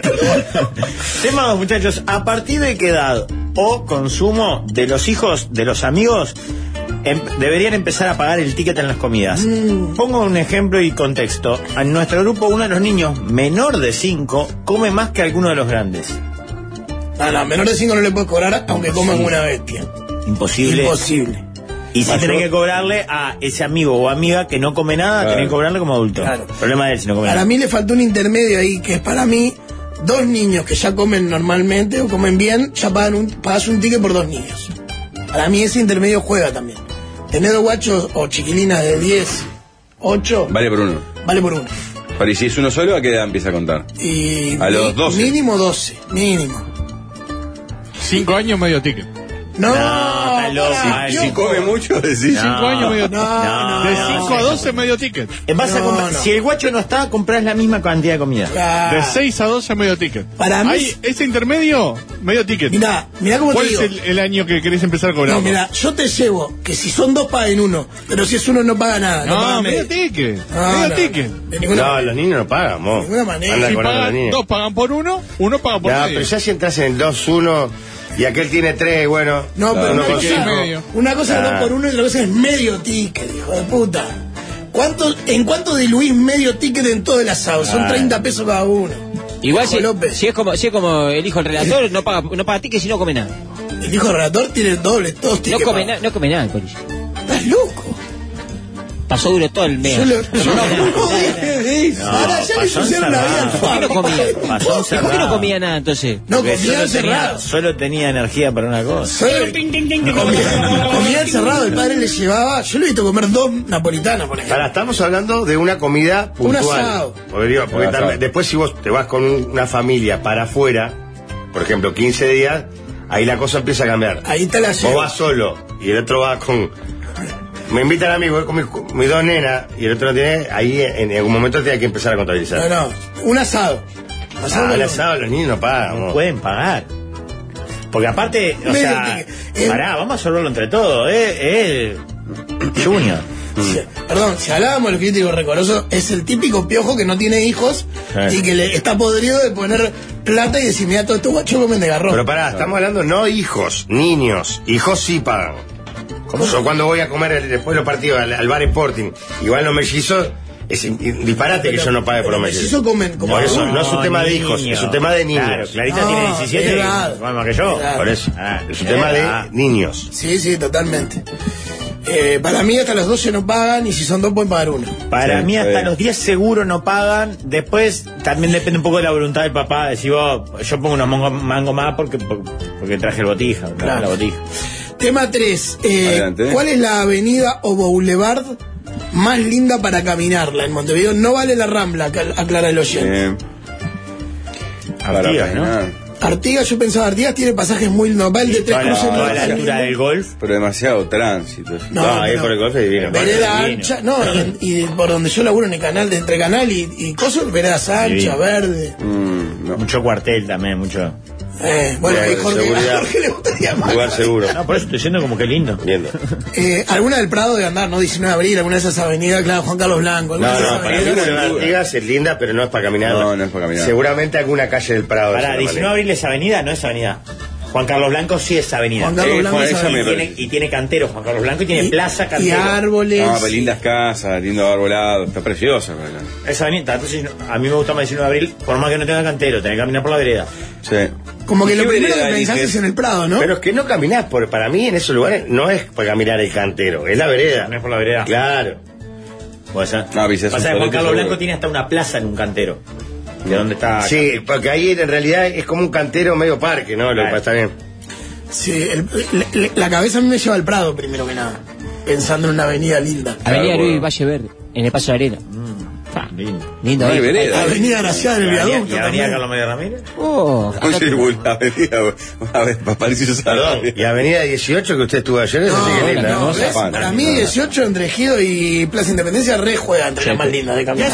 Speaker 4: Tema dos, muchachos. ¿A partir de qué edad o consumo de los hijos de los amigos em- deberían empezar a pagar el ticket en las comidas? Pongo un ejemplo y contexto. En nuestro grupo, uno de los niños menor de cinco come más que alguno de los grandes.
Speaker 7: A la menor de cinco no le puedes cobrar aunque coman una bestia.
Speaker 4: Imposible.
Speaker 7: Imposible.
Speaker 4: Y si
Speaker 6: Mayor.
Speaker 4: tenés que cobrarle a ese amigo o amiga que no come nada,
Speaker 5: Claro.
Speaker 4: tenés que cobrarle como adulto.
Speaker 7: Claro.
Speaker 4: Problema de él si no come
Speaker 7: Para
Speaker 4: nada.
Speaker 7: mí le faltó un intermedio ahí, que es para mí, dos niños que ya comen normalmente o comen bien, ya pagan un, pagas un ticket por dos niños. Para mí ese intermedio juega también. Tener dos guachos o chiquilinas de diez, ocho,
Speaker 5: Vale por uno.
Speaker 7: vale por uno.
Speaker 5: Pero y si es uno solo, ¿a qué edad empieza a contar?
Speaker 7: Y
Speaker 5: A los
Speaker 7: mi-
Speaker 5: doce.
Speaker 7: Mínimo doce, mínimo.
Speaker 11: Cinco años, medio ticket.
Speaker 7: No,
Speaker 4: está loco.
Speaker 7: pará,
Speaker 5: Si
Speaker 7: piojo.
Speaker 5: come mucho, decís.
Speaker 11: Cinco
Speaker 4: No.
Speaker 11: años medio.
Speaker 7: No,
Speaker 11: de
Speaker 7: no,
Speaker 11: cinco
Speaker 7: no.
Speaker 11: a doce medio ticket.
Speaker 4: Eh, Vas a
Speaker 7: No,
Speaker 4: comprar-
Speaker 7: no.
Speaker 4: Si el guacho no está, comprás la misma cantidad de comida.
Speaker 7: Ah.
Speaker 11: De seis a doce medio ticket.
Speaker 7: Para mí
Speaker 11: Hay
Speaker 7: es-
Speaker 11: ese intermedio, medio ticket.
Speaker 7: Mirá, mirá cómo te
Speaker 11: ¿Cuál
Speaker 7: digo.
Speaker 11: es el, el año que querés empezar a cobrar?
Speaker 7: No, mira, yo te llevo que si son dos paguen uno, pero si es uno no paga nada. No,
Speaker 11: No,
Speaker 7: paga
Speaker 11: medio
Speaker 7: medio.
Speaker 11: ticket.
Speaker 7: No,
Speaker 11: medio
Speaker 7: no,
Speaker 11: ticket.
Speaker 7: De ninguna
Speaker 6: No,
Speaker 7: manera.
Speaker 6: los niños no pagan, mo.
Speaker 7: De ninguna manera.
Speaker 6: Anda
Speaker 11: Si
Speaker 6: con los
Speaker 11: pagan,
Speaker 6: niños.
Speaker 11: dos pagan por uno, uno paga por
Speaker 6: Ya,
Speaker 11: medio.
Speaker 6: pero ya si entras en el dos uno y aquel tiene tres, bueno.
Speaker 7: No, pero
Speaker 6: no
Speaker 7: una
Speaker 6: consigo.
Speaker 7: cosa,
Speaker 11: medio.
Speaker 7: una cosa es
Speaker 6: Ah.
Speaker 7: dos por uno y otra cosa es medio ticket, hijo de puta. ¿Cuánto, ¿En cuánto diluís medio ticket en todo el asado? Son
Speaker 6: Ah.
Speaker 7: treinta pesos cada uno.
Speaker 8: Igual si,
Speaker 7: Hijo López.
Speaker 8: si es como si es como el hijo del relator, no paga, no paga ticket si no come nada.
Speaker 7: El hijo del relator tiene doble, todos
Speaker 8: No
Speaker 7: tickets.
Speaker 8: come, na- no come nada el polillo.
Speaker 7: Estás loco.
Speaker 8: Pasó duro todo el mes.
Speaker 7: Yo lo,
Speaker 8: No,
Speaker 7: yo no dije eso. Ahora ya le
Speaker 4: pasó
Speaker 7: pusieron la vida al
Speaker 4: encerrado.
Speaker 8: ¿Por qué no
Speaker 7: Fabio.
Speaker 8: comía?
Speaker 4: Pasó
Speaker 8: ¿Por qué no
Speaker 4: encerrado.
Speaker 8: comía nada entonces?
Speaker 7: No,
Speaker 4: Porque
Speaker 7: comía
Speaker 4: solo tenía,
Speaker 7: encerrado.
Speaker 4: solo tenía energía para una cosa.
Speaker 7: Solo- Comía, comía encerrado, el padre le llevaba. Yo le he visto comer dos napolitanas, por ejemplo.
Speaker 6: Ahora, estamos hablando de una comida
Speaker 7: Un
Speaker 6: puntual.
Speaker 7: asado.
Speaker 6: Porque, digo, porque
Speaker 5: Un asado.
Speaker 6: también- después si vos te vas con un- una familia para afuera, por ejemplo, quince días, ahí la cosa empieza a cambiar.
Speaker 7: Ahí está la
Speaker 6: Vos
Speaker 7: llevo.
Speaker 6: vas solo y el otro va con... Me invitan a mí, voy con mis, con mis dos nenas y el otro no tiene... Ahí en, en algún momento tiene que empezar a contabilizar.
Speaker 7: No, no, un asado. Asado
Speaker 6: Ah, el
Speaker 7: no.
Speaker 6: asado los niños no pagan.
Speaker 4: No
Speaker 6: mo.
Speaker 4: pueden pagar. Porque aparte, o
Speaker 7: Medio
Speaker 4: sea,
Speaker 7: ticket. Eh,
Speaker 4: pará, vamos a hablarlo entre todos, eh, eh, Junior.
Speaker 7: Si- perdón, si hablábamos del crítico recoroso, es el típico piojo que no tiene hijos
Speaker 4: Sí.
Speaker 7: y que le está podrido de poner plata y decir, mira, todo estos guachos comen de garrón.
Speaker 6: Pero pará, estamos hablando no hijos, niños. Hijos sí pagan. Como yo cuando voy a comer el- después de los partidos al, al bar Sporting, igual los mellizos, es in- in- disparate que yo no pague por los
Speaker 7: Pero
Speaker 6: mellizos.
Speaker 7: mellizos comen como
Speaker 6: Por eso,
Speaker 7: adultos.
Speaker 6: no es un tema de hijos,
Speaker 4: niño.
Speaker 6: es un tema de niños.
Speaker 4: Claro, Clarita
Speaker 7: No,
Speaker 4: tiene diecisiete y
Speaker 7: edad.
Speaker 4: come más que yo.
Speaker 7: Edad.
Speaker 6: Por eso,
Speaker 4: Ah,
Speaker 6: es un tema
Speaker 4: edad.
Speaker 6: de niños.
Speaker 7: Sí, sí, totalmente. Eh, para mí hasta los doce no pagan y si son dos pueden pagar uno.
Speaker 4: Para
Speaker 5: Sí,
Speaker 4: mí
Speaker 5: está
Speaker 4: hasta
Speaker 5: bien.
Speaker 4: los diez seguro no pagan. Después también depende un poco de la voluntad del papá. Decir vos, yo pongo unos mangos mango más porque, porque traje el botija. traje
Speaker 7: Claro.
Speaker 4: la botija.
Speaker 7: Tema tres. Eh,
Speaker 5: Adelante.
Speaker 7: ¿Cuál es la avenida o boulevard más linda para caminarla en Montevideo? No vale la Rambla, acla- aclara el oyente.
Speaker 5: Eh, para
Speaker 4: Artigas, ¿no?
Speaker 5: caminar.
Speaker 7: Artigas, yo pensaba, Artigas tiene pasajes muy lindos. Va el de tres
Speaker 4: Toda la,
Speaker 7: cruces.
Speaker 4: toda
Speaker 7: no
Speaker 4: la
Speaker 7: pasa
Speaker 4: altura
Speaker 7: nada.
Speaker 4: del golf.
Speaker 5: Pero demasiado tránsito.
Speaker 7: No,
Speaker 6: No, ahí
Speaker 7: no.
Speaker 6: por el golf es divino.
Speaker 7: Vereda
Speaker 4: divino.
Speaker 7: ancha, no, y, y por donde yo laburo en el canal, de entre canal y, y cosas, veredas ancha,
Speaker 4: Divino.
Speaker 7: verde.
Speaker 5: Mm, no.
Speaker 4: Mucho cuartel también, mucho.
Speaker 7: Eh, bueno,
Speaker 6: Lugar
Speaker 7: ahí
Speaker 6: de
Speaker 7: Jorge,
Speaker 6: seguridad.
Speaker 7: a Jorge le gustaría más.
Speaker 6: Lugar seguro.
Speaker 4: No, por eso estoy diciendo como que lindo.
Speaker 6: Viendo.
Speaker 7: Eh, alguna del Prado de andar, ¿no? diecinueve de abril, alguna de esas avenidas, claro, Juan Carlos Blanco. alguna
Speaker 6: No,
Speaker 7: de esas
Speaker 6: no, para mí
Speaker 7: avenidas.
Speaker 6: Boulevard Artigas es linda, pero no es para caminar.
Speaker 5: No, no es para caminar.
Speaker 6: Seguramente alguna calle del Prado. es
Speaker 4: Pará,
Speaker 6: una
Speaker 4: diecinueve de
Speaker 6: manera.
Speaker 4: abril es avenida, no es avenida. Juan Carlos Blanco sí es avenida.
Speaker 7: Juan Carlos
Speaker 5: Eh,
Speaker 7: Blanco
Speaker 5: Juan,
Speaker 7: es
Speaker 5: esa me
Speaker 4: y,
Speaker 7: avenida.
Speaker 4: tiene, y tiene cantero Juan Carlos Blanco y tiene
Speaker 7: Y-
Speaker 4: plaza
Speaker 7: y
Speaker 4: cantero.
Speaker 7: árboles.
Speaker 5: No, pero lindas casas, lindo arbolado, está preciosa. ¿verdad?
Speaker 4: Esa avenida, entonces a mí me gusta más diecinueve de abril, por más que no tenga cantero, tenés que caminar por la vereda.
Speaker 5: Sí.
Speaker 7: Como que
Speaker 6: ¿Y
Speaker 7: lo
Speaker 6: qué
Speaker 7: primero que
Speaker 6: vereda
Speaker 7: pensás
Speaker 6: eliges?
Speaker 7: es en el Prado, ¿no?
Speaker 6: Pero es que no caminás, por, para mí en esos lugares no es para caminar el cantero, es la vereda.
Speaker 4: No es por la vereda.
Speaker 6: Claro.
Speaker 4: Puede ser.
Speaker 5: No, Vicente,
Speaker 4: Pasa
Speaker 5: es
Speaker 4: que
Speaker 5: un
Speaker 4: Juan Carlos
Speaker 5: seguro.
Speaker 4: Blanco tiene hasta una plaza en un cantero. ¿De dónde está?
Speaker 6: Sí, porque ahí en realidad es como un cantero medio parque, ¿no? Lo que
Speaker 4: Claro.
Speaker 6: pasa bien.
Speaker 7: Sí, el- la, la cabeza a mí me lleva al Prado, primero que nada. Pensando en una avenida linda.
Speaker 8: Avenida
Speaker 5: Claro,
Speaker 8: Luis
Speaker 5: bueno.
Speaker 8: Valle Verde, en el Paso de Arena.
Speaker 4: Ah, lindo.
Speaker 8: Lindo,
Speaker 5: No hay
Speaker 8: eh.
Speaker 5: vereda.
Speaker 7: Avenida Graciada del
Speaker 4: ¿Y avenida,
Speaker 7: Viaducto
Speaker 4: y avenida
Speaker 7: también.
Speaker 4: Carlos María Ramírez?
Speaker 8: Oh, acá
Speaker 5: Oye,
Speaker 8: te-
Speaker 5: la avenida, a ver, Patricio
Speaker 6: Perdón, y Avenida dieciocho que usted estuvo ayer, esa sí que es
Speaker 7: No,
Speaker 6: linda.
Speaker 7: no, ¿ves?
Speaker 5: Pana,
Speaker 7: Para mí
Speaker 5: no.
Speaker 7: dieciocho entre Ejido y Plaza Independencia re juega entre las más lindas de caminar.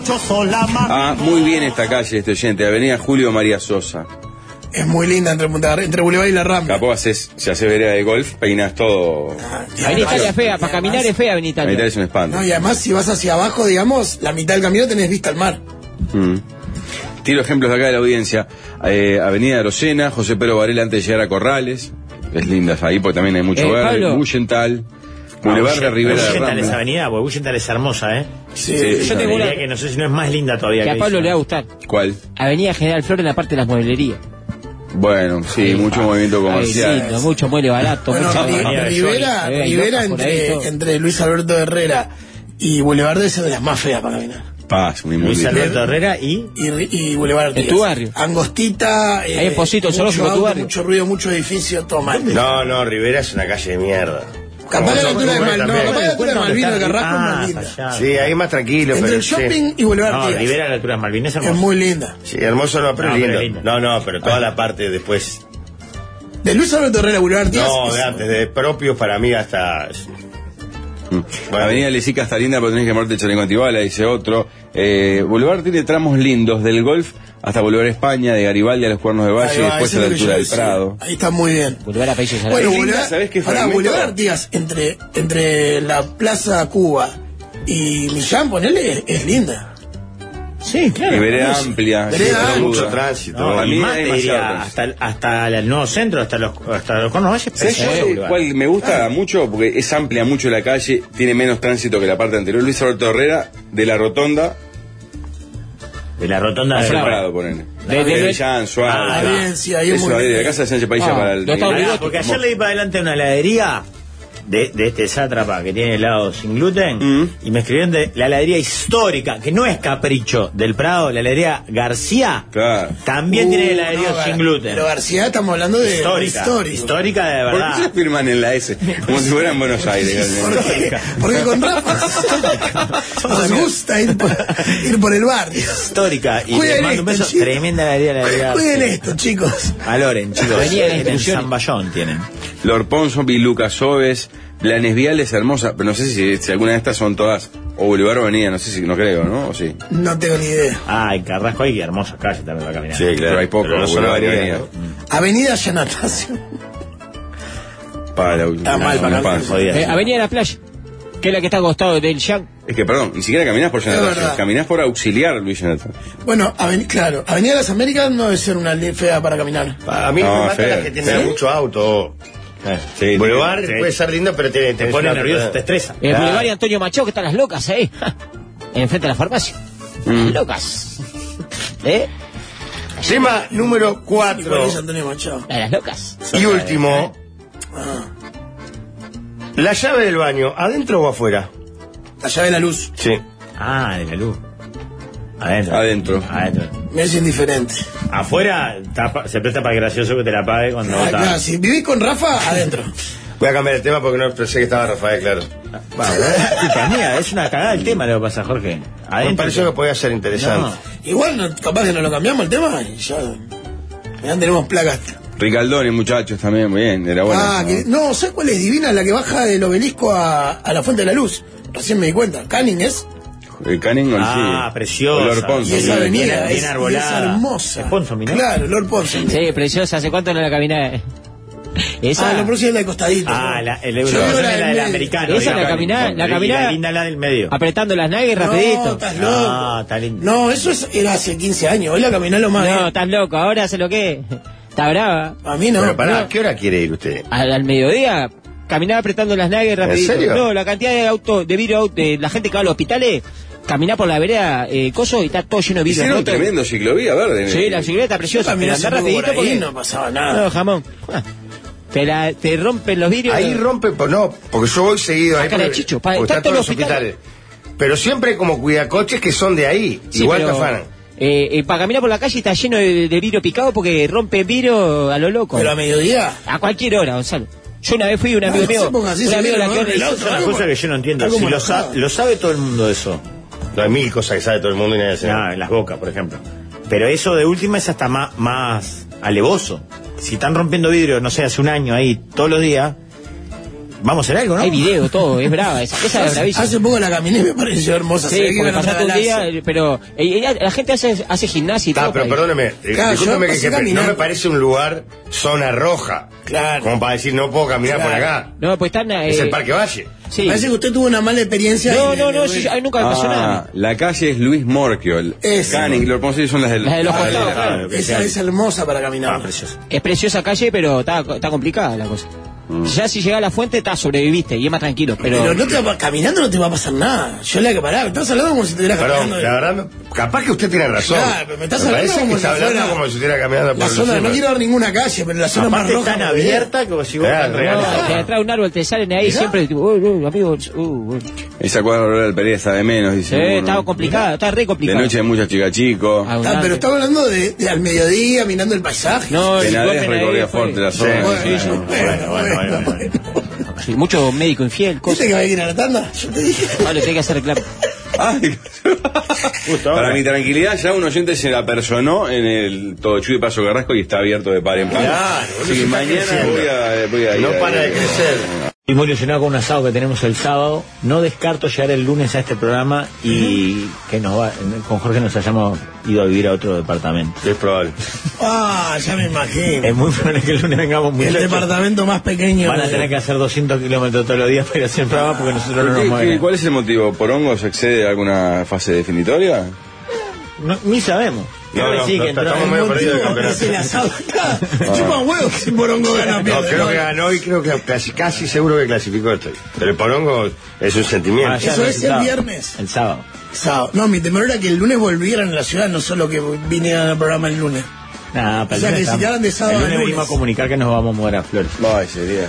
Speaker 5: Ah, muy bien esta calle, este oyente, Avenida Julio María Sosa.
Speaker 7: Es muy linda entre Punta Garre- entre Boulevard y la Rambla.
Speaker 5: Capaz haces, si haces vereda de golf, peinas todo.
Speaker 8: Avenida Italia es fea, para caminar es fea Avenida
Speaker 5: La mitad
Speaker 8: Italia.
Speaker 5: es un espanto.
Speaker 7: No, y además si vas hacia abajo, digamos, la mitad del camino tenés vista al mar.
Speaker 5: Mm. Tiro ejemplos de acá de la audiencia. Eh, Avenida Arocena, José Pedro Varela antes de llegar a Corrales. Es linda ahí porque también hay mucho
Speaker 8: Eh,
Speaker 5: verde.
Speaker 8: Pablo.
Speaker 5: Bullental. Boulevard de Rivera de
Speaker 4: Bullental es
Speaker 5: Rambla.
Speaker 4: avenida, porque Bullental es hermosa, ¿eh?
Speaker 7: Sí,
Speaker 5: Sí,
Speaker 8: yo tengo
Speaker 4: Diría
Speaker 8: una
Speaker 4: que no sé si no es más linda todavía.
Speaker 8: que a
Speaker 4: que
Speaker 8: Pablo
Speaker 4: esa.
Speaker 8: le va a gustar.
Speaker 5: ¿Cuál?
Speaker 8: Avenida General Flores en la parte de las mueblerías.
Speaker 5: Bueno, sí, mucho movimiento
Speaker 8: Ahí,
Speaker 5: comercial.
Speaker 8: lindo, mucho mueble barato.
Speaker 7: Bueno,
Speaker 8: mucha-
Speaker 7: Ri-
Speaker 4: Avenida de
Speaker 7: Rivera,
Speaker 8: Johnny. Eh, hay
Speaker 7: Rivera
Speaker 8: locas por ahí,
Speaker 7: entre,
Speaker 8: todo.
Speaker 7: entre Luis Alberto Herrera y Boulevard debe ser de las más feas para caminar.
Speaker 5: Paz, muy, muy
Speaker 4: Luis
Speaker 5: lindo.
Speaker 4: Alberto Herrera y...
Speaker 7: Y, Ri- y Boulevard
Speaker 8: En
Speaker 7: Artigas.
Speaker 8: tu barrio.
Speaker 7: Angostita. eh,
Speaker 8: Ahí en Posito, el
Speaker 7: mucho
Speaker 8: zoológico, tu
Speaker 7: auto,
Speaker 8: barrio.
Speaker 7: Mucho ruido, mucho edificio, todo mal.
Speaker 6: No, no, Rivera es una calle de mierda.
Speaker 7: Capaz que a la
Speaker 6: Como
Speaker 7: altura de
Speaker 6: nosotros
Speaker 7: Mal, no,
Speaker 6: también.
Speaker 7: capaz que a la altura de Malvino de Carrasco es
Speaker 4: Ah,
Speaker 7: más linda.
Speaker 4: allá.
Speaker 6: Sí, ahí más tranquilo,
Speaker 7: Entre
Speaker 6: pero
Speaker 7: el
Speaker 6: sí.
Speaker 7: shopping y Boulevard
Speaker 4: No,
Speaker 7: Artigas.
Speaker 4: Rivera a la altura de Malvin es
Speaker 7: Es
Speaker 4: hermoso.
Speaker 7: muy linda.
Speaker 6: Sí, hermoso no, pero
Speaker 4: No,
Speaker 6: es
Speaker 4: pero
Speaker 6: lindo.
Speaker 4: lindo.
Speaker 6: No, no, pero toda la parte después.
Speaker 7: De Luis Alberto Herrera, Boulevard Artigas.
Speaker 6: No,
Speaker 7: es-
Speaker 6: de antes, de propios para mí hasta...
Speaker 5: Bueno, Avenida Lesica está linda, pero tenés que moverte Chaleco Antibala, dice otro. Eh, Boulevard tiene tramos lindos, del Golf hasta Boulevard España, de Garibaldi a los Cuernos de Valle,
Speaker 7: Ahí
Speaker 5: y
Speaker 7: va,
Speaker 5: después
Speaker 7: eso
Speaker 5: a la
Speaker 7: es lo que
Speaker 5: altura
Speaker 7: yo
Speaker 5: del
Speaker 7: decía.
Speaker 5: Prado.
Speaker 7: Ahí está muy bien.
Speaker 8: Boulevard a Países
Speaker 7: Bueno,
Speaker 8: Árabes.
Speaker 5: linda,
Speaker 7: Boulevard,
Speaker 5: ¿sabés qué
Speaker 7: pará,
Speaker 5: fragmento?
Speaker 7: Boulevard Artigas, entre, entre la Plaza Cuba y Millán, ponele, es, es linda.
Speaker 8: Sí, claro.
Speaker 5: Y vereda
Speaker 7: Bueno,
Speaker 5: amplia,
Speaker 7: vereda
Speaker 5: sin
Speaker 7: amplia.
Speaker 5: duda.
Speaker 6: Mucho tránsito.
Speaker 4: No,
Speaker 5: a
Speaker 4: y
Speaker 5: mí
Speaker 4: más
Speaker 5: hay
Speaker 4: te diría,
Speaker 5: demasiado
Speaker 4: hasta, el- hasta el nuevo centro, hasta los, hasta los Cornos Valles.
Speaker 5: ¿Sabes
Speaker 4: precioso,
Speaker 5: cuál,
Speaker 4: lugar.
Speaker 5: cuál me gusta mucho? Porque es amplia mucho la calle, tiene menos tránsito que la parte anterior. Luis Alberto Herrera, de la rotonda
Speaker 4: De la rotonda
Speaker 5: a
Speaker 4: de
Speaker 5: Prado, ponele.
Speaker 8: De- de-
Speaker 5: De Villán, Suárez.
Speaker 4: Ah,
Speaker 7: bien, sí, ahí es
Speaker 5: Eso,
Speaker 7: muy
Speaker 5: ahí, de
Speaker 7: bien.
Speaker 5: la casa de Sánchez Paisa
Speaker 8: Ah,
Speaker 5: para el...
Speaker 8: no está
Speaker 5: el-
Speaker 4: Pará,
Speaker 8: obligado.
Speaker 4: porque ayer le di para adelante una heladería de, de este sátrapa que tiene helado sin gluten
Speaker 5: Mm.
Speaker 4: y me escribieron de la heladería histórica, que no es capricho del Prado, la heladería García,
Speaker 5: Claro.
Speaker 4: también
Speaker 7: Uh,
Speaker 4: tiene heladería
Speaker 7: no,
Speaker 4: sin
Speaker 7: Gar-
Speaker 4: gluten.
Speaker 7: Pero García, estamos hablando de
Speaker 4: Histórica,
Speaker 7: histórico.
Speaker 4: histórica de
Speaker 5: ¿Por qué
Speaker 4: verdad.
Speaker 5: se firman en la S? Como si fuera en Buenos Aires.
Speaker 7: Porque, porque con Rafa nos gusta ir por, ir por el barrio.
Speaker 4: Histórica. Y
Speaker 7: Cuiden
Speaker 4: les mando un
Speaker 7: esto,
Speaker 4: beso.
Speaker 7: chicos.
Speaker 4: Tremenda heladería, la heladería
Speaker 7: Cuiden
Speaker 4: García.
Speaker 7: esto, chicos.
Speaker 4: A Loren, chicos.
Speaker 8: Venía en
Speaker 4: en
Speaker 8: extensión.
Speaker 4: San Bayón tienen.
Speaker 5: Lord Ponson, Lucas Oves, Blanes Viales, hermosa, pero no sé si, si alguna de estas son todas, o Boulevard o Avenida, no sé si, no creo, ¿no? O sí.
Speaker 7: No tengo ni idea.
Speaker 4: Ah, en Carrasco hay hermosas calles también para caminar.
Speaker 6: Sí, claro.
Speaker 5: Pero hay poco,
Speaker 6: Pero no son
Speaker 5: Boulevard y
Speaker 6: avenidas,
Speaker 5: Avenida.
Speaker 7: Avenida Yanatacio.
Speaker 5: Para la,
Speaker 7: Está mal,
Speaker 5: la-
Speaker 7: para
Speaker 5: la
Speaker 7: la-
Speaker 5: panza.
Speaker 4: Jodida.
Speaker 8: Eh, Avenida de la Playa, que es la que está al costado del Yang.
Speaker 5: Es que, perdón, ni siquiera caminás por
Speaker 7: Es
Speaker 5: Jonathan,
Speaker 7: verdad.
Speaker 5: caminás por auxiliar Luis Jonathan.
Speaker 7: Bueno, aveni- claro, Avenida de las Américas no debe ser una ley fea para caminar.
Speaker 6: A mí
Speaker 5: No,
Speaker 6: me mata
Speaker 5: feo,
Speaker 6: las que tienen
Speaker 5: feo.
Speaker 6: mucho auto.
Speaker 5: Sí,
Speaker 6: Boulevard
Speaker 4: sí.
Speaker 6: puede ser lindo, pero tiene,
Speaker 4: Te
Speaker 6: tenés
Speaker 4: pone
Speaker 6: una-
Speaker 4: nervioso, te estresa.
Speaker 8: El
Speaker 6: Claro.
Speaker 8: Boulevard y Antonio Machado, que están las locas ahí. Enfrente de la farmacia.
Speaker 5: Mm.
Speaker 8: Las locas. ¿Eh?
Speaker 6: Tema número
Speaker 7: ¿Y cuál
Speaker 6: cuatro
Speaker 7: es Antonio Machado?
Speaker 8: La de las locas.
Speaker 6: y último.
Speaker 7: Ah,
Speaker 6: La llave del baño, ¿adentro o afuera?
Speaker 7: la llave de la luz.
Speaker 6: Sí.
Speaker 4: Ah, de la luz. Adentro.
Speaker 5: Adentro.
Speaker 4: Adentro.
Speaker 7: Me es indiferente.
Speaker 4: Afuera tapa- se presta para el gracioso que te la pague cuando
Speaker 7: Ah,
Speaker 4: está.
Speaker 7: claro, si vivís con Rafa, adentro.
Speaker 6: Voy a cambiar el tema porque no pensé que estaba Rafael, claro.
Speaker 4: Bueno, es culpa mía, es una cagada el tema lo que pasa, Jorge.
Speaker 6: Me
Speaker 4: Adentro.
Speaker 6: pareció que podía ser interesante.
Speaker 4: No.
Speaker 7: Igual, no- capaz que no lo cambiamos el tema y ya. Ya tenemos placas.
Speaker 5: Ricaldoni, muchachos, también, muy bien, era buena.
Speaker 7: Ah, que, no, ¿sabes cuál es divina? La que baja del obelisco a, a la Fuente de la Luz. Recién me di cuenta. Canning es.
Speaker 5: El Canning
Speaker 4: Ah,
Speaker 5: sí.
Speaker 4: preciosa.
Speaker 5: Lord Ponson.
Speaker 7: Y esa
Speaker 5: sí.
Speaker 7: avenida
Speaker 4: bien- bien
Speaker 7: es,
Speaker 4: arbolada.
Speaker 7: es hermosa.
Speaker 4: Es Ponsonby, ¿no?
Speaker 7: Claro, Lord Ponsonby.
Speaker 8: Sí, preciosa. ¿Hace cuánto no la caminé? Esa.
Speaker 7: Ah, lo próximo es la de costadito.
Speaker 4: Ah,
Speaker 7: ¿no?
Speaker 4: la, el
Speaker 7: Yo
Speaker 4: euro
Speaker 7: digo
Speaker 4: es
Speaker 7: la
Speaker 4: la
Speaker 7: del
Speaker 4: del
Speaker 7: medio.
Speaker 4: americano.
Speaker 8: Esa la
Speaker 4: digamos.
Speaker 8: caminá- la
Speaker 4: Y
Speaker 8: caminá-
Speaker 4: la linda la del medio.
Speaker 8: Apretando las nalgas
Speaker 7: No,
Speaker 8: rapidito.
Speaker 7: estás loco.
Speaker 4: No, está lindo.
Speaker 7: No, eso es- era hace quince años. Hoy la caminá lo más
Speaker 8: No,
Speaker 7: bien.
Speaker 8: estás loco. Ahora hace lo que. Está brava.
Speaker 7: A mí no.
Speaker 6: Pero pará, ¿a
Speaker 7: no.
Speaker 6: qué hora quiere ir usted?
Speaker 8: Al, al mediodía, caminaba apretando las nalgas rapidito.
Speaker 6: serio?
Speaker 8: No, la cantidad de autos, de vidrio, auto- de la gente que va a los hospitales, caminar por la vereda, eh, coso, y está todo lleno de vidrio.
Speaker 5: Hicieron un
Speaker 8: roto.
Speaker 5: tremendo ciclovía verde.
Speaker 8: Sí, la bicicleta
Speaker 7: Yo
Speaker 8: preciosa.
Speaker 7: caminé
Speaker 8: Pero
Speaker 7: hace
Speaker 8: andar
Speaker 7: poco por
Speaker 8: rapidito
Speaker 7: ahí,
Speaker 8: porque...
Speaker 7: no pasaba nada.
Speaker 8: No, jamón. Ah. Te, la, te rompen los vidrios.
Speaker 6: Ahí rompe, pues no, porque yo voy seguido ahí.
Speaker 8: Acá la
Speaker 6: porque-
Speaker 8: Chicho, pa-
Speaker 6: porque
Speaker 8: está
Speaker 6: están
Speaker 8: todo
Speaker 6: todos los
Speaker 8: el hospital.
Speaker 6: hospitales. Pero siempre hay como cuidacoches que son de ahí.
Speaker 8: Sí,
Speaker 6: igual
Speaker 8: pero,
Speaker 6: te afanan.
Speaker 8: eh, eh, para caminar por la calle está lleno de, de vidrio picado porque rompe vidrio a lo loco.
Speaker 7: Pero a mediodía.
Speaker 8: A cualquier hora, Gonzalo. Yo una vez fui un
Speaker 7: No,
Speaker 8: amigo
Speaker 7: no se
Speaker 8: mío,
Speaker 7: ponga así,
Speaker 8: un
Speaker 7: se
Speaker 8: amigo
Speaker 7: viene,
Speaker 8: la que
Speaker 7: ¿no? El auto,
Speaker 4: Es una
Speaker 7: algo-
Speaker 4: cosa que yo no entiendo.
Speaker 7: algo
Speaker 4: Si lo,
Speaker 7: manejado.
Speaker 4: sa- lo sabe todo el mundo eso.
Speaker 6: No, hay mil cosas que sabe todo el mundo y nadie sabe.
Speaker 4: Ah, en las bocas, por ejemplo. Pero eso de última es hasta más, más alevoso. Si están rompiendo vidrio, no sé, hace un año ahí, todos los días, vamos a hacer algo, ¿no?
Speaker 8: Hay video, todo, es brava esa. Esa es bravísima.
Speaker 7: Hace poco la caminé y me pareció hermosa.
Speaker 8: Sí,
Speaker 7: se ve que
Speaker 8: porque
Speaker 7: iban a
Speaker 8: pasaste un día,
Speaker 7: regalarse.
Speaker 8: eh, pero eh, eh, la gente hace, hace gimnasia y todo.
Speaker 6: Ah, pero
Speaker 8: por ahí.
Speaker 6: perdóneme, eh,
Speaker 7: Claro,
Speaker 6: discúlpeme
Speaker 7: yo
Speaker 6: que,
Speaker 7: pasé
Speaker 6: que- no
Speaker 7: caminando.
Speaker 6: me parece un lugar zona roja.
Speaker 7: Claro.
Speaker 6: Como para decir, no puedo caminar
Speaker 7: Claro.
Speaker 6: por acá.
Speaker 8: No, pues están. eh,
Speaker 6: Es el Parque Valle.
Speaker 8: Sí.
Speaker 7: Parece que usted tuvo una mala experiencia.
Speaker 8: No,
Speaker 7: en
Speaker 8: no,
Speaker 7: el-
Speaker 8: no,
Speaker 7: en el-
Speaker 8: sí, a mí nunca me pasó
Speaker 5: Ah,
Speaker 8: nada.
Speaker 5: la calle es Luis Morquio. El
Speaker 7: Esa.
Speaker 5: Canning, Lord Ponson son las del.
Speaker 8: Las de los
Speaker 5: ah,
Speaker 8: costados,
Speaker 5: de la-
Speaker 8: claro.
Speaker 5: ah,
Speaker 7: Esa es hermosa para caminar.
Speaker 4: Ah, precioso.
Speaker 8: Es preciosa calle, pero está, está complicada la cosa. Ya si llega a la fuente, está, sobreviviste y es más tranquilo. Pero,
Speaker 7: Pero no te va, caminando no te va a pasar nada. Yo le he que parar. Me estás hablando como si estuvieras
Speaker 6: Perdón,
Speaker 7: caminando.
Speaker 6: la verdad, capaz que usted tiene razón.
Speaker 7: Claro, pero me estás hablando
Speaker 6: parece
Speaker 7: como
Speaker 6: que
Speaker 7: si
Speaker 6: está hablando
Speaker 7: fuera
Speaker 6: como si estuviera caminando por
Speaker 7: La
Speaker 6: el
Speaker 7: zona, no
Speaker 6: centro.
Speaker 7: quiero dar ninguna calle, pero la zona más
Speaker 4: Aparte
Speaker 7: roja.
Speaker 4: tan
Speaker 7: me
Speaker 4: abierta que si vos
Speaker 6: Claro,
Speaker 4: estás
Speaker 6: real.
Speaker 4: regalado.
Speaker 8: no, te atrás un árbol, te salen ahí
Speaker 7: Mirá.
Speaker 8: siempre, tipo, uy, uy, amigos, uh, uy.
Speaker 5: Esa cuadra rural Pereira está de menos, dice.
Speaker 8: Sí,
Speaker 5: uno.
Speaker 8: estaba complicada, está re
Speaker 5: De
Speaker 8: complicada.
Speaker 5: noche hay muchas chicas chicos.
Speaker 8: Ah, un
Speaker 7: Ah, pero
Speaker 8: árbol.
Speaker 7: estaba hablando de, de al mediodía, mirando el paisaje.
Speaker 8: No, el
Speaker 5: Penades
Speaker 8: golpe
Speaker 5: recorría
Speaker 8: fue-
Speaker 5: fuerte la
Speaker 6: Sí,
Speaker 5: zona.
Speaker 7: Bueno,
Speaker 8: sí, sí.
Speaker 7: bueno, bueno, bueno, bueno.
Speaker 8: Sí, mucho médico infiel,
Speaker 7: ¿Viste
Speaker 8: cosas.
Speaker 7: que va a ir a la tanda? Yo te dije.
Speaker 8: Vale, tenés que hacer reclamo.
Speaker 5: Ay,
Speaker 6: Justo
Speaker 5: Para
Speaker 6: ahora.
Speaker 5: mi tranquilidad, ya un oyente se la personó en el Todo Chuy de Paso Carrasco y está abierto de par en par.
Speaker 6: Claro,
Speaker 5: Sí,
Speaker 6: eso está
Speaker 5: mañana
Speaker 6: creciendo.
Speaker 5: voy a, voy a ir.
Speaker 6: No
Speaker 5: a-
Speaker 6: para de crecer.
Speaker 4: Estoy muy ilusionado con un asado que tenemos el sábado. No descarto llegar el lunes a este programa y que nos va, con Jorge nos hayamos ido a vivir a otro departamento.
Speaker 6: Es probable.
Speaker 7: Ah, ya me imagino.
Speaker 4: Es muy probable que el lunes vengamos muy
Speaker 7: El
Speaker 4: lejos.
Speaker 7: departamento más pequeño.
Speaker 4: Van a
Speaker 7: de-
Speaker 4: tener que hacer doscientos kilómetros todos los días para ir a hacer el programa porque nosotros no
Speaker 5: ¿Qué-
Speaker 4: nos
Speaker 5: qué-
Speaker 4: movemos.
Speaker 5: ¿Cuál es el motivo? ¿Porongo se accede a alguna fase definitoria?
Speaker 4: No, ni sabemos.
Speaker 6: No,
Speaker 4: Creo que
Speaker 6: no,
Speaker 4: sí,
Speaker 6: no,
Speaker 4: que entró-
Speaker 6: estamos
Speaker 7: El
Speaker 6: medio perdidos del
Speaker 7: motivo es el
Speaker 6: campeonato.
Speaker 7: asado acá. Me chupan huevos si Morongo gana.
Speaker 6: No,
Speaker 7: pierde,
Speaker 6: creo
Speaker 7: ¿no?
Speaker 6: que ganó y creo que casi, casi seguro que clasificó estoy. Pero el Porongo es un sentimiento.
Speaker 4: Ah, ya,
Speaker 7: Eso
Speaker 4: no,
Speaker 7: es el
Speaker 4: sábado.
Speaker 7: viernes.
Speaker 4: El sábado.
Speaker 7: Sábado. No, mi temor era que el lunes volvieran a la ciudad, no solo que vinieran al programa el lunes.
Speaker 4: Nah, pero
Speaker 7: O sea,
Speaker 4: el
Speaker 7: que
Speaker 4: lunes
Speaker 7: si quedaran de sábado
Speaker 4: el
Speaker 7: a
Speaker 4: lunes venimos a
Speaker 7: lunes.
Speaker 4: comunicar que nos vamos a mover a Flores.
Speaker 5: Ay, sería.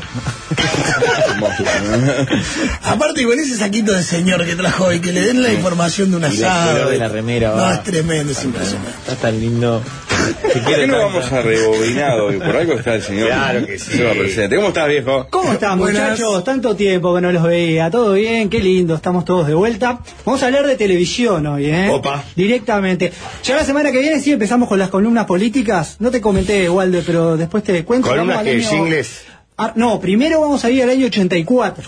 Speaker 7: Aparte con ese saquito de señor que trajo hoy, que le den la información de un
Speaker 4: Y el
Speaker 7: asado.
Speaker 4: color de la remera,
Speaker 7: No,
Speaker 4: va.
Speaker 7: es tremendo, es impresionante.
Speaker 4: Está tan lindo.
Speaker 5: ¿Por qué no vamos a rebobinado? Por algo está el señor.
Speaker 6: Claro que sí.
Speaker 5: Se va presente. ¿Cómo estás, viejo?
Speaker 15: ¿Cómo están,
Speaker 7: Buenas.
Speaker 15: muchachos? Tanto tiempo que no los veía. ¿Todo bien? Qué lindo, estamos todos de vuelta. Vamos a hablar de televisión hoy, ¿eh?
Speaker 6: Opa.
Speaker 15: Directamente. Ya la semana que viene sí empezamos con las columnas políticas. No te comenté, Walde, pero después te cuento.
Speaker 6: Columnas
Speaker 15: Vamos al
Speaker 6: que
Speaker 15: año-
Speaker 6: singles.
Speaker 15: Ah, no, primero vamos a ir al año ochenta y cuatro.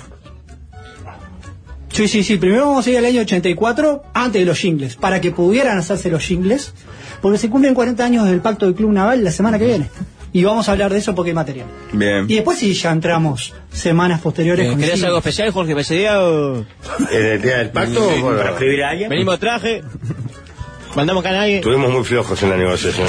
Speaker 15: Sí, sí, sí. Primero vamos a ir al año ochenta y cuatro, antes de los jingles, para que pudieran hacerse los jingles, porque se cumplen cuarenta años del Pacto del Club Naval la semana que viene. Y vamos a hablar de eso porque hay material.
Speaker 5: Bien.
Speaker 15: Y después sí, ya entramos semanas posteriores.
Speaker 8: Eh,
Speaker 15: con
Speaker 8: ¿Querés
Speaker 15: jingles.
Speaker 8: algo especial, Jorge, para ese día? O...
Speaker 6: ¿En el día del pacto? Bueno,
Speaker 4: Para escribir a alguien.
Speaker 8: Venimos traje, mandamos acá a nadie.
Speaker 6: Estuvimos muy flojos en la negociación.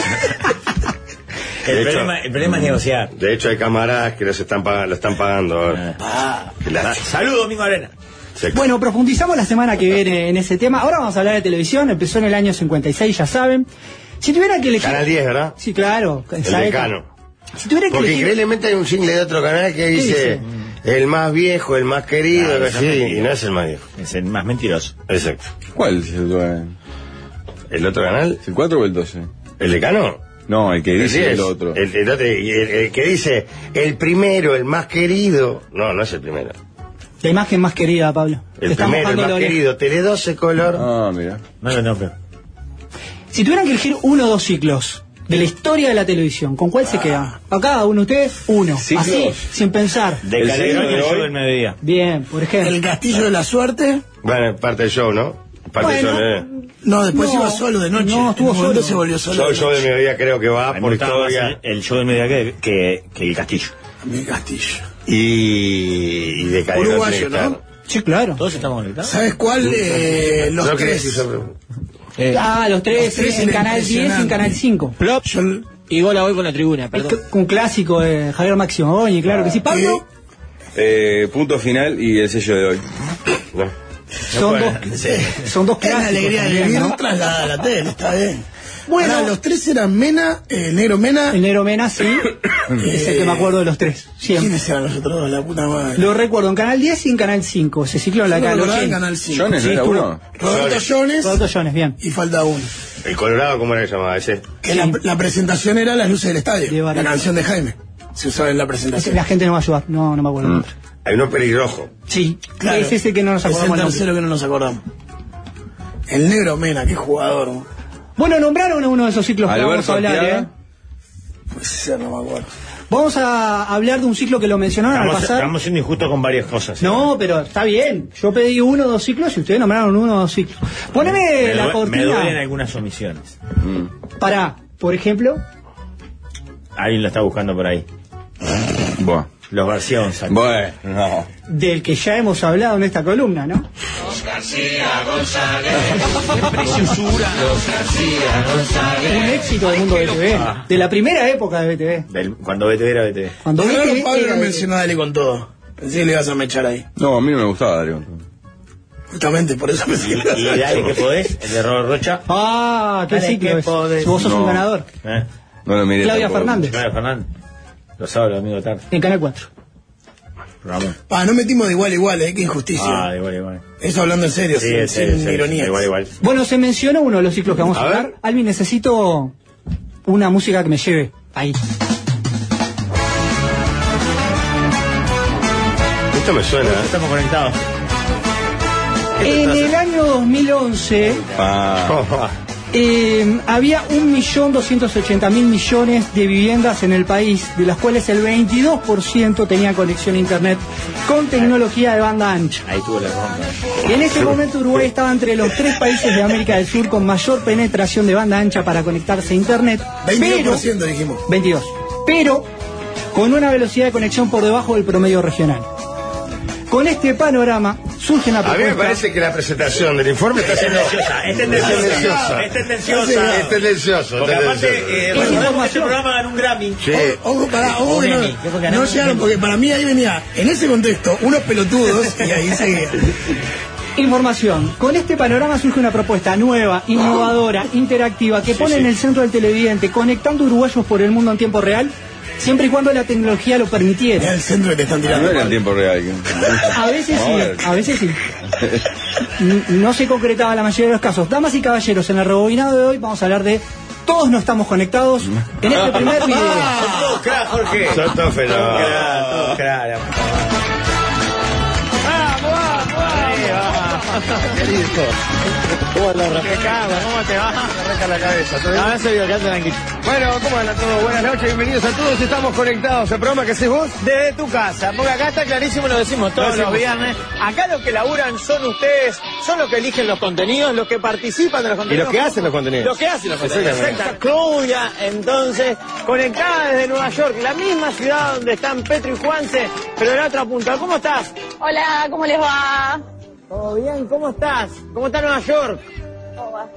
Speaker 4: El
Speaker 6: De hecho-
Speaker 4: problema, el problema es negociar.
Speaker 6: De hecho, hay camaradas que los están pagando, lo están pagando ahora.
Speaker 4: Ah,
Speaker 6: Qué lástima.
Speaker 4: Saludos, Domingo Arena.
Speaker 6: Se-
Speaker 15: Bueno, profundizamos la semana que viene en ese tema. Ahora vamos a hablar de televisión. Empezó en el año cincuenta y seis, ya saben. Si tuviera que elegir...
Speaker 6: Canal diez, ¿verdad?
Speaker 15: Sí, claro.
Speaker 6: El
Speaker 15: esa época.
Speaker 6: decano.
Speaker 15: Si tuviera que
Speaker 6: Porque
Speaker 15: elegir...
Speaker 6: increíblemente hay un single de otro canal que dice, el más viejo, el más querido,
Speaker 4: Claro,
Speaker 6: que
Speaker 4: eso
Speaker 6: así,
Speaker 4: es
Speaker 6: y
Speaker 4: mentira.
Speaker 6: no es el más viejo.
Speaker 4: Es el más mentiroso.
Speaker 6: Exacto.
Speaker 5: ¿Cuál es el, el
Speaker 6: ¿El otro canal?
Speaker 5: cuatro o el doce?
Speaker 6: ¿El decano?
Speaker 5: No, el que dice
Speaker 6: diez.
Speaker 5: el otro.
Speaker 6: El, el otro- y el- el que dice, el primero, el más querido. No, no es el primero.
Speaker 15: La imagen más querida, Pablo. Te
Speaker 6: El
Speaker 15: está
Speaker 6: primero, el
Speaker 15: mojando
Speaker 6: más
Speaker 15: la oreja.
Speaker 6: querido. Tele doce color.
Speaker 5: Ah, mira.
Speaker 4: No, no, no, pero.
Speaker 15: Si tuvieran que elegir uno o dos ciclos de la historia de la televisión, ¿con cuál se quedan? A cada uno de ustedes, uno.
Speaker 5: ¿Ciclos?
Speaker 15: Así, sin pensar.
Speaker 4: De
Speaker 5: El
Speaker 4: Calderón
Speaker 5: siglo
Speaker 4: y el
Speaker 5: de
Speaker 4: show
Speaker 5: hoy.
Speaker 4: del mediodía.
Speaker 15: Bien, por ejemplo.
Speaker 7: El castillo de la suerte.
Speaker 6: Bueno, parte del show, ¿no? Parte del
Speaker 15: Bueno,
Speaker 6: show, ¿eh?
Speaker 7: No, después
Speaker 15: No,
Speaker 7: iba solo de noche.
Speaker 15: no, estuvo
Speaker 7: En un momento
Speaker 15: solo.
Speaker 7: se volvió solo.
Speaker 6: Yo,
Speaker 7: de
Speaker 6: yo de
Speaker 7: noche.
Speaker 6: mediodía creo que va
Speaker 4: A mí me
Speaker 6: por
Speaker 4: gustaba más
Speaker 6: historia.
Speaker 4: el, el show del mediodía que, que, que el castillo.
Speaker 7: Mi castillo.
Speaker 6: Y, y de Calderón
Speaker 7: Uruguayo,
Speaker 6: tiene que estar.
Speaker 7: ¿no?
Speaker 15: Sí, claro.
Speaker 4: ¿Todos estamos conectados?
Speaker 7: ¿Sabes cuál? Eh, los
Speaker 6: No querés
Speaker 7: tres.
Speaker 6: decir
Speaker 8: Eh,
Speaker 15: Ah, los tres,
Speaker 7: Los tres
Speaker 15: en
Speaker 7: era
Speaker 15: Canal diez y en
Speaker 7: impresionante.
Speaker 15: Canal cinco.
Speaker 8: plop,
Speaker 7: Yo,
Speaker 8: y gol a gol con la tribuna,
Speaker 15: Es
Speaker 8: perdón.
Speaker 15: c- un clásico de Javier Máximo Goñi, claro que sí. Pablo,
Speaker 5: Eh, punto final y el sello de hoy.
Speaker 6: No.
Speaker 15: son, dos,
Speaker 4: Sí.
Speaker 15: son dos
Speaker 7: es la
Speaker 15: clásicos.
Speaker 7: alegría de
Speaker 15: también,
Speaker 7: vivir
Speaker 15: ¿no?
Speaker 7: trasladada a la tele, está bien.
Speaker 15: Bueno.
Speaker 7: Ahora, los tres eran Mena, eh, el negro Mena.
Speaker 15: El negro Mena, sí. Es el que me acuerdo de los tres. Siempre.
Speaker 7: ¿Quiénes eran los otros dos? La puta madre.
Speaker 15: Lo recuerdo en Canal diez y en Canal cinco. Se cicló en la
Speaker 7: Yo lo
Speaker 15: Canal
Speaker 7: recordaba en
Speaker 15: ochenta.
Speaker 7: Canal cinco.
Speaker 5: ¿Jones
Speaker 15: Sí,
Speaker 5: no era
Speaker 15: estuvo.
Speaker 5: uno?
Speaker 7: Roberto Jones
Speaker 15: Roberto Jones, bien.
Speaker 7: y falta uno.
Speaker 6: El Colorado, ¿cómo era que se llamaba ese?
Speaker 7: Que la, la presentación era Las luces del estadio.
Speaker 15: Lleva
Speaker 7: La
Speaker 15: razón.
Speaker 7: canción de Jaime. Se usaba en la presentación.
Speaker 15: La gente no va a ayudar. No, no me acuerdo. el nombre.
Speaker 6: Hay uno pelirrojo.
Speaker 15: Sí,
Speaker 7: Claro.
Speaker 15: ese es el que no nos
Speaker 7: Es el
Speaker 15: acordamos. el nombre.
Speaker 7: tercero que no nos acordamos. El negro Mena, qué jugador. ¿no?
Speaker 15: Bueno, nombraron a uno de esos ciclos que vamos
Speaker 5: Alberto
Speaker 15: a hablar,
Speaker 5: Arteaga.
Speaker 15: ¿eh?
Speaker 7: Pues ese no me acuerdo.
Speaker 15: Vamos a hablar de un ciclo que lo mencionaron al
Speaker 4: Estamos,
Speaker 15: pasar.
Speaker 4: estamos siendo injustos con varias cosas.
Speaker 15: No, pero está bien. Yo pedí uno o dos ciclos y ustedes nombraron uno o dos ciclos. Poneme
Speaker 4: me,
Speaker 15: la
Speaker 4: due- me duelen
Speaker 15: cortina
Speaker 4: algunas omisiones.
Speaker 15: para, por ejemplo,
Speaker 4: Alguien lo está buscando por ahí.
Speaker 5: Buah.
Speaker 4: Los García González.
Speaker 5: Bueno, no.
Speaker 15: del que ya hemos hablado en esta columna, ¿no? Un éxito del mundo de B T V. De la primera época de B T V.
Speaker 4: Del- cuando B T V era B T V.
Speaker 15: Cuando
Speaker 7: Qué
Speaker 15: B T
Speaker 7: raro
Speaker 15: V
Speaker 7: Pablo
Speaker 15: era
Speaker 7: no
Speaker 15: de-
Speaker 7: mencionó a Dale con todo. Pensé que le ibas a mechar ahí.
Speaker 5: No, a mí no me gustaba Darío.
Speaker 7: Justamente, por eso pensé que le ibas a
Speaker 4: Y dale
Speaker 7: mechar.
Speaker 4: que podés, el de Robert Rocha.
Speaker 15: Ah, qué
Speaker 4: Dale
Speaker 15: ciclo
Speaker 4: que
Speaker 15: es.
Speaker 4: podés.
Speaker 15: Vos sos
Speaker 5: No.
Speaker 15: un ganador.
Speaker 4: ¿Eh?
Speaker 5: No lo miré
Speaker 15: Claudia
Speaker 5: tampoco.
Speaker 15: Fernández.
Speaker 4: Claudia Fernández. Los sábados, los domingos tarde.
Speaker 15: En Canal cuatro.
Speaker 4: Ramón.
Speaker 7: Ah, no metimos de igual a igual, eh, qué injusticia.
Speaker 4: Ah, igual, igual.
Speaker 7: Eso hablando en serio,
Speaker 4: Sí,
Speaker 7: sin,
Speaker 4: en serio,
Speaker 7: sin
Speaker 4: en serio.
Speaker 7: ironías.
Speaker 4: Igual, igual.
Speaker 15: Bueno, se mencionó uno de los ciclos que vamos a,
Speaker 6: A ver.
Speaker 15: hablar. Alvin, necesito una música que me lleve ahí.
Speaker 6: Esto me suena, ¿eh?
Speaker 4: Estamos conectados.
Speaker 15: En el año dos mil once
Speaker 5: Ah.
Speaker 15: eh, había un millón doscientos ochenta mil millones de viviendas en el país, de las cuales el veintidós por ciento tenía conexión a internet con tecnología de banda ancha.
Speaker 4: Ahí tuvo la ronda.
Speaker 15: En ese momento Uruguay estaba entre los tres países de América del Sur con mayor penetración de banda ancha para conectarse a internet.
Speaker 7: veintidós por
Speaker 15: pero-
Speaker 7: ciento dijimos.
Speaker 15: veintidós. Pero con una velocidad de conexión por debajo del promedio regional. Con este panorama surge una
Speaker 6: A mí
Speaker 15: propuesta.
Speaker 6: me parece que la presentación del informe está siendo
Speaker 4: tendenciosa, es tendenciosa, es tendenciosa.
Speaker 6: Es tendencioso.
Speaker 4: Porque aparte, eh,
Speaker 15: Es
Speaker 4: recordemos que este
Speaker 15: información.
Speaker 4: programa ganó un Grammy.
Speaker 6: Sí.
Speaker 7: Ojo, pará, ojo que no,
Speaker 4: Emmy, ¿qué fue que ganó?
Speaker 7: no llegaron, porque para mí ahí venía, en ese contexto, unos pelotudos y ahí seguía.
Speaker 15: Información. Con este panorama surge una propuesta nueva, innovadora, interactiva, que pone en el centro del televidente, conectando uruguayos por el mundo en tiempo real, siempre y cuando la tecnología lo permitiera.
Speaker 7: Mira el centro que te están
Speaker 5: No
Speaker 7: tirando.
Speaker 5: era en tiempo real.
Speaker 15: A veces
Speaker 5: Vamos a ver.
Speaker 15: sí, a veces sí. N- No se concretaba la mayoría de los casos. Damas y caballeros, en el rebobinado de hoy vamos a hablar de Todos no estamos conectados en este primer video.
Speaker 4: Todos crack, Jorge.
Speaker 6: Son todos fenómenos.
Speaker 4: Todos crack, todos crack.
Speaker 16: ¿Cómo andas, Rafa? ¿Cómo te va? Arranca la cabeza. ¿Todo bien?
Speaker 4: Ah, soy yo, que ando tranquilo.
Speaker 16: Bueno, ¿cómo andan todos? Buenas noches, bienvenidos a todos. Estamos conectados. ¿El programa que haces vos?
Speaker 17: Desde tu casa, porque acá está clarísimo, lo decimos todos
Speaker 16: Lo decimos.
Speaker 17: los viernes. Acá los que laburan son ustedes, son los que eligen los contenidos, los que participan de los
Speaker 16: Y
Speaker 17: contenidos.
Speaker 16: los que hacen los contenidos.
Speaker 17: Los que hacen los contenidos.
Speaker 16: Exactamente.
Speaker 17: Exacto. Claudia, entonces, conectada desde Nueva York, la misma ciudad donde están Petro y Juanse, pero en la otra punta. ¿Cómo estás?
Speaker 18: Hola, ¿cómo les va?
Speaker 17: ¿Todo bien? ¿Cómo estás? ¿Cómo está Nueva York?
Speaker 18: ¿Cómo va?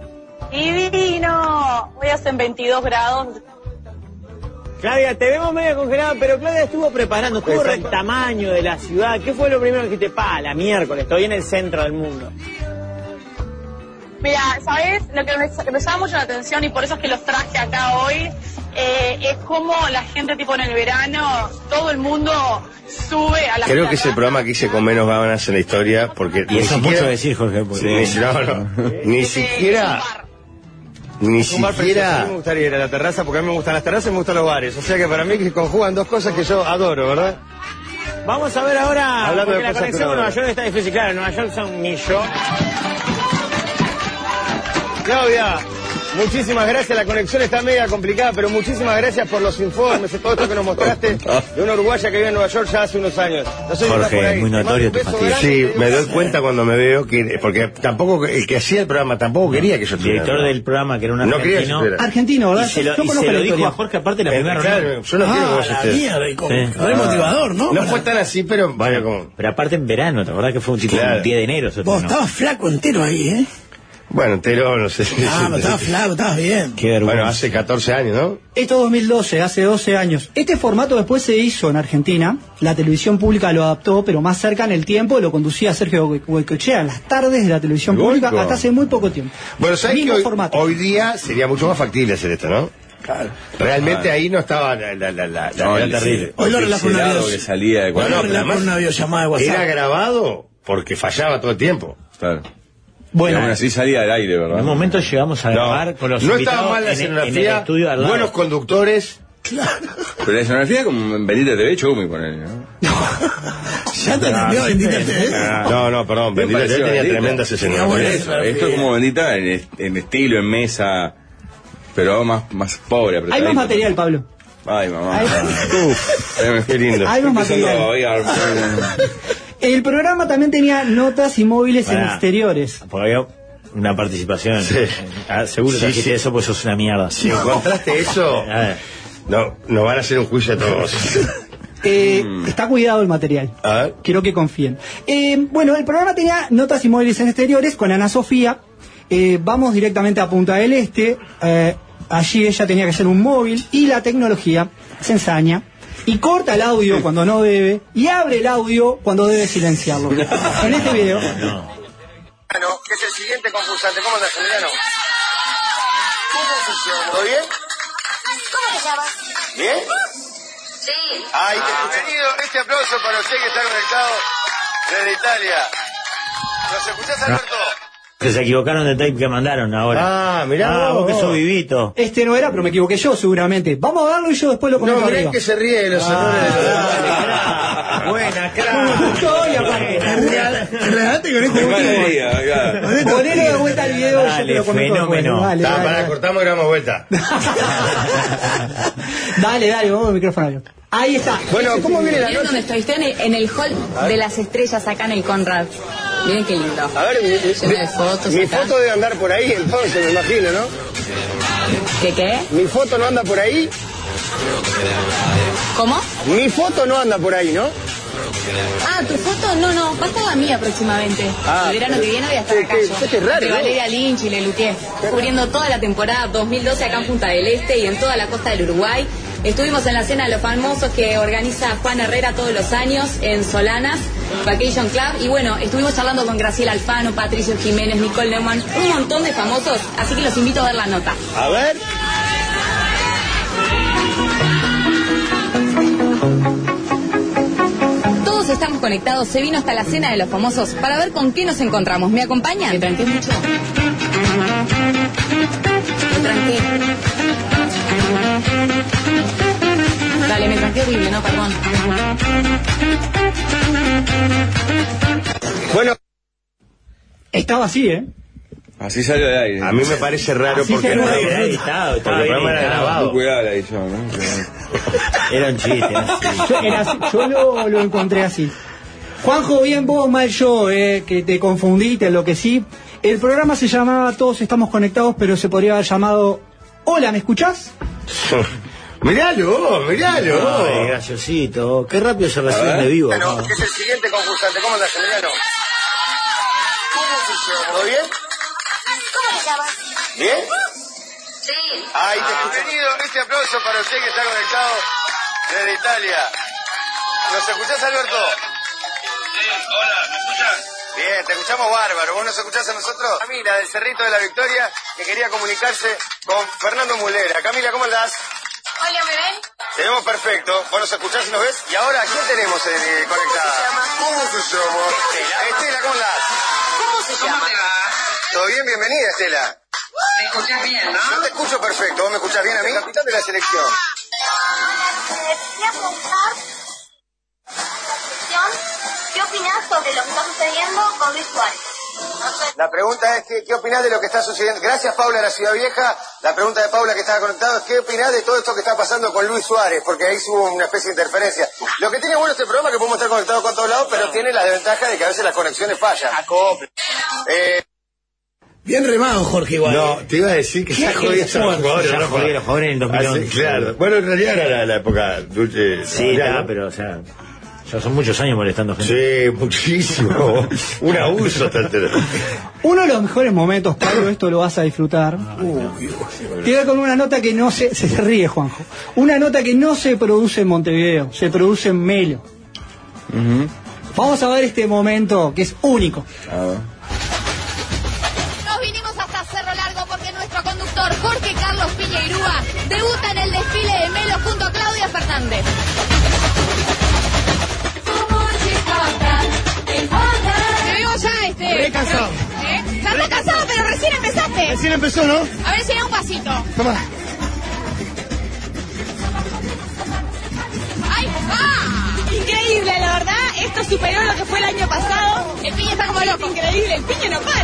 Speaker 18: Divino. Hoy hacen veintidós grados.
Speaker 17: Claudia, te vemos medio congelada, pero Claudia estuvo preparando, estuvo el tamaño de la ciudad. ¿Qué fue lo primero que dijiste? Pa, la miércoles, estoy en el centro del mundo.
Speaker 18: Mira, ¿sabes? Lo que me, que me llama mucho la atención y por eso es que los traje acá hoy, eh, es como la gente tipo en el verano, todo el mundo sube a la
Speaker 6: Creo que es el programa que hice con menos ganas en la historia, porque
Speaker 4: Y eso es mucho decir, Jorge. porque-
Speaker 6: Sí, no, no, ni siquiera, ni
Speaker 16: Un bar precioso. A
Speaker 6: siquiera,
Speaker 16: mí me gustaría ir a la terraza porque a mí me gustan las terrazas y me gustan los bares. O sea que para mí que conjugan dos cosas que yo adoro, ¿verdad?
Speaker 17: Vamos a ver ahora,
Speaker 16: Hablando
Speaker 17: porque
Speaker 16: de
Speaker 17: la
Speaker 16: cosas
Speaker 17: conexión
Speaker 16: que
Speaker 17: con
Speaker 16: no-
Speaker 17: Nueva York está difícil. Claro, en Nueva York son millones.
Speaker 16: Claudia, muchísimas gracias. La conexión está media complicada, pero muchísimas gracias por los informes y todo esto que nos mostraste de una uruguaya que vive en Nueva York ya hace unos años. No sé si
Speaker 6: Jorge,
Speaker 16: está por ahí.
Speaker 6: muy
Speaker 16: Te mando
Speaker 6: notorio
Speaker 16: un
Speaker 6: tu
Speaker 16: beso
Speaker 6: fatiga.
Speaker 16: grande,
Speaker 6: Sí,
Speaker 16: te digo
Speaker 6: me doy
Speaker 16: gracias.
Speaker 6: cuenta cuando me veo que, porque tampoco, el que hacía el programa tampoco quería que yo
Speaker 4: El
Speaker 6: estuviera.
Speaker 4: director del programa, que era un
Speaker 6: No quería que
Speaker 4: argentino.
Speaker 6: yo estuviera.
Speaker 15: Argentino, ¿verdad?
Speaker 4: Y se lo,
Speaker 15: Yo
Speaker 4: y
Speaker 15: conozco
Speaker 4: se
Speaker 15: la
Speaker 4: lo dijo
Speaker 15: historia.
Speaker 4: a Jorge aparte la
Speaker 6: Eh,
Speaker 4: primera
Speaker 6: claro,
Speaker 4: reunión.
Speaker 6: yo no quiero que vos
Speaker 7: la
Speaker 6: estés.
Speaker 7: mierda, y como-
Speaker 4: Sí.
Speaker 7: re motivador, ¿no?
Speaker 6: No fue tan así, pero vaya como.
Speaker 4: Pero aparte en verano, ¿te acordás que fue un tipo
Speaker 6: Claro.
Speaker 4: un diez de enero? eso
Speaker 7: Vos
Speaker 4: no.
Speaker 7: estabas flaco entero ahí, ¿eh?
Speaker 6: Bueno, entero, no sé.
Speaker 7: Ah, pero estabas flaco, estabas bien.
Speaker 4: Qué vergüenza.
Speaker 6: Bueno, hace catorce años, ¿no?
Speaker 15: Esto dos mil doce, hace doce años. Este formato después se hizo en Argentina. La televisión pública lo adaptó, pero más cerca en el tiempo lo conducía Sergio Goicoechea en las tardes de la televisión
Speaker 6: Goico.
Speaker 15: pública hasta hace muy poco tiempo.
Speaker 6: Bueno, ¿sabes
Speaker 15: Mismo
Speaker 6: que hoy,
Speaker 15: formato.
Speaker 6: hoy día sería mucho más factible hacer esto, no?
Speaker 7: Claro.
Speaker 6: Realmente ahí no estaba la, la, la, la,
Speaker 5: No,
Speaker 6: era
Speaker 5: el-
Speaker 6: terrible.
Speaker 7: Hoy lo
Speaker 5: el
Speaker 7: relajo una
Speaker 5: helado
Speaker 7: video-
Speaker 5: que salía de
Speaker 7: Hoy
Speaker 5: cuando.
Speaker 7: lo relajo
Speaker 6: además,
Speaker 7: una videollamada de WhatsApp.
Speaker 6: Era grabado porque fallaba todo el tiempo.
Speaker 5: Claro.
Speaker 15: Bueno,
Speaker 5: Y aún así salía al aire, ¿verdad?
Speaker 4: En un momento llegamos a grabar con los
Speaker 6: no
Speaker 4: invitados
Speaker 6: estaba mal la
Speaker 4: en, el- en el
Speaker 6: escenografía,
Speaker 4: estudio al lado.
Speaker 6: buenos conductores.
Speaker 5: Pero la escenografía como en Bendita T V, Chumi, ponele, ¿no?
Speaker 7: Ya te cambió, bendita T V.
Speaker 6: No, no, perdón,
Speaker 5: ¿Qué
Speaker 6: Bendita
Speaker 5: pareció
Speaker 6: T V tenía
Speaker 5: Bendita?
Speaker 6: tremendas
Speaker 5: Por
Speaker 6: escenografías.
Speaker 5: eso, esto es como Bendita en, est- en estilo, en mesa, pero más, más pobre,
Speaker 15: hay más
Speaker 5: apretadito.
Speaker 15: material, Pablo.
Speaker 5: Ay, mamá.
Speaker 15: Hay-
Speaker 6: Uf, qué lindo.
Speaker 15: Hay más
Speaker 5: Empezando
Speaker 15: material.
Speaker 5: a-
Speaker 15: El programa también tenía notas y móviles en
Speaker 4: Pará.
Speaker 15: exteriores.
Speaker 4: Porque había una participación.
Speaker 6: Sí.
Speaker 4: Ah, seguro
Speaker 6: Sí,
Speaker 4: que
Speaker 6: sí.
Speaker 4: sí. eso, pues sos una mierda.
Speaker 6: Si encontraste eso,
Speaker 4: A ver.
Speaker 6: no, nos van a hacer un juicio a todos.
Speaker 15: Eh,
Speaker 6: Mm.
Speaker 15: Está cuidado el material.
Speaker 6: A ver.
Speaker 15: Quiero que confíen. Eh, bueno, el programa tenía notas y móviles en exteriores con Ana Sofía. Eh, vamos directamente a Punta del Este. Eh, allí ella tenía que hacer un móvil y la tecnología se ensaña y corta el audio cuando no debe y abre el audio cuando debe silenciarlo. En este video.
Speaker 16: Bueno, que es el siguiente concursante. ¿Cómo andas, Emiliano? ¿Cómo funciona? ¿Todo bien?
Speaker 18: ¿Cómo te llamas?
Speaker 16: ¿Bien?
Speaker 18: Sí.
Speaker 16: Ay, bienvenido. Este aplauso para usted que está conectado desde Italia. ¿Nos escuchás, Alberto?
Speaker 4: Que se equivocaron de tape que mandaron ahora.
Speaker 6: Ah, mirá
Speaker 4: Ah,
Speaker 6: vos.
Speaker 4: vos que sos vivito.
Speaker 15: Este no era, pero me equivoqué yo seguramente. Vamos a darlo y yo después lo comento
Speaker 6: No, mirá
Speaker 15: arriba.
Speaker 6: que se ríe de los errores de los demás.
Speaker 4: Ah, buena,
Speaker 15: Como
Speaker 4: crack.
Speaker 15: justo hoy, aparte.
Speaker 7: En, real- Relajate con este último.
Speaker 15: Ponelo de vuelta al video.
Speaker 4: Dale,
Speaker 15: yo te lo comento después.
Speaker 4: fenómeno.
Speaker 15: Dale,
Speaker 6: Ah,
Speaker 15: dale,
Speaker 6: para,
Speaker 15: dale.
Speaker 6: cortamos y damos vuelta.
Speaker 15: Dale, dale, vamos al micrófono abierto. Ahí está.
Speaker 16: Bueno, ¿cómo viene la
Speaker 19: Miren
Speaker 16: noche?
Speaker 19: donde estoy, estoy en el, en el hall de las estrellas acá en el Conrad. Miren qué lindo.
Speaker 16: A ver, mi,
Speaker 19: Lleno de fotos
Speaker 16: mi
Speaker 19: acá.
Speaker 16: foto debe andar por ahí, entonces, me imagino, ¿no?
Speaker 19: ¿Qué qué?
Speaker 16: Mi foto no anda por ahí.
Speaker 19: ¿Cómo?
Speaker 16: Mi foto no anda por ahí, ¿no?
Speaker 19: Ah, tu foto, no, no, va a estar la mía próximamente.
Speaker 16: Ah,
Speaker 19: el verano
Speaker 16: pero-
Speaker 19: que viene voy a estar
Speaker 16: qué-
Speaker 19: acá
Speaker 16: qué-
Speaker 19: yo.
Speaker 16: qué raro,
Speaker 19: de
Speaker 16: ¿no?
Speaker 19: Valeria Lynch y Lelutier, cubriendo toda la temporada dos mil doce acá en Punta del Este y en toda la costa del Uruguay. Estuvimos en la Cena de los Famosos que organiza Juan Herrera todos los años en Solanas, Vacation Club. Y bueno, estuvimos charlando con Graciela Alfano, Patricio Jiménez, Nicole Neumann, un montón de famosos, así que los invito a ver la nota.
Speaker 16: A ver.
Speaker 19: Todos estamos conectados, se vino hasta la Cena de los Famosos para ver con qué nos encontramos. ¿Me acompañan? ¿Me tranqué mucho? Me tranqué. Dale, me tranqué horrible, no, perdón.
Speaker 16: Bueno.
Speaker 15: Estaba así, ¿eh?
Speaker 5: Así salió de aire.
Speaker 6: A mí me parece raro
Speaker 15: Así
Speaker 6: porque
Speaker 15: se
Speaker 6: no
Speaker 15: ve.
Speaker 6: era editado, porque el programa era grabado.
Speaker 5: Muy cuidado la edición, ¿no?
Speaker 4: Era un chiste, así.
Speaker 15: Yo, era así, yo lo, lo encontré así. Juanjo, bien vos, mal yo, eh, que te confundí, te enloquecí. El programa se llamaba Todos estamos conectados, pero se podría haber llamado Hola, ¿me escuchás?
Speaker 6: Miralo, miralo.
Speaker 4: Ay, graciosito. Qué rápido se reciben de vivo.
Speaker 16: Bueno,
Speaker 4: ¿no?
Speaker 16: es el siguiente concursante. ¿Cómo andas, Emiliano? ¿Cómo se llama? ¿Todo bien?
Speaker 20: ¿Cómo te llamas?
Speaker 16: ¿Bien?
Speaker 20: Sí.
Speaker 16: Ay, te bienvenido. Este aplauso para usted que está conectado desde Italia. ¿Nos escuchás, Alberto? Sí, hola, ¿me escuchás? Bien, te escuchamos bárbaro. ¿Vos nos escuchás a nosotros? Camila, del Cerrito de la Victoria, que quería comunicarse con Fernando Mulera. Camila, ¿cómo andás?
Speaker 20: Hola, ¿me ven?
Speaker 16: Te vemos perfecto. ¿Vos nos escuchás y nos ves? Y ahora, ¿a quién tenemos eh, conectada? ¿Cómo se llama? Estela. Estela, ¿cómo andás?
Speaker 20: ¿Cómo se llama?
Speaker 16: ¿Todo bien? Bienvenida, Estela.
Speaker 20: ¿Me escuchás bien, no?
Speaker 16: Yo te escucho perfecto. ¿Vos me escuchás bien a mí? Capitán de la selección.
Speaker 20: Eh, quería preguntar, ¿qué opinás sobre lo que está sucediendo con Luis Suárez?
Speaker 16: La pregunta es, ¿qué, ¿qué opinás de lo que está sucediendo? Gracias, Paula, de la Ciudad Vieja. La pregunta de Paula, que estaba conectado, es ¿qué opinás de todo esto que está pasando con Luis Suárez? Porque ahí hubo una especie de interferencia. Lo que tiene bueno este programa es que podemos estar conectados con todos lados, pero tiene la desventaja de que a veces las conexiones fallan. Eh,
Speaker 7: Bien remado, Jorge, igual.
Speaker 6: No, te iba a decir que ya jodías a los jugadores.
Speaker 4: Ya
Speaker 6: ¿no?
Speaker 4: jodí a los jugadores en el dos mil once.
Speaker 6: Ah, sí, claro. Bueno, en realidad era la, la época dulce.
Speaker 4: Sí,
Speaker 6: mundial,
Speaker 4: está,
Speaker 6: ¿no?
Speaker 4: pero, o sea, ya son muchos años molestando gente.
Speaker 6: Sí, muchísimo. Un abuso hasta el teléfono.
Speaker 15: Uno de los mejores momentos, Pablo, esto lo vas a disfrutar. Tiene que ver con una nota que no se, se ríe, Juanjo. Una nota que no se produce en Montevideo, se produce en Melo. Vamos a ver este momento que es único.
Speaker 21: Nos vinimos hasta Cerro Largo porque nuestro conductor Jorge Carlos Piñeirúa debuta en el desfile de Melo junto a Claudia Fernández. Te veo ya, este.
Speaker 7: Re cansado.
Speaker 21: ¿Eh? Estás re cansado, pero recién empezaste.
Speaker 7: Recién empezó, ¿no?
Speaker 21: A ver si da un pasito.
Speaker 7: Toma.
Speaker 21: ¡Ay, va! Increíble, la verdad. Esto superó lo que fue el año pasado. El piña está como loco. Increíble, el piña no para.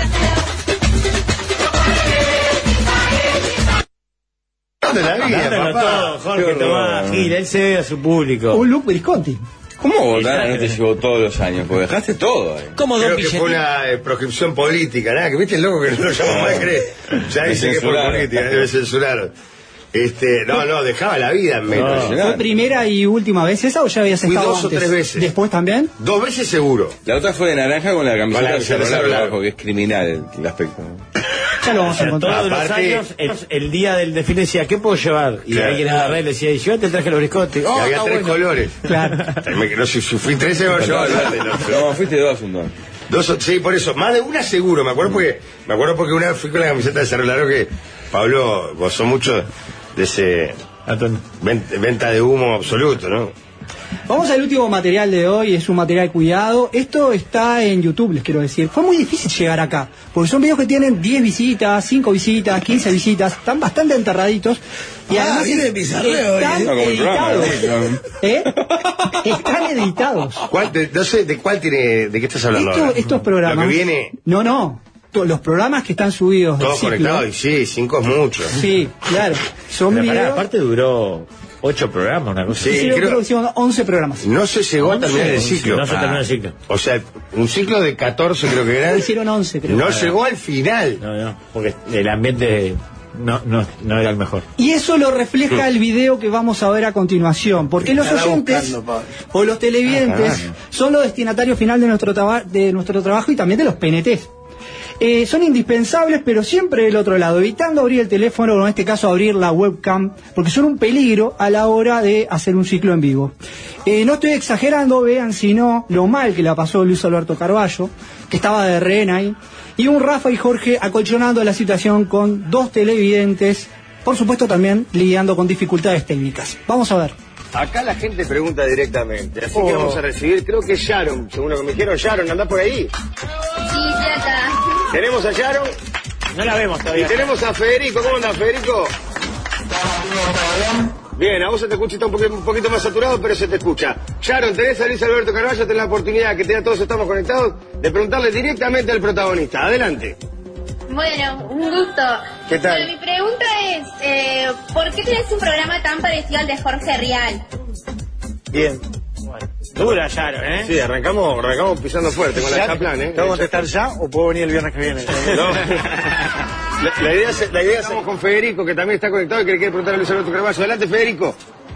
Speaker 6: De la vida,
Speaker 4: Dándolo
Speaker 6: papá.
Speaker 4: todo, Jorge Tomás Gil, él se ve a su público.
Speaker 15: Un look Visconti.
Speaker 5: ¿Cómo votar no te llevó todos los años? Porque dejaste todo. Eh.
Speaker 4: ¿Cómo
Speaker 6: Creo
Speaker 4: dos
Speaker 6: que fue
Speaker 4: billetes?
Speaker 6: una eh, proscripción política, ¿nada? Que viste el loco que no lo llama más, cree. Ya
Speaker 5: Me
Speaker 6: dice que fue
Speaker 5: censuraron.
Speaker 6: política, debe censurar. Este, no, no, dejaba la vida en medio.
Speaker 15: ¿Fue primera y última vez esa o ya habías
Speaker 6: Fui
Speaker 15: estado
Speaker 6: dos o
Speaker 15: antes?
Speaker 6: tres veces.
Speaker 15: ¿Después también?
Speaker 6: Dos veces seguro.
Speaker 5: La otra fue de naranja con la camiseta
Speaker 6: Con la
Speaker 5: de Cerro
Speaker 6: camiseta de
Speaker 5: Largo,
Speaker 6: Cerro
Speaker 5: abajo, que es criminal el, el aspecto.
Speaker 15: Ya lo vamos a encontrar.
Speaker 4: Todos los
Speaker 6: Aparte-
Speaker 4: años, el, el día del desfile decía, ¿qué puedo llevar? Y
Speaker 6: Claro.
Speaker 4: alguien en la red le decía, y llévate el traje de los briscotes.
Speaker 6: Y
Speaker 4: Oh,
Speaker 6: había
Speaker 4: está
Speaker 6: tres
Speaker 4: bueno.
Speaker 6: colores.
Speaker 15: Claro.
Speaker 6: Me, no, si, si fui tres, se me llevaba el verde, no,
Speaker 5: No, fuiste dos un don.
Speaker 6: Dos, o- sí, por eso, más de una seguro, me acuerdo porque, me acuerdo porque una vez fui con la camiseta de Cerro Largo que Pablo gozó mucho de ese ven- venta de humo absoluto, ¿no?
Speaker 15: Vamos al último material de hoy, es un material cuidado. Esto está en YouTube, les quiero decir. Fue muy difícil llegar acá, porque son videos que tienen diez visitas, cinco visitas, quince visitas, están bastante enterraditos. Y
Speaker 7: Ah,
Speaker 15: además
Speaker 7: viene
Speaker 15: es-
Speaker 7: el pizarreo,
Speaker 15: están
Speaker 7: eh.
Speaker 6: No, como el programa,
Speaker 15: editados. ¿Eh? Están editados.
Speaker 6: ¿Cuál, de, no sé, ¿de cuál tiene, de qué estás hablando
Speaker 15: Esto-
Speaker 6: ahora?
Speaker 15: estos programas.
Speaker 6: Lo que viene,
Speaker 15: No, no. To- Los programas que están subidos. del
Speaker 6: todos
Speaker 15: ciclo,
Speaker 6: conectados, y sí, cinco es mucho.
Speaker 15: Sí, claro. Son
Speaker 4: Pero pará,
Speaker 15: videos.
Speaker 4: aparte duró ocho programas, una cosa
Speaker 6: Sí,
Speaker 4: así.
Speaker 15: Hicieron,
Speaker 6: creo-
Speaker 15: creo que hicieron once programas.
Speaker 6: No se llegó a
Speaker 4: once,
Speaker 6: terminar el
Speaker 4: once,
Speaker 6: ciclo.
Speaker 4: no se terminó el
Speaker 6: Ah.
Speaker 4: ciclo.
Speaker 6: O sea, un ciclo de catorce creo que era.
Speaker 15: Hicieron once, creo.
Speaker 6: No llegó al final.
Speaker 4: No, no, porque el ambiente no, no, no era el mejor.
Speaker 15: Y eso lo refleja el video que vamos a ver a continuación, porque los
Speaker 7: Estará
Speaker 15: oyentes
Speaker 7: buscando, Pablo.
Speaker 15: o los televidentes
Speaker 6: Ah,
Speaker 15: son los destinatarios final de nuestro, traba- de nuestro trabajo y también de los P N Ts. Eh, son indispensables, pero siempre del otro lado, evitando abrir el teléfono o en este caso abrir la webcam, porque son un peligro a la hora de hacer un ciclo en vivo. Eh, no estoy exagerando, vean si no lo mal que la pasó Luis Alberto Carballo, que estaba de rehén ahí, y un Rafa y Jorge acolchonando la situación con dos televidentes, por supuesto también lidiando con dificultades técnicas. Vamos a ver.
Speaker 6: Acá la gente pregunta directamente, así
Speaker 15: Oh.
Speaker 6: que vamos a recibir, creo que es Sharon, según lo que me dijeron. Sharon, anda por ahí.
Speaker 21: Sí, ya está.
Speaker 6: Tenemos a Sharon
Speaker 17: No la vemos
Speaker 6: y
Speaker 17: todavía.
Speaker 6: tenemos a Federico. ¿Cómo anda, Federico? Bien, a vos se te escucha, está un poquito, un poquito más saturado, pero se te escucha. Sharon, tenés a Luis Alberto Carballo, tenés la oportunidad, que ya todos estamos conectados, de preguntarle directamente al protagonista. Adelante.
Speaker 21: Bueno, un gusto.
Speaker 6: ¿Qué tal?
Speaker 21: Bueno, mi pregunta es, eh, ¿por qué tenés un programa tan parecido al de Jorge Rial?
Speaker 6: Bien.
Speaker 17: Dura, Yaro, ¿eh?
Speaker 6: Sí, arrancamos, arrancamos pisando fuerte con la Chaplan, ¿eh?
Speaker 3: ¿Te voy a contestar ya o puedo venir el viernes que viene?
Speaker 6: No. La, la idea es, la idea es estamos con Federico, que también está conectado y que le quiere preguntar a Luis Alberto Carballo. Adelante, Federico.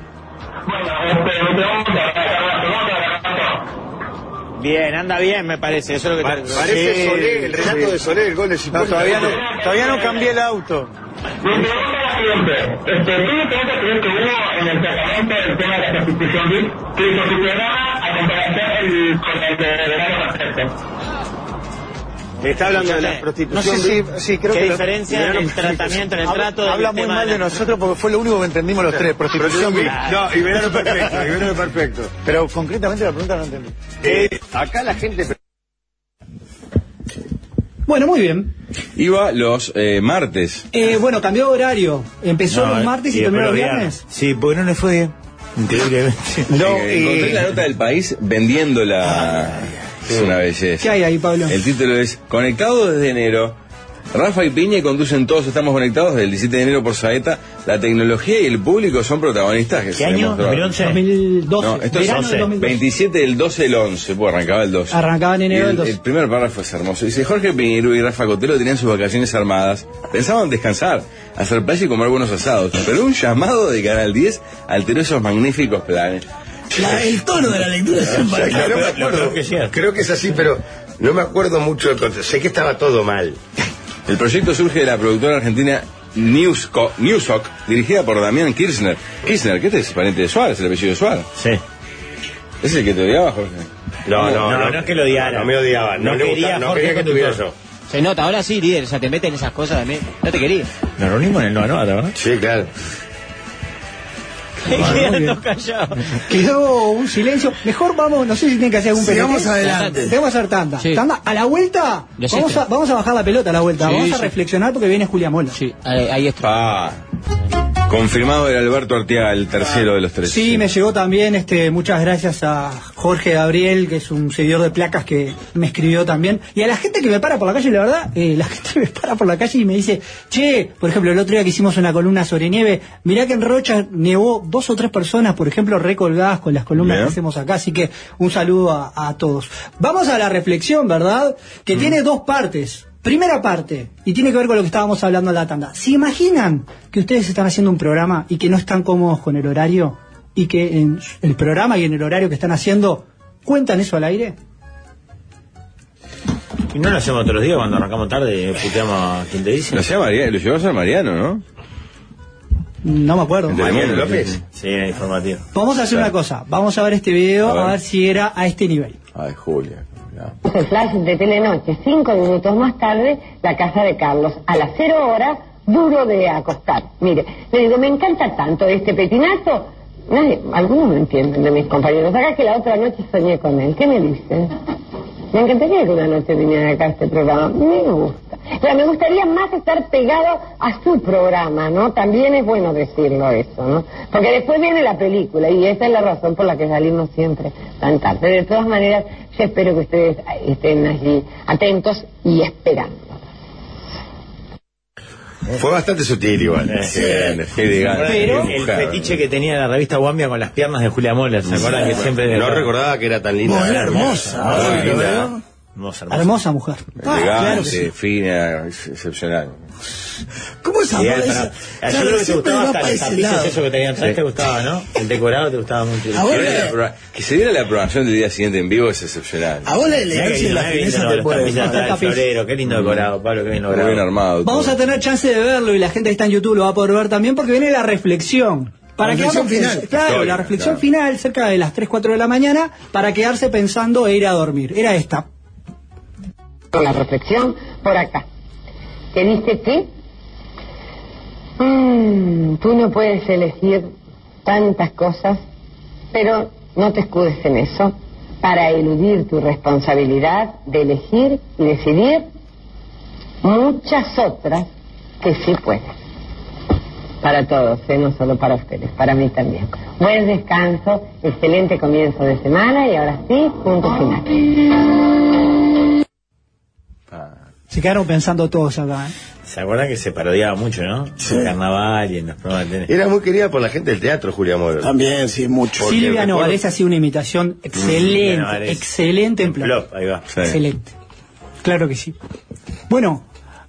Speaker 17: Bien, anda bien, me parece. Eso es lo que te...
Speaker 6: Parece
Speaker 3: Sí,
Speaker 6: Solé, el relato
Speaker 3: sí.
Speaker 6: de Solé, el gol de
Speaker 3: No,
Speaker 6: Cifuentes.
Speaker 3: todavía no, todavía no cambié el auto.
Speaker 22: Mi pregunta es la siguiente. Este, tú me preguntas que uno en el tratamiento del tema de la prostitución, que hizo su programa a comparación el, con el de verano perfecto.
Speaker 6: Está hablando de la
Speaker 3: No
Speaker 6: prostitución.
Speaker 3: sé si, sí, creo
Speaker 17: ¿Qué
Speaker 3: que...
Speaker 17: diferencia en el tratamiento, en el
Speaker 3: Habla-
Speaker 17: trato del
Speaker 3: Habla muy
Speaker 17: tema
Speaker 3: mal
Speaker 17: de
Speaker 3: de
Speaker 17: la-
Speaker 3: nosotros porque fue lo único que entendimos los tres. Prostitución.
Speaker 6: No, y verano perfecto, y verano perfecto.
Speaker 3: Pero concretamente la pregunta no entendí.
Speaker 6: Eh, acá la gente...
Speaker 15: Bueno, muy bien.
Speaker 5: Iba los eh, martes.
Speaker 15: Eh, bueno, cambió de horario. Empezó
Speaker 4: No,
Speaker 15: los martes y,
Speaker 4: y
Speaker 15: terminó los
Speaker 4: después los
Speaker 15: viernes.
Speaker 4: Sí, porque no le fue bien. Increíblemente.
Speaker 5: No,
Speaker 6: eh,
Speaker 5: encontré la nota del País vendiendo la... Es una belleza.
Speaker 15: ¿Qué hay ahí, Pablo?
Speaker 5: El título es Conectado desde enero. Rafa y Piña conducen Todos Estamos Conectados del diecisiete de enero por Saeta. La tecnología y el público son protagonistas. Que
Speaker 4: ¿Qué
Speaker 5: se
Speaker 4: año?
Speaker 5: demostró.
Speaker 4: ¿dos mil once?
Speaker 15: dos mil doce.
Speaker 5: No, esto es
Speaker 15: Verano del dos mil doce.
Speaker 5: veintisiete del doce del once, pues arrancaba el doce.
Speaker 15: Arrancaba en enero
Speaker 5: Y
Speaker 15: del
Speaker 5: el,
Speaker 15: doce.
Speaker 5: el primer párrafo es hermoso. Dice, Jorge Piñeiro y Rafa Cotelo tenían sus vacaciones armadas. Pensaban descansar, hacer playa y comer buenos asados. Pero un llamado de Canal diez alteró esos magníficos planes.
Speaker 7: La- el tono de la lectura es
Speaker 6: O sea, que no me acuerdo,
Speaker 4: que sea.
Speaker 6: creo que es así, pero no me acuerdo mucho del contexto. Sé que estaba todo mal.
Speaker 5: El proyecto surge de la productora argentina Newsco, Newsoc, dirigida por Damián Kirchner. Kirchner, ¿qué es pariente de Suárez, el apellido de Suárez?
Speaker 4: Sí.
Speaker 5: ¿Ese es el que te odiaba, Jorge?
Speaker 6: No, no,
Speaker 4: no, no es que lo odiara.
Speaker 6: No me odiaba. No,
Speaker 4: No
Speaker 6: le
Speaker 4: quería
Speaker 6: gustaba, no
Speaker 4: Jorge
Speaker 6: quería que tuviera
Speaker 4: conductor.
Speaker 6: yo.
Speaker 8: Se nota, ahora sí, líder, o sea, te meten esas cosas también. No te quería.
Speaker 4: Nos reunimos en el Noa ¿verdad?
Speaker 6: Sí, claro.
Speaker 17: Quedando callado.
Speaker 15: Quedó un silencio. Mejor vamos, no sé si tienen que hacer algún
Speaker 7: Sigamos
Speaker 15: pendiente.
Speaker 7: adelante.
Speaker 15: Tenemos que hacer tanda.
Speaker 8: Sí.
Speaker 15: Tanda. A la vuelta,
Speaker 8: Los
Speaker 15: vamos a,
Speaker 8: extras.
Speaker 15: vamos a bajar la pelota a la vuelta.
Speaker 8: Sí,
Speaker 15: vamos a
Speaker 8: sí.
Speaker 15: reflexionar porque viene Julia Mola.
Speaker 8: Sí, ahí, ahí está.
Speaker 5: Ah, confirmado era Alberto Arteaga, el tercero de los tres.
Speaker 15: Sí, me llegó también, este, muchas gracias a Jorge Gabriel, que es un seguidor de placas que me escribió también. Y a la gente que me para por la calle, la verdad, eh, la gente me para por la calle y me dice, che, por ejemplo, el otro día que hicimos una columna sobre nieve, mirá que en Rocha nevó dos o tres personas, por ejemplo, recolgadas con las columnas
Speaker 5: Bien.
Speaker 15: que hacemos acá. Así que un saludo a, a todos. Vamos a la reflexión, ¿verdad? Que tiene dos partes. Primera parte, y tiene que ver con lo que estábamos hablando en la tanda. ¿Se imaginan que ustedes están haciendo un programa y que no están cómodos con el horario? Y que en el programa y en el horario que están haciendo, ¿cuentan eso al aire?
Speaker 4: Y no lo hacemos todos los días cuando arrancamos tarde y puteamos a quien te dice.
Speaker 5: Lo hacía Mariano, lo llevó a ser Mariano, ¿no?
Speaker 15: No me acuerdo.
Speaker 5: En Telemundo,
Speaker 6: López.
Speaker 4: Sí, era informativo.
Speaker 15: Vamos a hacer
Speaker 5: Claro.
Speaker 15: una cosa, vamos a ver este video,
Speaker 5: A ver.
Speaker 15: a ver si era a este nivel.
Speaker 5: Ay, Julia. no.
Speaker 23: El flash de Telenoche, cinco minutos más tarde, la casa de Carlos, a las cero horas, duro de acostar. Mire, le digo, me encanta tanto este petinazo, Nadie, algunos no entienden de mis compañeros. Acá que la otra noche soñé con él. ¿Qué me dicen? Me encantaría que una noche viniera acá a este programa. Me gusta. Pero me gustaría más estar pegado a su programa, ¿no? También es bueno decirlo eso, ¿no? Porque después viene la película y esa es la razón por la que salimos siempre tan tarde. De todas maneras, yo espero que ustedes estén allí atentos y esperando.
Speaker 6: Fue bastante sutil igual.
Speaker 4: Sí.
Speaker 6: Pero
Speaker 4: el fetiche que tenía la revista Guambia con las piernas de Julia Moller, ¿se acuerdan? Que siempre
Speaker 6: no recordaba que era tan linda.
Speaker 15: No, era hermosa.
Speaker 6: Muy linda.
Speaker 4: Hermosa,
Speaker 15: hermosa. Hermosa mujer.
Speaker 5: Ah, elegante, sí. Fina, excepcional.
Speaker 7: ¿Cómo es
Speaker 4: amor esa? Yo creo que te gustaba hasta los tapices, eso que tenían atrás, sí. Te gustaba, ¿no? El decorado te gustaba mucho.
Speaker 5: La, que se diera la programación del día siguiente en vivo es excepcional.
Speaker 7: A vos la elegancia y la fineza te puede
Speaker 4: faltar. Florero, qué lindo decorado, Pablo, qué bien logrado.
Speaker 5: Muy bien armado.
Speaker 15: Vamos a tener chance de verlo y la gente que está en YouTube lo va a poder ver también porque viene la reflexión. Para
Speaker 7: la reflexión
Speaker 15: quedarnos,
Speaker 7: final.
Speaker 15: Claro,
Speaker 7: Historia,
Speaker 15: la reflexión
Speaker 7: claro.
Speaker 15: final cerca de las tres, cuatro de la mañana para quedarse pensando e ir a dormir. Era esta.
Speaker 23: Con la reflexión por acá. Que dice que mmm, tú no puedes elegir tantas cosas, pero no te escudes en eso para eludir tu responsabilidad de elegir y decidir muchas otras que sí puedes. Para todos, ¿eh? No solo para ustedes, para mí también. Buen descanso, excelente comienzo de semana y ahora sí, punto final.
Speaker 15: Se quedaron pensando todos acá, ¿eh?
Speaker 4: ¿Se acuerdan que se parodiaba mucho, no? Sí. En carnaval y en los programas de tele.
Speaker 6: Era muy querida por la gente del teatro, Julia Moller.
Speaker 7: También, sí, mucho.
Speaker 15: Silvia Novarés ha sido una imitación excelente, mm, excelente en plan.
Speaker 4: Flop, ahí va.
Speaker 15: Sí. Excelente. Claro que sí. Bueno,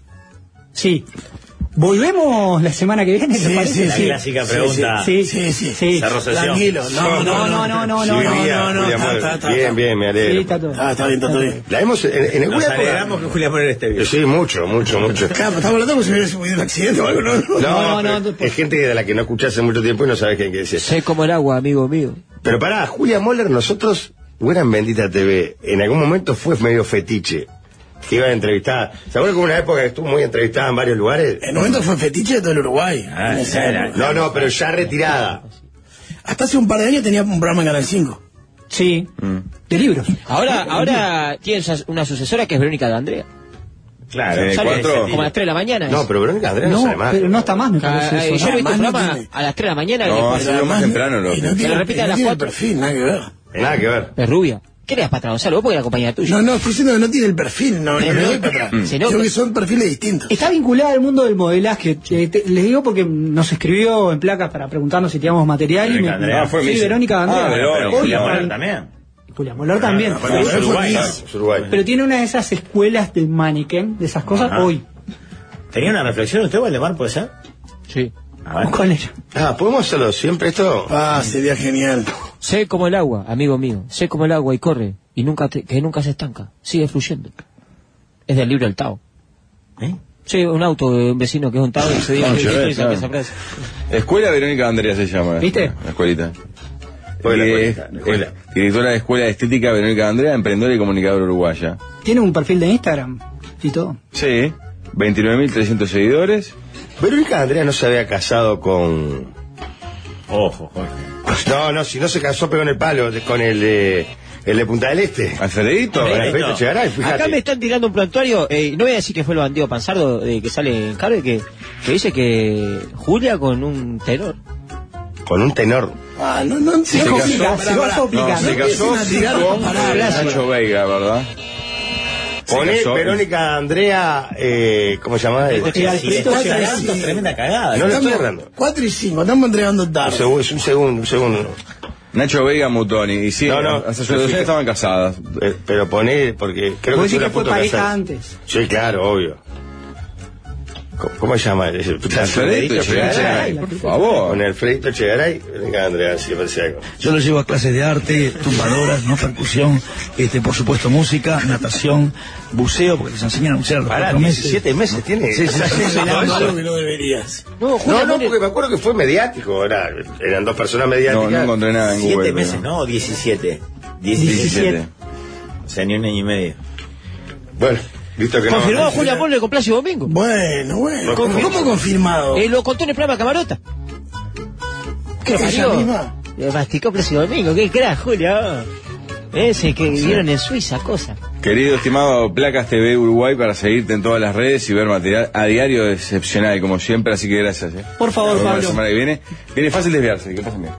Speaker 15: sí. Volvemos la semana que viene, ¿te
Speaker 7: sí,
Speaker 15: parece?
Speaker 7: Sí,
Speaker 4: la
Speaker 7: sí.
Speaker 4: clásica pregunta.
Speaker 15: Sí, sí, sí. sí.
Speaker 4: Cerro sesión.
Speaker 7: Tranquilo. No, no, no, no, no, no,
Speaker 6: no, no,
Speaker 7: está, está, está,
Speaker 6: bien, bien, me alegro.
Speaker 15: Sí, está todo.
Speaker 7: Ah, está bien, está todo bien.
Speaker 6: La hemos en, en
Speaker 4: Nos
Speaker 6: alguna
Speaker 4: alegramos que Julia Moller esté bien.
Speaker 6: Sí, mucho, mucho, mucho.
Speaker 7: Claro, estamos hablando como si hubiera sido un accidente o algo, ¿no?
Speaker 6: No,
Speaker 15: No,
Speaker 6: no,
Speaker 15: no,
Speaker 6: no, es gente de la que no escuché hace mucho tiempo y no sabes qué decir.
Speaker 8: Sé como el agua, amigo mío.
Speaker 6: Pero pará, Julia Moller, nosotros, Buena Bendita T V, en algún momento fue medio fetiche. Que iba a entrevistar. ¿Se acuerdan que una época estuvo muy entrevistada en varios lugares?
Speaker 7: En un momento fue fetiche de todo el Uruguay.
Speaker 4: Ah,
Speaker 7: no,
Speaker 6: no, no, pero ya retirada.
Speaker 7: Hasta hace un par de años tenía un programa en Canal cinco.
Speaker 15: Sí, mm. de libros.
Speaker 8: Ahora, ahora tiene una sucesora que es Verónica de Andrea.
Speaker 4: Claro,
Speaker 5: sí,
Speaker 8: sale
Speaker 5: cuatro.
Speaker 8: como a las tres de la mañana.
Speaker 6: No, pero Verónica Andrea no,
Speaker 15: no
Speaker 6: sale más.
Speaker 15: pero no está más, me parece.
Speaker 8: Ah,
Speaker 15: eso,
Speaker 8: yo he
Speaker 15: ¿no?
Speaker 8: visto un
Speaker 7: no
Speaker 8: programa
Speaker 7: tiene.
Speaker 8: a las tres de la mañana.
Speaker 5: No,
Speaker 8: que
Speaker 5: salió más temprano. Lo
Speaker 7: Y no
Speaker 8: que
Speaker 7: tiene,
Speaker 8: lo repite
Speaker 7: y
Speaker 8: a
Speaker 7: no
Speaker 8: las
Speaker 7: tiene
Speaker 8: cuatro.
Speaker 7: perfil, nada que ver.
Speaker 6: Nada que ver.
Speaker 8: Es rubia. ¿Qué le das para Gonzalo? Vos porque la compañía tuya.
Speaker 7: No, no, estoy diciendo que no tiene el perfil, no, no me doy para atrás.
Speaker 8: Se
Speaker 7: Creo
Speaker 8: nota.
Speaker 7: que son perfiles distintos.
Speaker 15: Está vinculada al mundo del modelaje. Eh, te- les digo porque nos escribió en placas para preguntarnos si teníamos material.
Speaker 4: Verónica
Speaker 15: y me-
Speaker 4: Andrea
Speaker 5: fue
Speaker 15: sí,
Speaker 5: Misa.
Speaker 15: Verónica Andrea.
Speaker 5: Ah, Verónica.
Speaker 4: Pero Julia
Speaker 15: Hoy-
Speaker 4: Moller también.
Speaker 15: Julia Moller también.
Speaker 7: bueno,
Speaker 15: Sí,
Speaker 7: pero
Speaker 15: sí,
Speaker 7: Uruguay.
Speaker 15: sí.
Speaker 6: Claro, es Uruguay.
Speaker 15: Pero tiene una de esas escuelas de mannequin, de esas cosas,
Speaker 4: Ajá.
Speaker 15: hoy.
Speaker 4: ¿Tenía una reflexión usted, Valdemar, puede ser?
Speaker 8: Sí.
Speaker 4: A ver.
Speaker 15: Con ella.
Speaker 6: Ah, ¿podemos hacerlo siempre esto?
Speaker 7: Ah, sería genial.
Speaker 8: Sé como el agua, amigo mío. Sé como el agua y corre. Y nunca te- que nunca se estanca. Sigue fluyendo. Es del libro El Tao.
Speaker 4: ¿Eh?
Speaker 8: Sí, un auto de un vecino que es un Tao y se dice
Speaker 5: No,
Speaker 8: que
Speaker 5: yo
Speaker 8: que
Speaker 5: veo,
Speaker 8: esa
Speaker 5: claro.
Speaker 8: esa frase.
Speaker 5: Escuela Verónica Andrea se llama.
Speaker 15: ¿Viste?
Speaker 5: La escuelita.
Speaker 6: Pues la
Speaker 5: Y
Speaker 6: escuelita,
Speaker 5: es-
Speaker 6: la escuela.
Speaker 5: es directora de Escuela de Estética Verónica Andrea, emprendedora y comunicadora uruguaya.
Speaker 15: Tiene un perfil de Instagram y todo.
Speaker 5: Sí, veintinueve mil trescientos seguidores.
Speaker 6: Verónica Andrea no se había casado con...
Speaker 4: Ojo, Jorge.
Speaker 6: No, no, si no se casó pegó en el palo de- con el de, el de Punta del Este.
Speaker 5: Alfredito.
Speaker 6: Con
Speaker 4: Alfredito.
Speaker 6: Alfredo Chegaray, fíjate.
Speaker 8: Acá me están tirando un prontuario, eh, no voy a decir que fue el bandido Panzardo eh, que sale en Carve, que, que dice que Julia con un tenor.
Speaker 6: Con un tenor.
Speaker 7: Ah, no, no,
Speaker 6: Se
Speaker 7: no,
Speaker 6: casó-
Speaker 7: complica,
Speaker 15: se
Speaker 7: pará,
Speaker 15: va a
Speaker 7: pará.
Speaker 15: complicar.
Speaker 5: No,
Speaker 7: No
Speaker 5: se casó
Speaker 7: empiecen a tirar
Speaker 5: con
Speaker 7: pará,
Speaker 5: Nacho Veiga, ¿verdad? Se
Speaker 6: Poné
Speaker 5: casó-
Speaker 6: Verónica Andrea, eh, ¿cómo se llama?
Speaker 4: Esto
Speaker 15: Sí,
Speaker 4: es
Speaker 15: Alfredo
Speaker 4: cuatro y
Speaker 15: Chegaray.
Speaker 4: cinco, tremenda cagada.
Speaker 6: No lo estoy
Speaker 7: Estamos
Speaker 6: hablando.
Speaker 7: cuatro y cinco, estamos entregando
Speaker 6: Un
Speaker 7: tarde.
Speaker 6: segundo, es un segundo, un segundo.
Speaker 5: Nacho Veiga Mutoni. Y sí,
Speaker 6: No, no,
Speaker 5: hace
Speaker 6: pero
Speaker 5: dos
Speaker 6: fíjate.
Speaker 5: años estaban casadas.
Speaker 6: Eh, pero poné, porque creo
Speaker 15: Vos
Speaker 6: que
Speaker 15: decís
Speaker 6: estuve a
Speaker 15: que fue
Speaker 6: punto de
Speaker 15: pareja
Speaker 6: casarse.
Speaker 15: antes.
Speaker 6: Sí, claro, obvio. ¿Cómo, cómo se llama? ese?
Speaker 5: Alfredito Chegaray, por favor.
Speaker 6: Con Alfredito Chegaray, Verónica Andrea, si parece algo.
Speaker 12: Yo lo llevo a clases de arte, tumbadoras, no percusión, este, por supuesto música, natación, buceo, porque les enseñan a bucear a los
Speaker 6: Pará,
Speaker 12: cuatro meses.
Speaker 6: diecisiete meses tiene.
Speaker 12: Sí, sí,
Speaker 6: ¿Estás
Speaker 12: sí,
Speaker 6: enseñando
Speaker 12: sí,
Speaker 6: eso?
Speaker 7: Algo que no deberías.
Speaker 8: No, Julia
Speaker 6: No, no,
Speaker 8: Moller-
Speaker 6: porque me acuerdo que fue mediático, era, eran dos personas
Speaker 5: No,
Speaker 6: mediáticas.
Speaker 5: no encontré nada en
Speaker 4: Siete
Speaker 5: Google.
Speaker 4: meses,
Speaker 5: pero-
Speaker 4: ¿no? O diecisiete.
Speaker 5: diecisiete.
Speaker 4: O sea, ni un año y medio.
Speaker 6: Bueno, visto que no.
Speaker 8: Confirmado Julia Moller con Plácido Domingo.
Speaker 7: Bueno, bueno. ¿Cómo,
Speaker 6: Confirmado.
Speaker 7: cómo confirmado?
Speaker 8: Eh, lo contó en el programa Camarota. ¿Qué
Speaker 7: ¿Ella
Speaker 8: parió?
Speaker 7: misma?
Speaker 8: masticó próximo domingo. ¿Qué crack, Julio? Ese que vivieron en Suiza, cosa.
Speaker 5: Querido, estimado, Placas T V Uruguay para seguirte en todas las redes y ver material a diario excepcional, como siempre, así que gracias. ¿eh?
Speaker 15: Por favor,
Speaker 5: Nos vemos
Speaker 15: Pablo.
Speaker 5: La semana que viene. Viene fácil desviarse, que pasen bien.